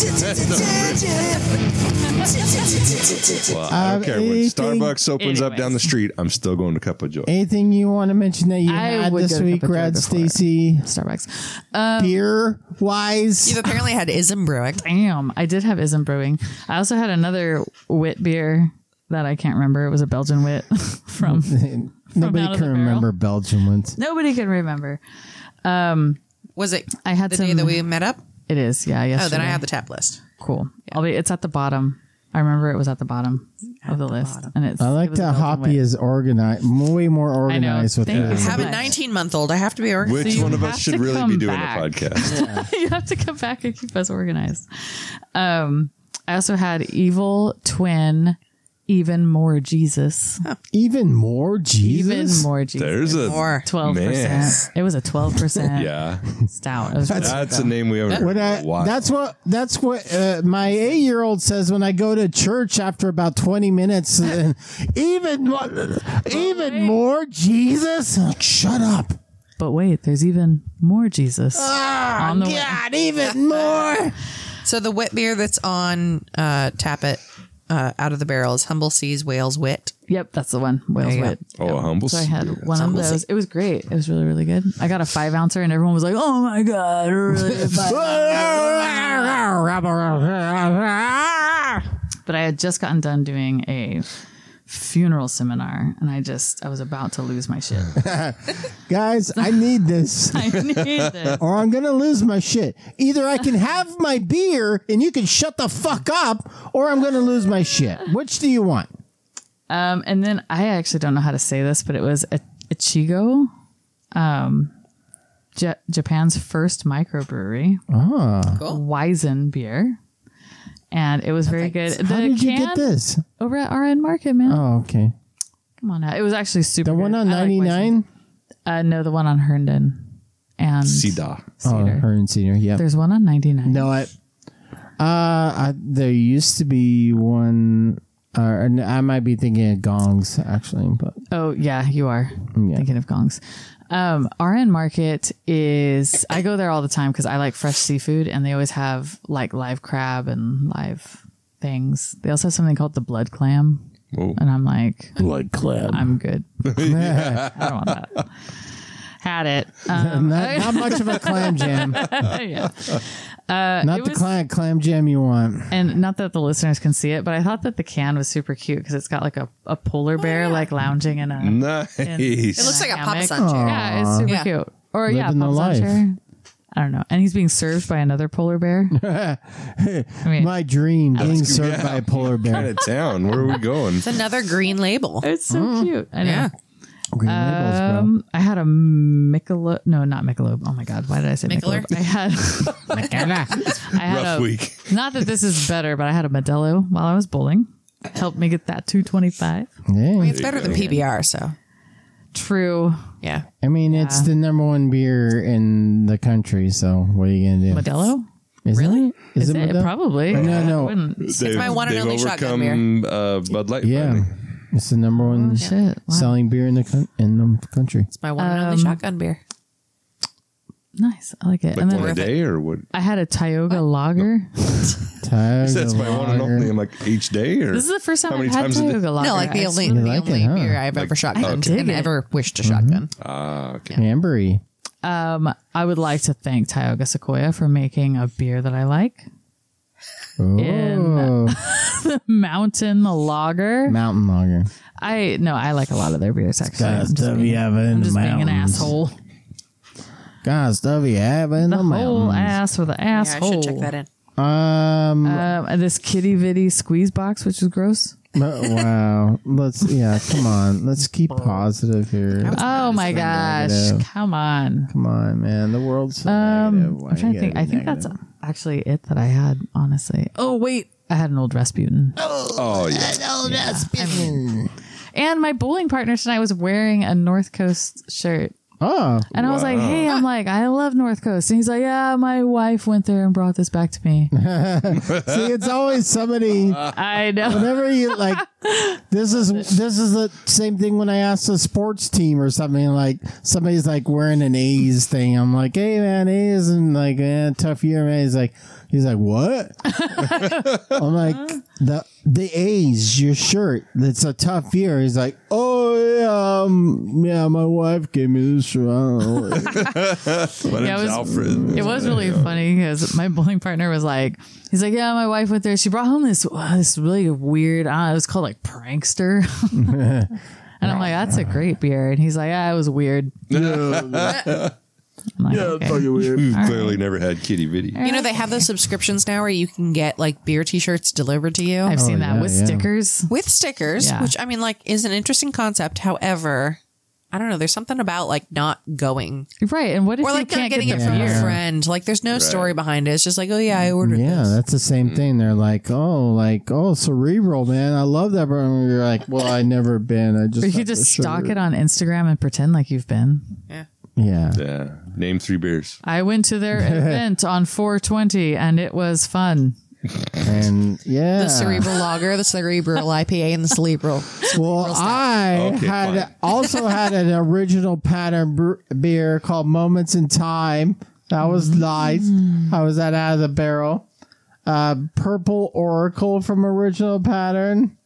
Well, I don't Uh, care. When anything- Starbucks opens up Anyways. down the street, I'm still going to Cup of Joy. Anything you want to mention that you I had would this go to week, Cup of Joy Rad before. Stacy? Starbucks. Um, Beer wise? You've apparently had Ism Brewing. Damn, I did have Ism Brewing. I also had another wit beer that I can't remember. It was a Belgian wit from. Nobody out of can the barrel. remember Belgian ones. Nobody can remember. Um, Was it I had the some. day that we met up? It is, yeah. Yesterday. Oh, then I have the tap list. Cool. I'll be. It's at the bottom. I remember it was at the bottom of the, list, and it's. I it like was a that Belgian Hoppy wit. is organized, way more organized with Thank you this. so I have a much. nineteen month old. I have to be organized. Which you one of have us should to really come be doing back. a podcast? You have to come back and keep us organized. Um, I also had Evil Twin, Even More Jesus. Even more Jesus? Even More Jesus. There's a More. twelve man. percent. It was a twelve percent Yeah, stout. It was really that's good. a name we haven't heard When in I, a while. that's what that's what uh, my eight year old says when I go to church after about twenty minutes. And even mo- even more Jesus. Like, shut up! But wait, there's even more Jesus Ah, on the way. God, even more. So the wit beer that's on uh, Tap It uh, out of the barrel is Humble Seas Whales Wit. Yep, that's the one. Wales There you go. Wit. Oh, a humble. So I had Sea. one of Humble those. Sea. It was great. It was really, really good. I got a five ouncer, and everyone was like, "Oh my god!" Really But I had just gotten done doing a funeral seminar, and I just I was about to lose my shit. Guys, I need this. I need this. Or I'm gonna lose my shit. Either I can have my beer and you can shut the fuck up, or I'm gonna lose my shit. Which do you want? Um, and then I actually don't know how to say this, but it was a Ichigo, um, J- Japan's first microbrewery, Ah, Weizen beer, and it was very good. The how did you can get this? over at R N Market, man. Oh, okay. Come on now, it was actually super. The one good. on I like ninety-nine. Weizen. Uh, no, the one on Herndon and Sida. Oh, Cedar. her and Cedar. Yeah. There's one on ninety-nine. No, I. Uh, I, there used to be one. Uh, I might be thinking of Gongs actually, but Oh yeah, you are Yeah. thinking of Gongs. Um, R N Market is. I go there all the time because I like fresh seafood, and they always have like live crab and live things. They also have something called the blood clam, Whoa. and I'm like, blood club. I'm good. I don't want that. Had it. Um, not, not much of a clam jam. yeah. Not it the was- clam, clam jam you want. And not that the listeners can see it, but I thought that the can was super cute because it's got like a, a polar bear like lounging in a. Nice. in- It looks like a hammock. Papa Sun chair. Yeah, it's super Yeah. cute. Or yeah, Living the Papa Sun life. chair. I don't know. And he's being served by another polar bear. I mean, My dream being Alex, served yeah. by a polar Out bear. of town. Where are we going? It's another green label. it's so cute. I know. Yeah. Green labels, bro. Um, I had a Michelob. No, not Michelob. Oh my God, why did I say Michelob? Michelob? I had. I had Rough a, week. Not that this is better, but I had a Modelo while I was bowling. Helped me get that two twenty-five. Yeah. I mean, it's better than P B R, so True. yeah. I mean, it's the number one beer in the country. So what are you gonna do? Modelo? Isn't Really? it? Is, Is it, it? Modelo? Probably. No, I no. wouldn't- They've, my one and they've only shotgun overcome uh, Bud Light. Yeah, finally. it's the number one Oh, shit. Wow. selling beer in the con- in the country. It's my one and only Um, shotgun beer. Nice. I like it. Like and one then a day or what? I had a Tioga Lager. Tiger That's my one and Lager. only. I'm like each day or This is the first time How I've many had times a day? Tioga Lager. No, like the I only, You the like it, only huh? beer I've ever I shotgunned dig and it. ever wished to shotgun. Ah, okay. Ambery. Um, I would like to thank Tioga Sequoia for making a beer that I like. Oh, Mountain Lager. Mountain Lager. I no, I like a lot of their beers actually. Got I'm just stuff being, you have in I'm the just being an mountains. asshole. Got stuff you have in The the, whole mountains. ass for the Yeah, I asshole. should check that in. Um. Um, and this kitty vitty squeeze box, which is gross. but- wow. Let's. Yeah. Come on. Let's keep positive here. Oh my so gosh! negative. Come on. Come on, man. The world's so negative. Um, Why I'm trying you to think. gotta I be think negative? that's actually it that I had. Honestly. Oh wait, I had an old Rasputin. Oh yeah. And my bowling partner tonight was wearing a North Coast shirt. Oh. And I was like, hey, I'm like, I love North Coast. And he's like, yeah, my wife went there and brought this back to me. See, it's always somebody. I know. Whenever you like, this is this is the same thing when I ask a sports team or something, like somebody's like wearing an A's thing. I'm like, hey man, A's and like, eh, tough year, man. He's like, he's like, what? I'm like, the the A's, your shirt. It's a tough year. He's like, oh yeah, um, yeah. My wife gave me this shirt. I don't know. My name's Yeah, it was- Alfred. It was really funny because my bowling partner was like, he's like, yeah, my wife went there. She brought home this uh, this really weird, uh, it was called like Prankster. And I'm like, that's a great beer. And he's like, ah, it was weird. I'm like, okay. weird. You've clearly never had Kitty Vitty. You know, they have those subscriptions now where you can get like beer t-shirts delivered to you I've seen Oh, that yeah, with yeah. stickers. with stickers, Yeah. which I mean, like, is an interesting concept. However, I don't know. There's something about like not going Right. And what if or you like not can't getting get it the from beer? a friend. Like, there's no story behind it. It's just like, oh yeah, I ordered Yeah, this. that's the same thing. They're like, oh, like, oh, Cerebral, man. I love that. But you're like, well, I never been. I just. Or you got could just the stalk shirt. it on Instagram and pretend like you've been. Yeah. Yeah. Yeah. Name three beers. I went to their event on four twenty and it was fun. And yeah. The cerebral lager, the cerebral I P A, and the cerebral. Well, I Okay, had fine. also had an original pattern br- beer called Moments in Time. That was nice. I was that out of the barrel. Uh, Purple Oracle from Original Pattern.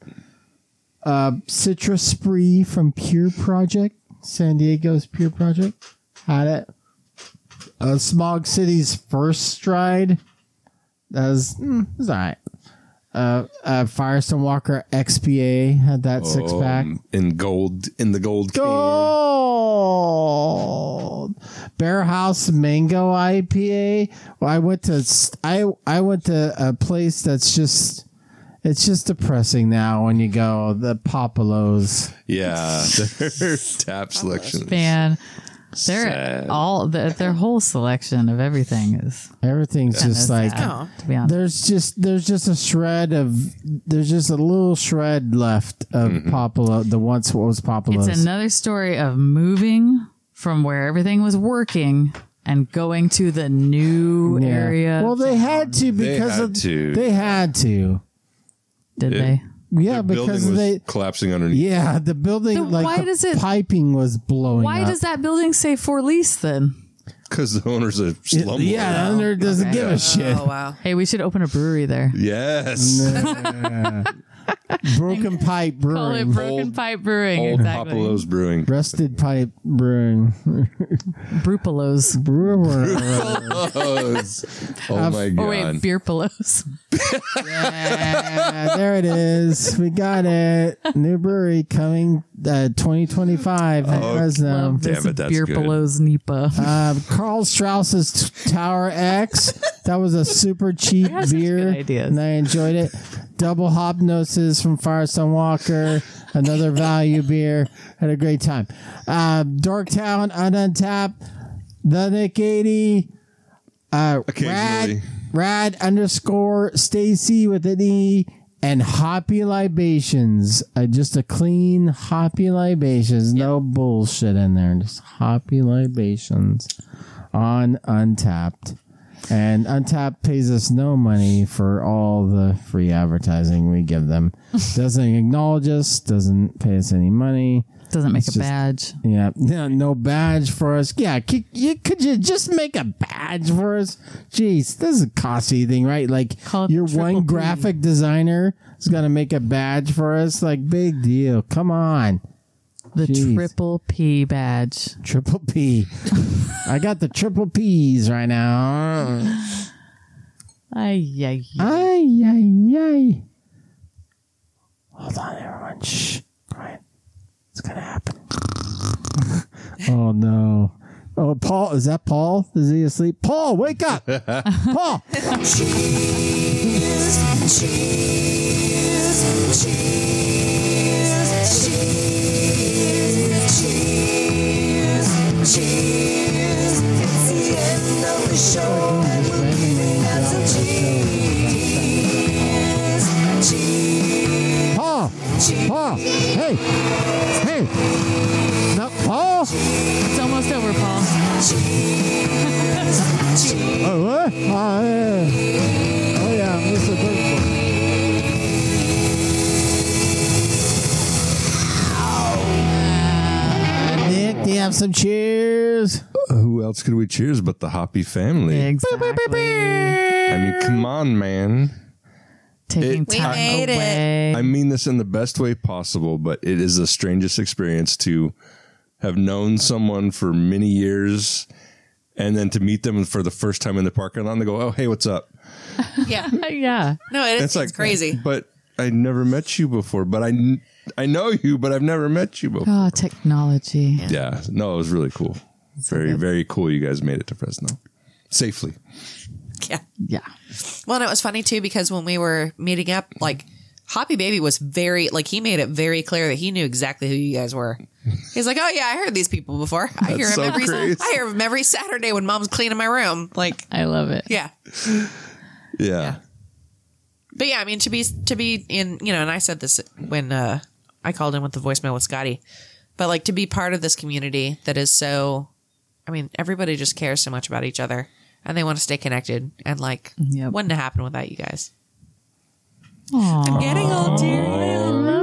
Uh, Citrus Spree from Pure Project. San Diego's Pure Project. Had it. Uh, Smog City's First Stride. That was, mm, it was all right. Uh, uh, Firestone Walker X P A had that six pack. Um, in gold, in the gold can. Gold. Bear House Mango I P A. Well, I went to I I went to a place that's just it's just depressing now when you go the Papalos. Yeah. Their tap selection. Man, they're Sad. all the, their whole selection of everything is Everything's kinda just like sad, to be honest. there's just there's just a shred of there's just a little shred left of Papalo, the once what was Papalos. It's another story of moving from where everything was working and going to the new Yeah. area. Well, they had to They because had of to. they had to. Did It- they? Yeah, Their because building was they collapsing underneath. yeah the building Then like why the does it- piping was blowing. Why up. does that building say for lease then? Because the owner's a slumlord. Yeah, under doesn't Okay. give a shit. Oh wow. Hey, we should open a brewery there. Yes. Broken Pipe Call it Brewing, Broken Old- Pipe Brewing. Old exactly. Papalos Brewing. Rusted Pipe Brewing. Brupalos. Brewer. Oh my god. Oh wait, beer pillows. Yeah, there it is. We got it. New brewery coming uh, twenty twenty-five at Fresno. Love Damn this it, that's beer good. pillows Nipa. Um, Carl Strauss's T- Tower X. That was a super cheap has such beer, good ideas. and I enjoyed it. Double hop noses from Firestone Walker. Another value beer. Had a great time. Uh, Dorktown, Ununtapped, The Nick eighty, uh, Rad, Occasionally. Rad underscore Stacy with an E, and Hoppy Libations. Uh, just a clean Hoppy Libations. No bullshit in there. Just Hoppy Libations on Untapped. And Untapped pays us no money for all the free advertising we give them. Doesn't acknowledge us, doesn't pay us any money. Doesn't make It's a just- badge. Yeah, no, no badge for us. Yeah, could you, could you just make a badge for us? Jeez, this doesn't cost anything, right? Like Call it your Triple one P. graphic designer is going to make a badge for us. Like, big deal. Come on. The Jeez. triple P badge. Triple P. I got the triple P's right now. Ay, ay, ay. Ay, ay, ay. Hold on, everyone. Shh. Quiet. It's going to happen. Oh, no. Oh, Paul. Is that Paul? Is he asleep? Paul, wake up. Paul. Paul. Paul. Hey. Hey. No, Paul. It's almost over, Paul. Oh, what? Oh, yeah. Oh, yeah. Mister Bird. Nick, do you have some cheers? Uh, who else could we cheers but the Hoppy family? Exactly. I mean, come on, man. Taking It- We time made it. away. I mean this in the best way possible, but it is the strangest experience to have known someone for many years and then to meet them for the first time in the parking lot and they go, oh, hey, what's up? Yeah. yeah. No, it, it's, it's crazy. But I never met you before, but I, kn- I know you, but I've never met you before. Oh, technology. Yeah. No, it was really cool. Very, very cool. You guys made it to Fresno safely. Yeah. Yeah. Well, and it was funny too because when we were meeting up, like Hoppy Baby was very like he made it very clear that he knew exactly who you guys were. He's like, "Oh yeah, I heard these people before. I hear him so every crazy. I hear him every Saturday when Mom's cleaning my room." Like, I love it. yeah, Yeah. but yeah, I mean to be to be in you know, and I said this when uh, I called in with the voicemail with Scotty, but like to be part of this community that is so, I mean, everybody just cares so much about each other and they want to stay connected and like Yep. wouldn't have happened without you guys. Aww. I'm getting all teary. I love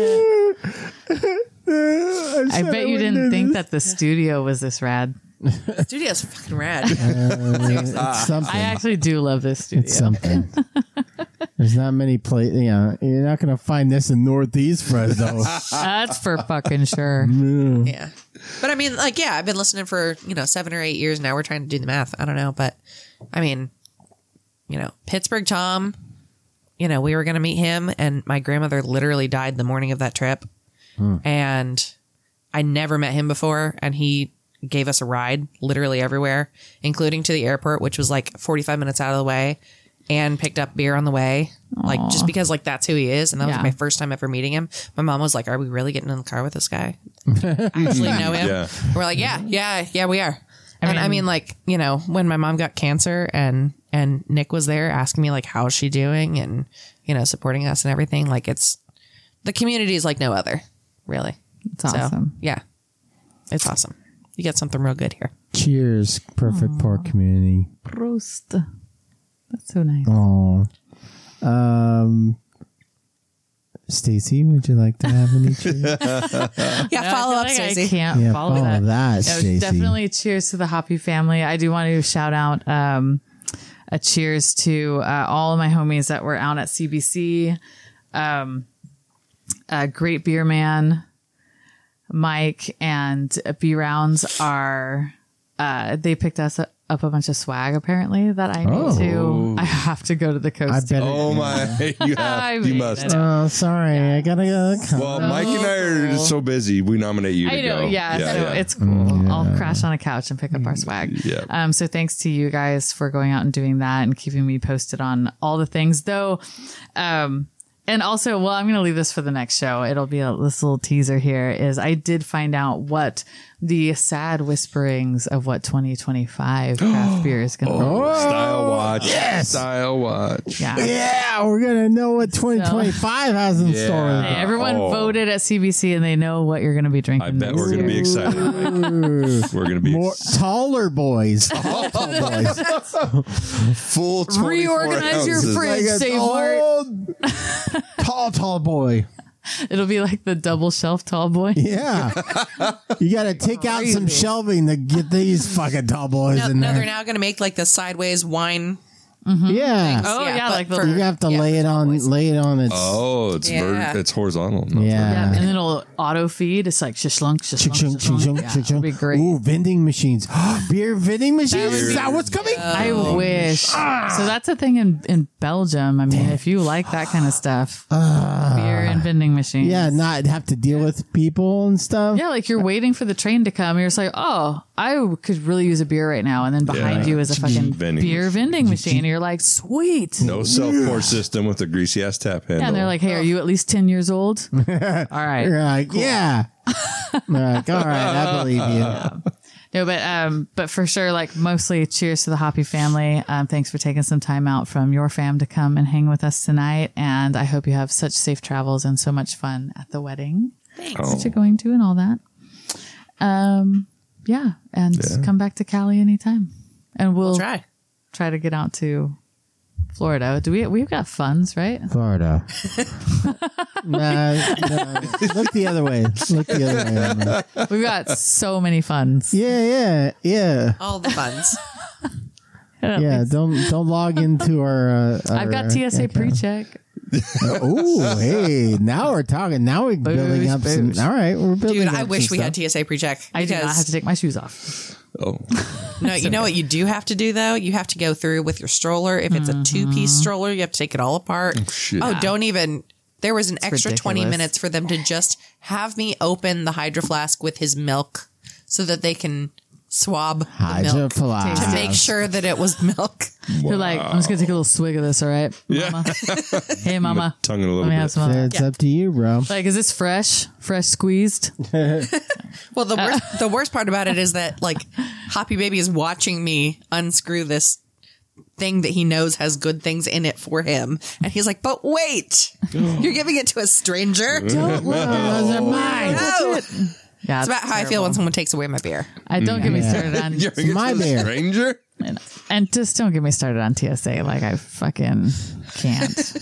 it. I bet you didn't think that the studio was this rad. Studio's fucking rad. It's something. I actually do love this studio. It's something. There's not many places. You know, you're not going to find this in Northeast Fresno. That's for fucking sure. Yeah. But I mean, like, yeah, I've been listening for, you know, seven or eight years now. We're trying to do the math. I don't know. But I mean, you know, Pittsburgh Tom, you know, we were going to meet him and my grandmother literally died the morning of that trip. Hmm. And I never met him before. And he gave us a ride literally everywhere, including to the airport, which was like forty-five minutes out of the way, and picked up beer on the way. Like, just because like that's who he is. And that Yeah. was my first time ever meeting him. My mom was like, are we really getting in the car with this guy? Actually know him. Yeah. We're like, yeah, yeah, yeah, we are. I and I mean- mean, like, you know, when my mom got cancer and and Nick was there asking me like, how's she doing, and you know, supporting us and everything. Like, it's the community is like no other, really. It's awesome. So, yeah, it's awesome. You get something real good here. Cheers, perfect pork community. Prost. That's so nice. Oh, um, Stacy, would you like to have any cheers? Yeah, follow I up, feel like I Stacey. can't Yeah, follow, follow that. that, No, Stacey. definitely cheers to the Hoppy family. I do want to shout out um, a cheers to uh, all of my homies that were out at C B C. Um, uh, Great Beer Man, Mike, and B Rounds are uh, they picked us up a bunch of swag apparently that I need Oh. to. I have to go to the I coast. bet. Oh it, my! You I have. You mean, must. I know. Oh, sorry. I gotta go. Well, Mike and I are so busy. We nominate you to I know, go. yeah, so yeah. it's cool. I'll crash on a couch and pick up our swag. Yeah. Um, so thanks to you guys for going out and doing that and keeping me posted on all the things. Though, um, And also, well, I'm going to leave this for the next show. It'll be a this little teaser here is I did find out what the sad whisperings of what twenty twenty-five craft beer is going to Oh, be. style watch. Yes. Style watch. Yeah. Yeah, we're gonna know what twenty twenty-five has in Yeah. store. Hey, everyone Oh. voted at C B C and they know what you're going to be drinking. I bet next we're going to be year. excited. Mike. We're going to be More ex- taller boys. Tall, tall boys. full twenty-four Reorganize your ounces. fridge. Like a Save Mart. old, tall, tall boy. It'll be like the double shelf tall boy. Yeah. You got to take out some shelving to get these fucking tall boys No, in no, there. they're now going to make like the sideways wine. Yeah. Oh, yeah, but like the- for- You have to yeah, lay it on, boys. lay it on its. Oh, it's Yeah. ver- it's horizontal. not Yeah. Yeah, and then it'll auto feed. It's like shishlunk, Ching, shishlunk, ching, ching, ching, shishlunk. Yeah, ching, it'll be great. Ooh, vending machines. Beer vending machines? would Is be- that what's coming? I wish. So that's a thing in, in Belgium. I mean, if you like that kind of stuff, beer and vending machines. Yeah, not have to deal with people and stuff. Yeah, like you're waiting for the train to come. You're just like, oh, I could really use a beer right now. And then behind Yeah. you is a fucking Vending beer vending machine. And you're like, sweet. No self pour system with a greasy ass tap handle. Yeah, and they're like, hey, are you at least ten years old? All right. You're like, yeah. They're like, all right, I believe you. No, but um, but for sure, like mostly cheers to the Hoppy family. Um, thanks for taking some time out from your fam to come and hang with us tonight. And I hope you have such safe travels and so much fun at the wedding Oh. that you're going to and all that. Um, yeah, and Yeah. come back to Cali anytime, and we'll, We'll try. try to get out to Florida. Do we? We've got funds, right? Florida. nah, nah, look the other way. Look the other way. Emma. We've got so many funds. Yeah, yeah, yeah. All the funds. Yeah, don't don't log into our. Uh, our I've got T S A account. pre-check. Oh, hey! Now we're talking. Now we're building up booze. some. All right, we're building. Dude, up I wish some we had stuff. T S A pre-check. I do not because- have to take my shoes off. Oh, No, you know what you do have to do though? You have to go through with your stroller. If it's a two-piece stroller, you have to take it all apart. Oh, shit. don't even. There was an extra twenty ridiculous. minutes for them to just have me open the Hydro Flask with his milk so that they can swab the milk to Hydroflask. make sure that it was milk. You're like, I'm just gonna take a little swig of this, all right? Yeah. Mama? Hey, mama. tongue it a little Let me bit. have some of that. It's up to you, bro. Like, is this fresh? Fresh squeezed? Well, the worst, the worst part about it is that like Hoppy Baby is watching me unscrew this thing that he knows has good things in it for him, and he's like, "But wait, you're giving it to a stranger." Don't let Those are mine. No. Yeah, It's about how I feel when someone takes away my beer. I don't get me Yeah. started on, You're It's my a beer. stranger? and, and just don't get me started on T S A. Like, I fucking can't.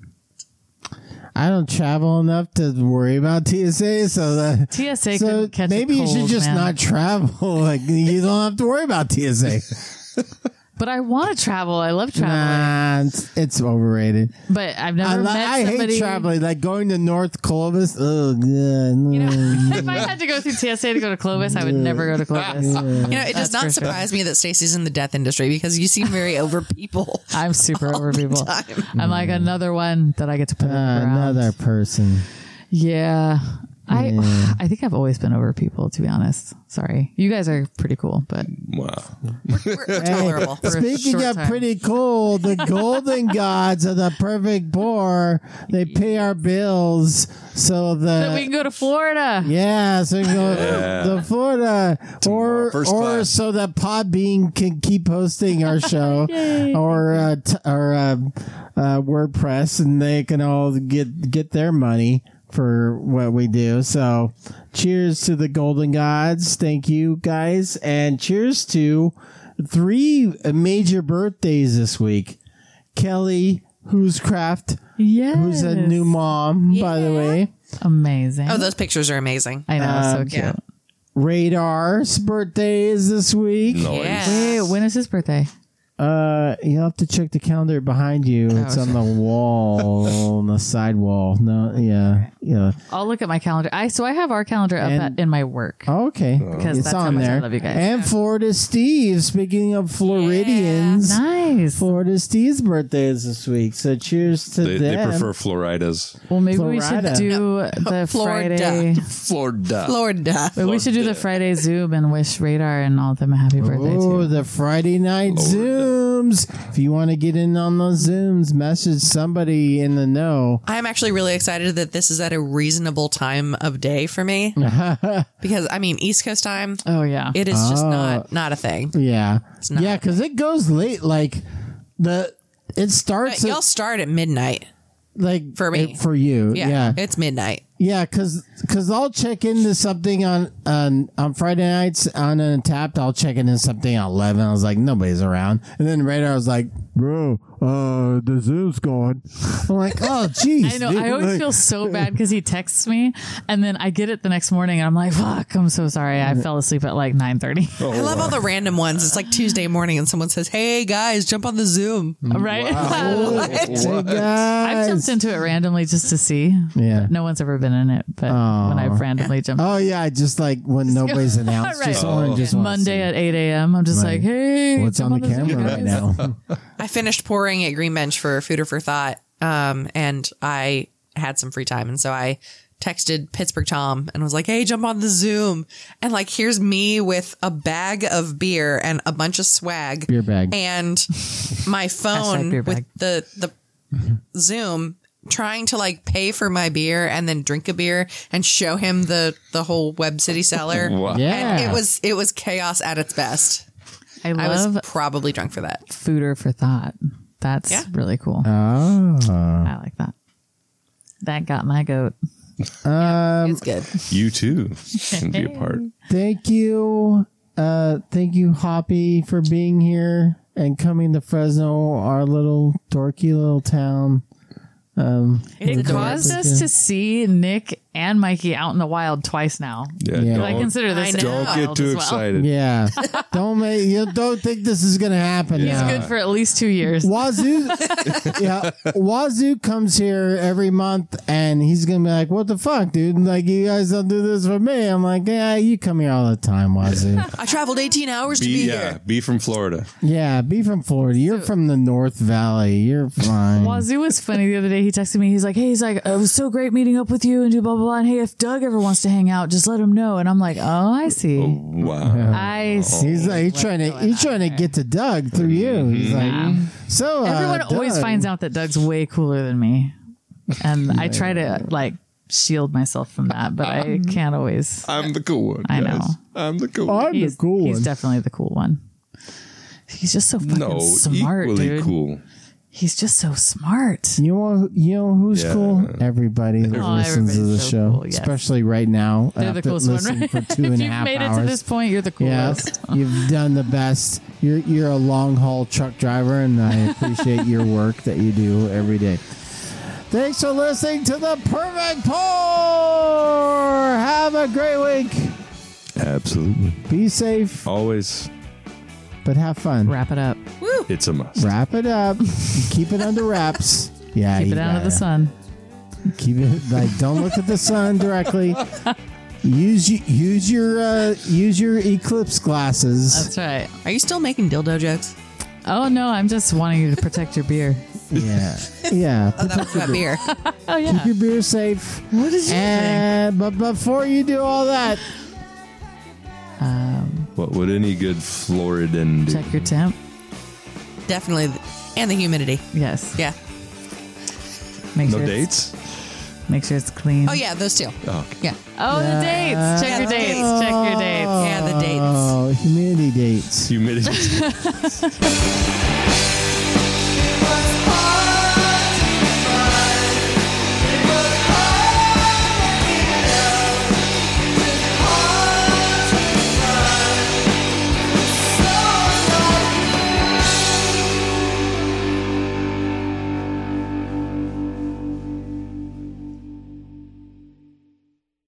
I don't travel enough to worry about T S A, so that T S A so couldn't catch a maybe you should cold, just man. not travel. Like you don't have to worry about T S A. But I want to travel. I love traveling. Nah, it's, it's overrated. But I've never I, li- met I somebody. hate traveling, like going to North Clovis. Oh, God. You know, If I had to go through T S A to go to Clovis, I would never go to Clovis. you know, it That's does for not sure. surprise me that Stacey's in the death industry because you seem very over people. I'm super over people. time. I'm like another one that I get to put Uh, in the ground. another person. Yeah. I Yeah. I think I've always been over people, to be honest. Sorry. You guys are pretty cool, but Wow. We're, we're tolerable. For a Speaking short of time. pretty cool, the golden gods of the perfect pour, they pay our bills so the so we can go to Florida. yeah, so we can go Yeah. to Florida, or First or class. so that Podbean can keep hosting our show, or uh, t- or uh, uh, WordPress, and they can all get get their money for what we do. So, cheers to the golden gods. Thank you, guys, and cheers to three major birthdays this week. Kelly Hooscraft, Yes. who's a new mom, by the way. Amazing. Oh, those pictures are amazing. I know. Um, so cute. yeah. Radar's birthday is this week. Nice. Yeah. Wait, when is his birthday? Uh, you have to check the calendar behind you. It's on the wall, on the side wall. No, yeah, yeah. I'll look at my calendar. I so I have our calendar up And- at, in my work. Oh, okay, Because it's that's how on much I there. love you guys. And Florida Steve. Speaking of Floridians, Nice. Florida Steve's birthday is this week. So cheers to They, they them. prefer Floridas. Well, maybe we should Florida. do the Florida. Friday. Florida. Florida. But we should do the Friday Zoom and wish Radar and all of them a happy birthday Oh, too. the Friday night Zoom. Zooms. If you want to get in on those Zooms, message somebody in the know. I'm actually really excited that this is at a reasonable time of day for me because I mean East Coast time. Oh yeah, it is just Oh. not not a thing. Yeah, It's not. yeah, because it goes late. Like the it starts But at, y'all start at midnight. like for me. it- for you. Yeah, Yeah, it's midnight. yeah, because because I'll check into something on on on Friday nights on Untapped. I'll check into something at eleven. I was like, nobody's around, and then Radar was like, bro, uh, the Zoom's going. I'm like, oh, jeez. I know. dude. I always Like- feel so bad because he texts me, and then I get it the next morning, and I'm like, "Fuck! I'm so sorry. I fell asleep at like nine thirty." I love all the random ones. It's like Tuesday morning and someone says, "Hey guys, jump on the Zoom." Right? What? Hey, guys. I've jumped into it randomly just to see. Yeah. No one's ever been in it, but Oh. when I've randomly jumped, Oh yeah, just like when nobody's announced, Right. just someone just wants Monday to- at eight a.m., I'm just Right. like, "Hey, what's jump on the Zoom, camera guys." right now? I finished pouring at Green Bench for Food or for Thought, um, and I had some free time, and so I texted Pittsburgh Tom and was like, "Hey, jump on the Zoom." And like, here's me with a bag of beer and a bunch of swag, Beer bag. and my phone beer with bag. the the Zoom, trying to like pay for my beer and then drink a beer and show him the the whole Web City cellar. Wow. Yeah. And it was it was chaos at its best. I I was love probably drunk for that. Fooder for Thought. That's Yeah. really cool. Oh, I like that. That got my goat. um, It's good. You too can be a part. thank you, uh, thank you, Hoppy, for being here and coming to Fresno, our little dorky little town. Um, It we caused appreciate us it. to see Nick and Mikey out in the wild twice now. Yeah, Yeah. I Don't, consider this I know. don't wild get too as well. excited. Yeah, don't make you don't think this is gonna happen. He's now. good for at least two years. Wazoo, yeah, Wazoo comes here every month, and he's gonna be like, "What the fuck, dude? Like, you guys don't do this for me." I'm like, "Yeah, you come here all the time, Wazoo." I traveled eighteen hours to Be, be yeah, here. be from Florida. Yeah, be from Florida. You're from the North Valley. You're fine. Wazoo was funny the other day. He texted me. He's like, "Hey, he's like, it was so great meeting up with you and do blah blah blah. And hey, if Doug ever wants to hang out, just let him know." And I'm like, "Oh, I see. Wow. I see." He's like, he's trying to he's trying to get to Doug through you. He's like, so uh, Everyone always Doug- finds out that Doug's way cooler than me, and I try to like shield myself from that, but I can't always. I'm the cool one. I guys. know. I'm the cool one. I'm the He's, cool he's one. definitely the cool one. He's just so fucking No, smart, equally dude. cool. He's just so smart. You know, you know who's Yeah. cool? Everybody that Oh, listens to the everybody's so show, cool, yes. especially right now. They're after the coolest one, listening right? for two and if a you've half made hours. it to this point, you're the Yeah, coolest. you've done the best. You're you're a long haul truck driver, and I appreciate your work that you do every day. Thanks for listening to the Perfect Pour. Have a great week. Absolutely. Be safe, Always, but have fun. Wrap it up. it's a must. Wrap it up. Keep it under wraps. Yeah, Keep you it out of the gotta. sun. Keep it like don't look at the sun directly. Use y- use your uh, use your eclipse glasses. That's right. Are you still making dildo jokes? Oh no, I'm just wanting you to protect your beer. Yeah, yeah. Oh, that was about beer. Oh Keep yeah. your beer safe. What did you And but before you do all that, Um, What would any good Floridan do? check your temp. Definitely. And the humidity. Yes. Yeah. Make No sure it's- dates? Make sure it's clean. Oh, yeah, those two. Oh, okay. Yeah. Oh, the dates. Check Yeah, your the dates. dates. Check your dates. Yeah, the dates. oh, humidity dates. Humidity.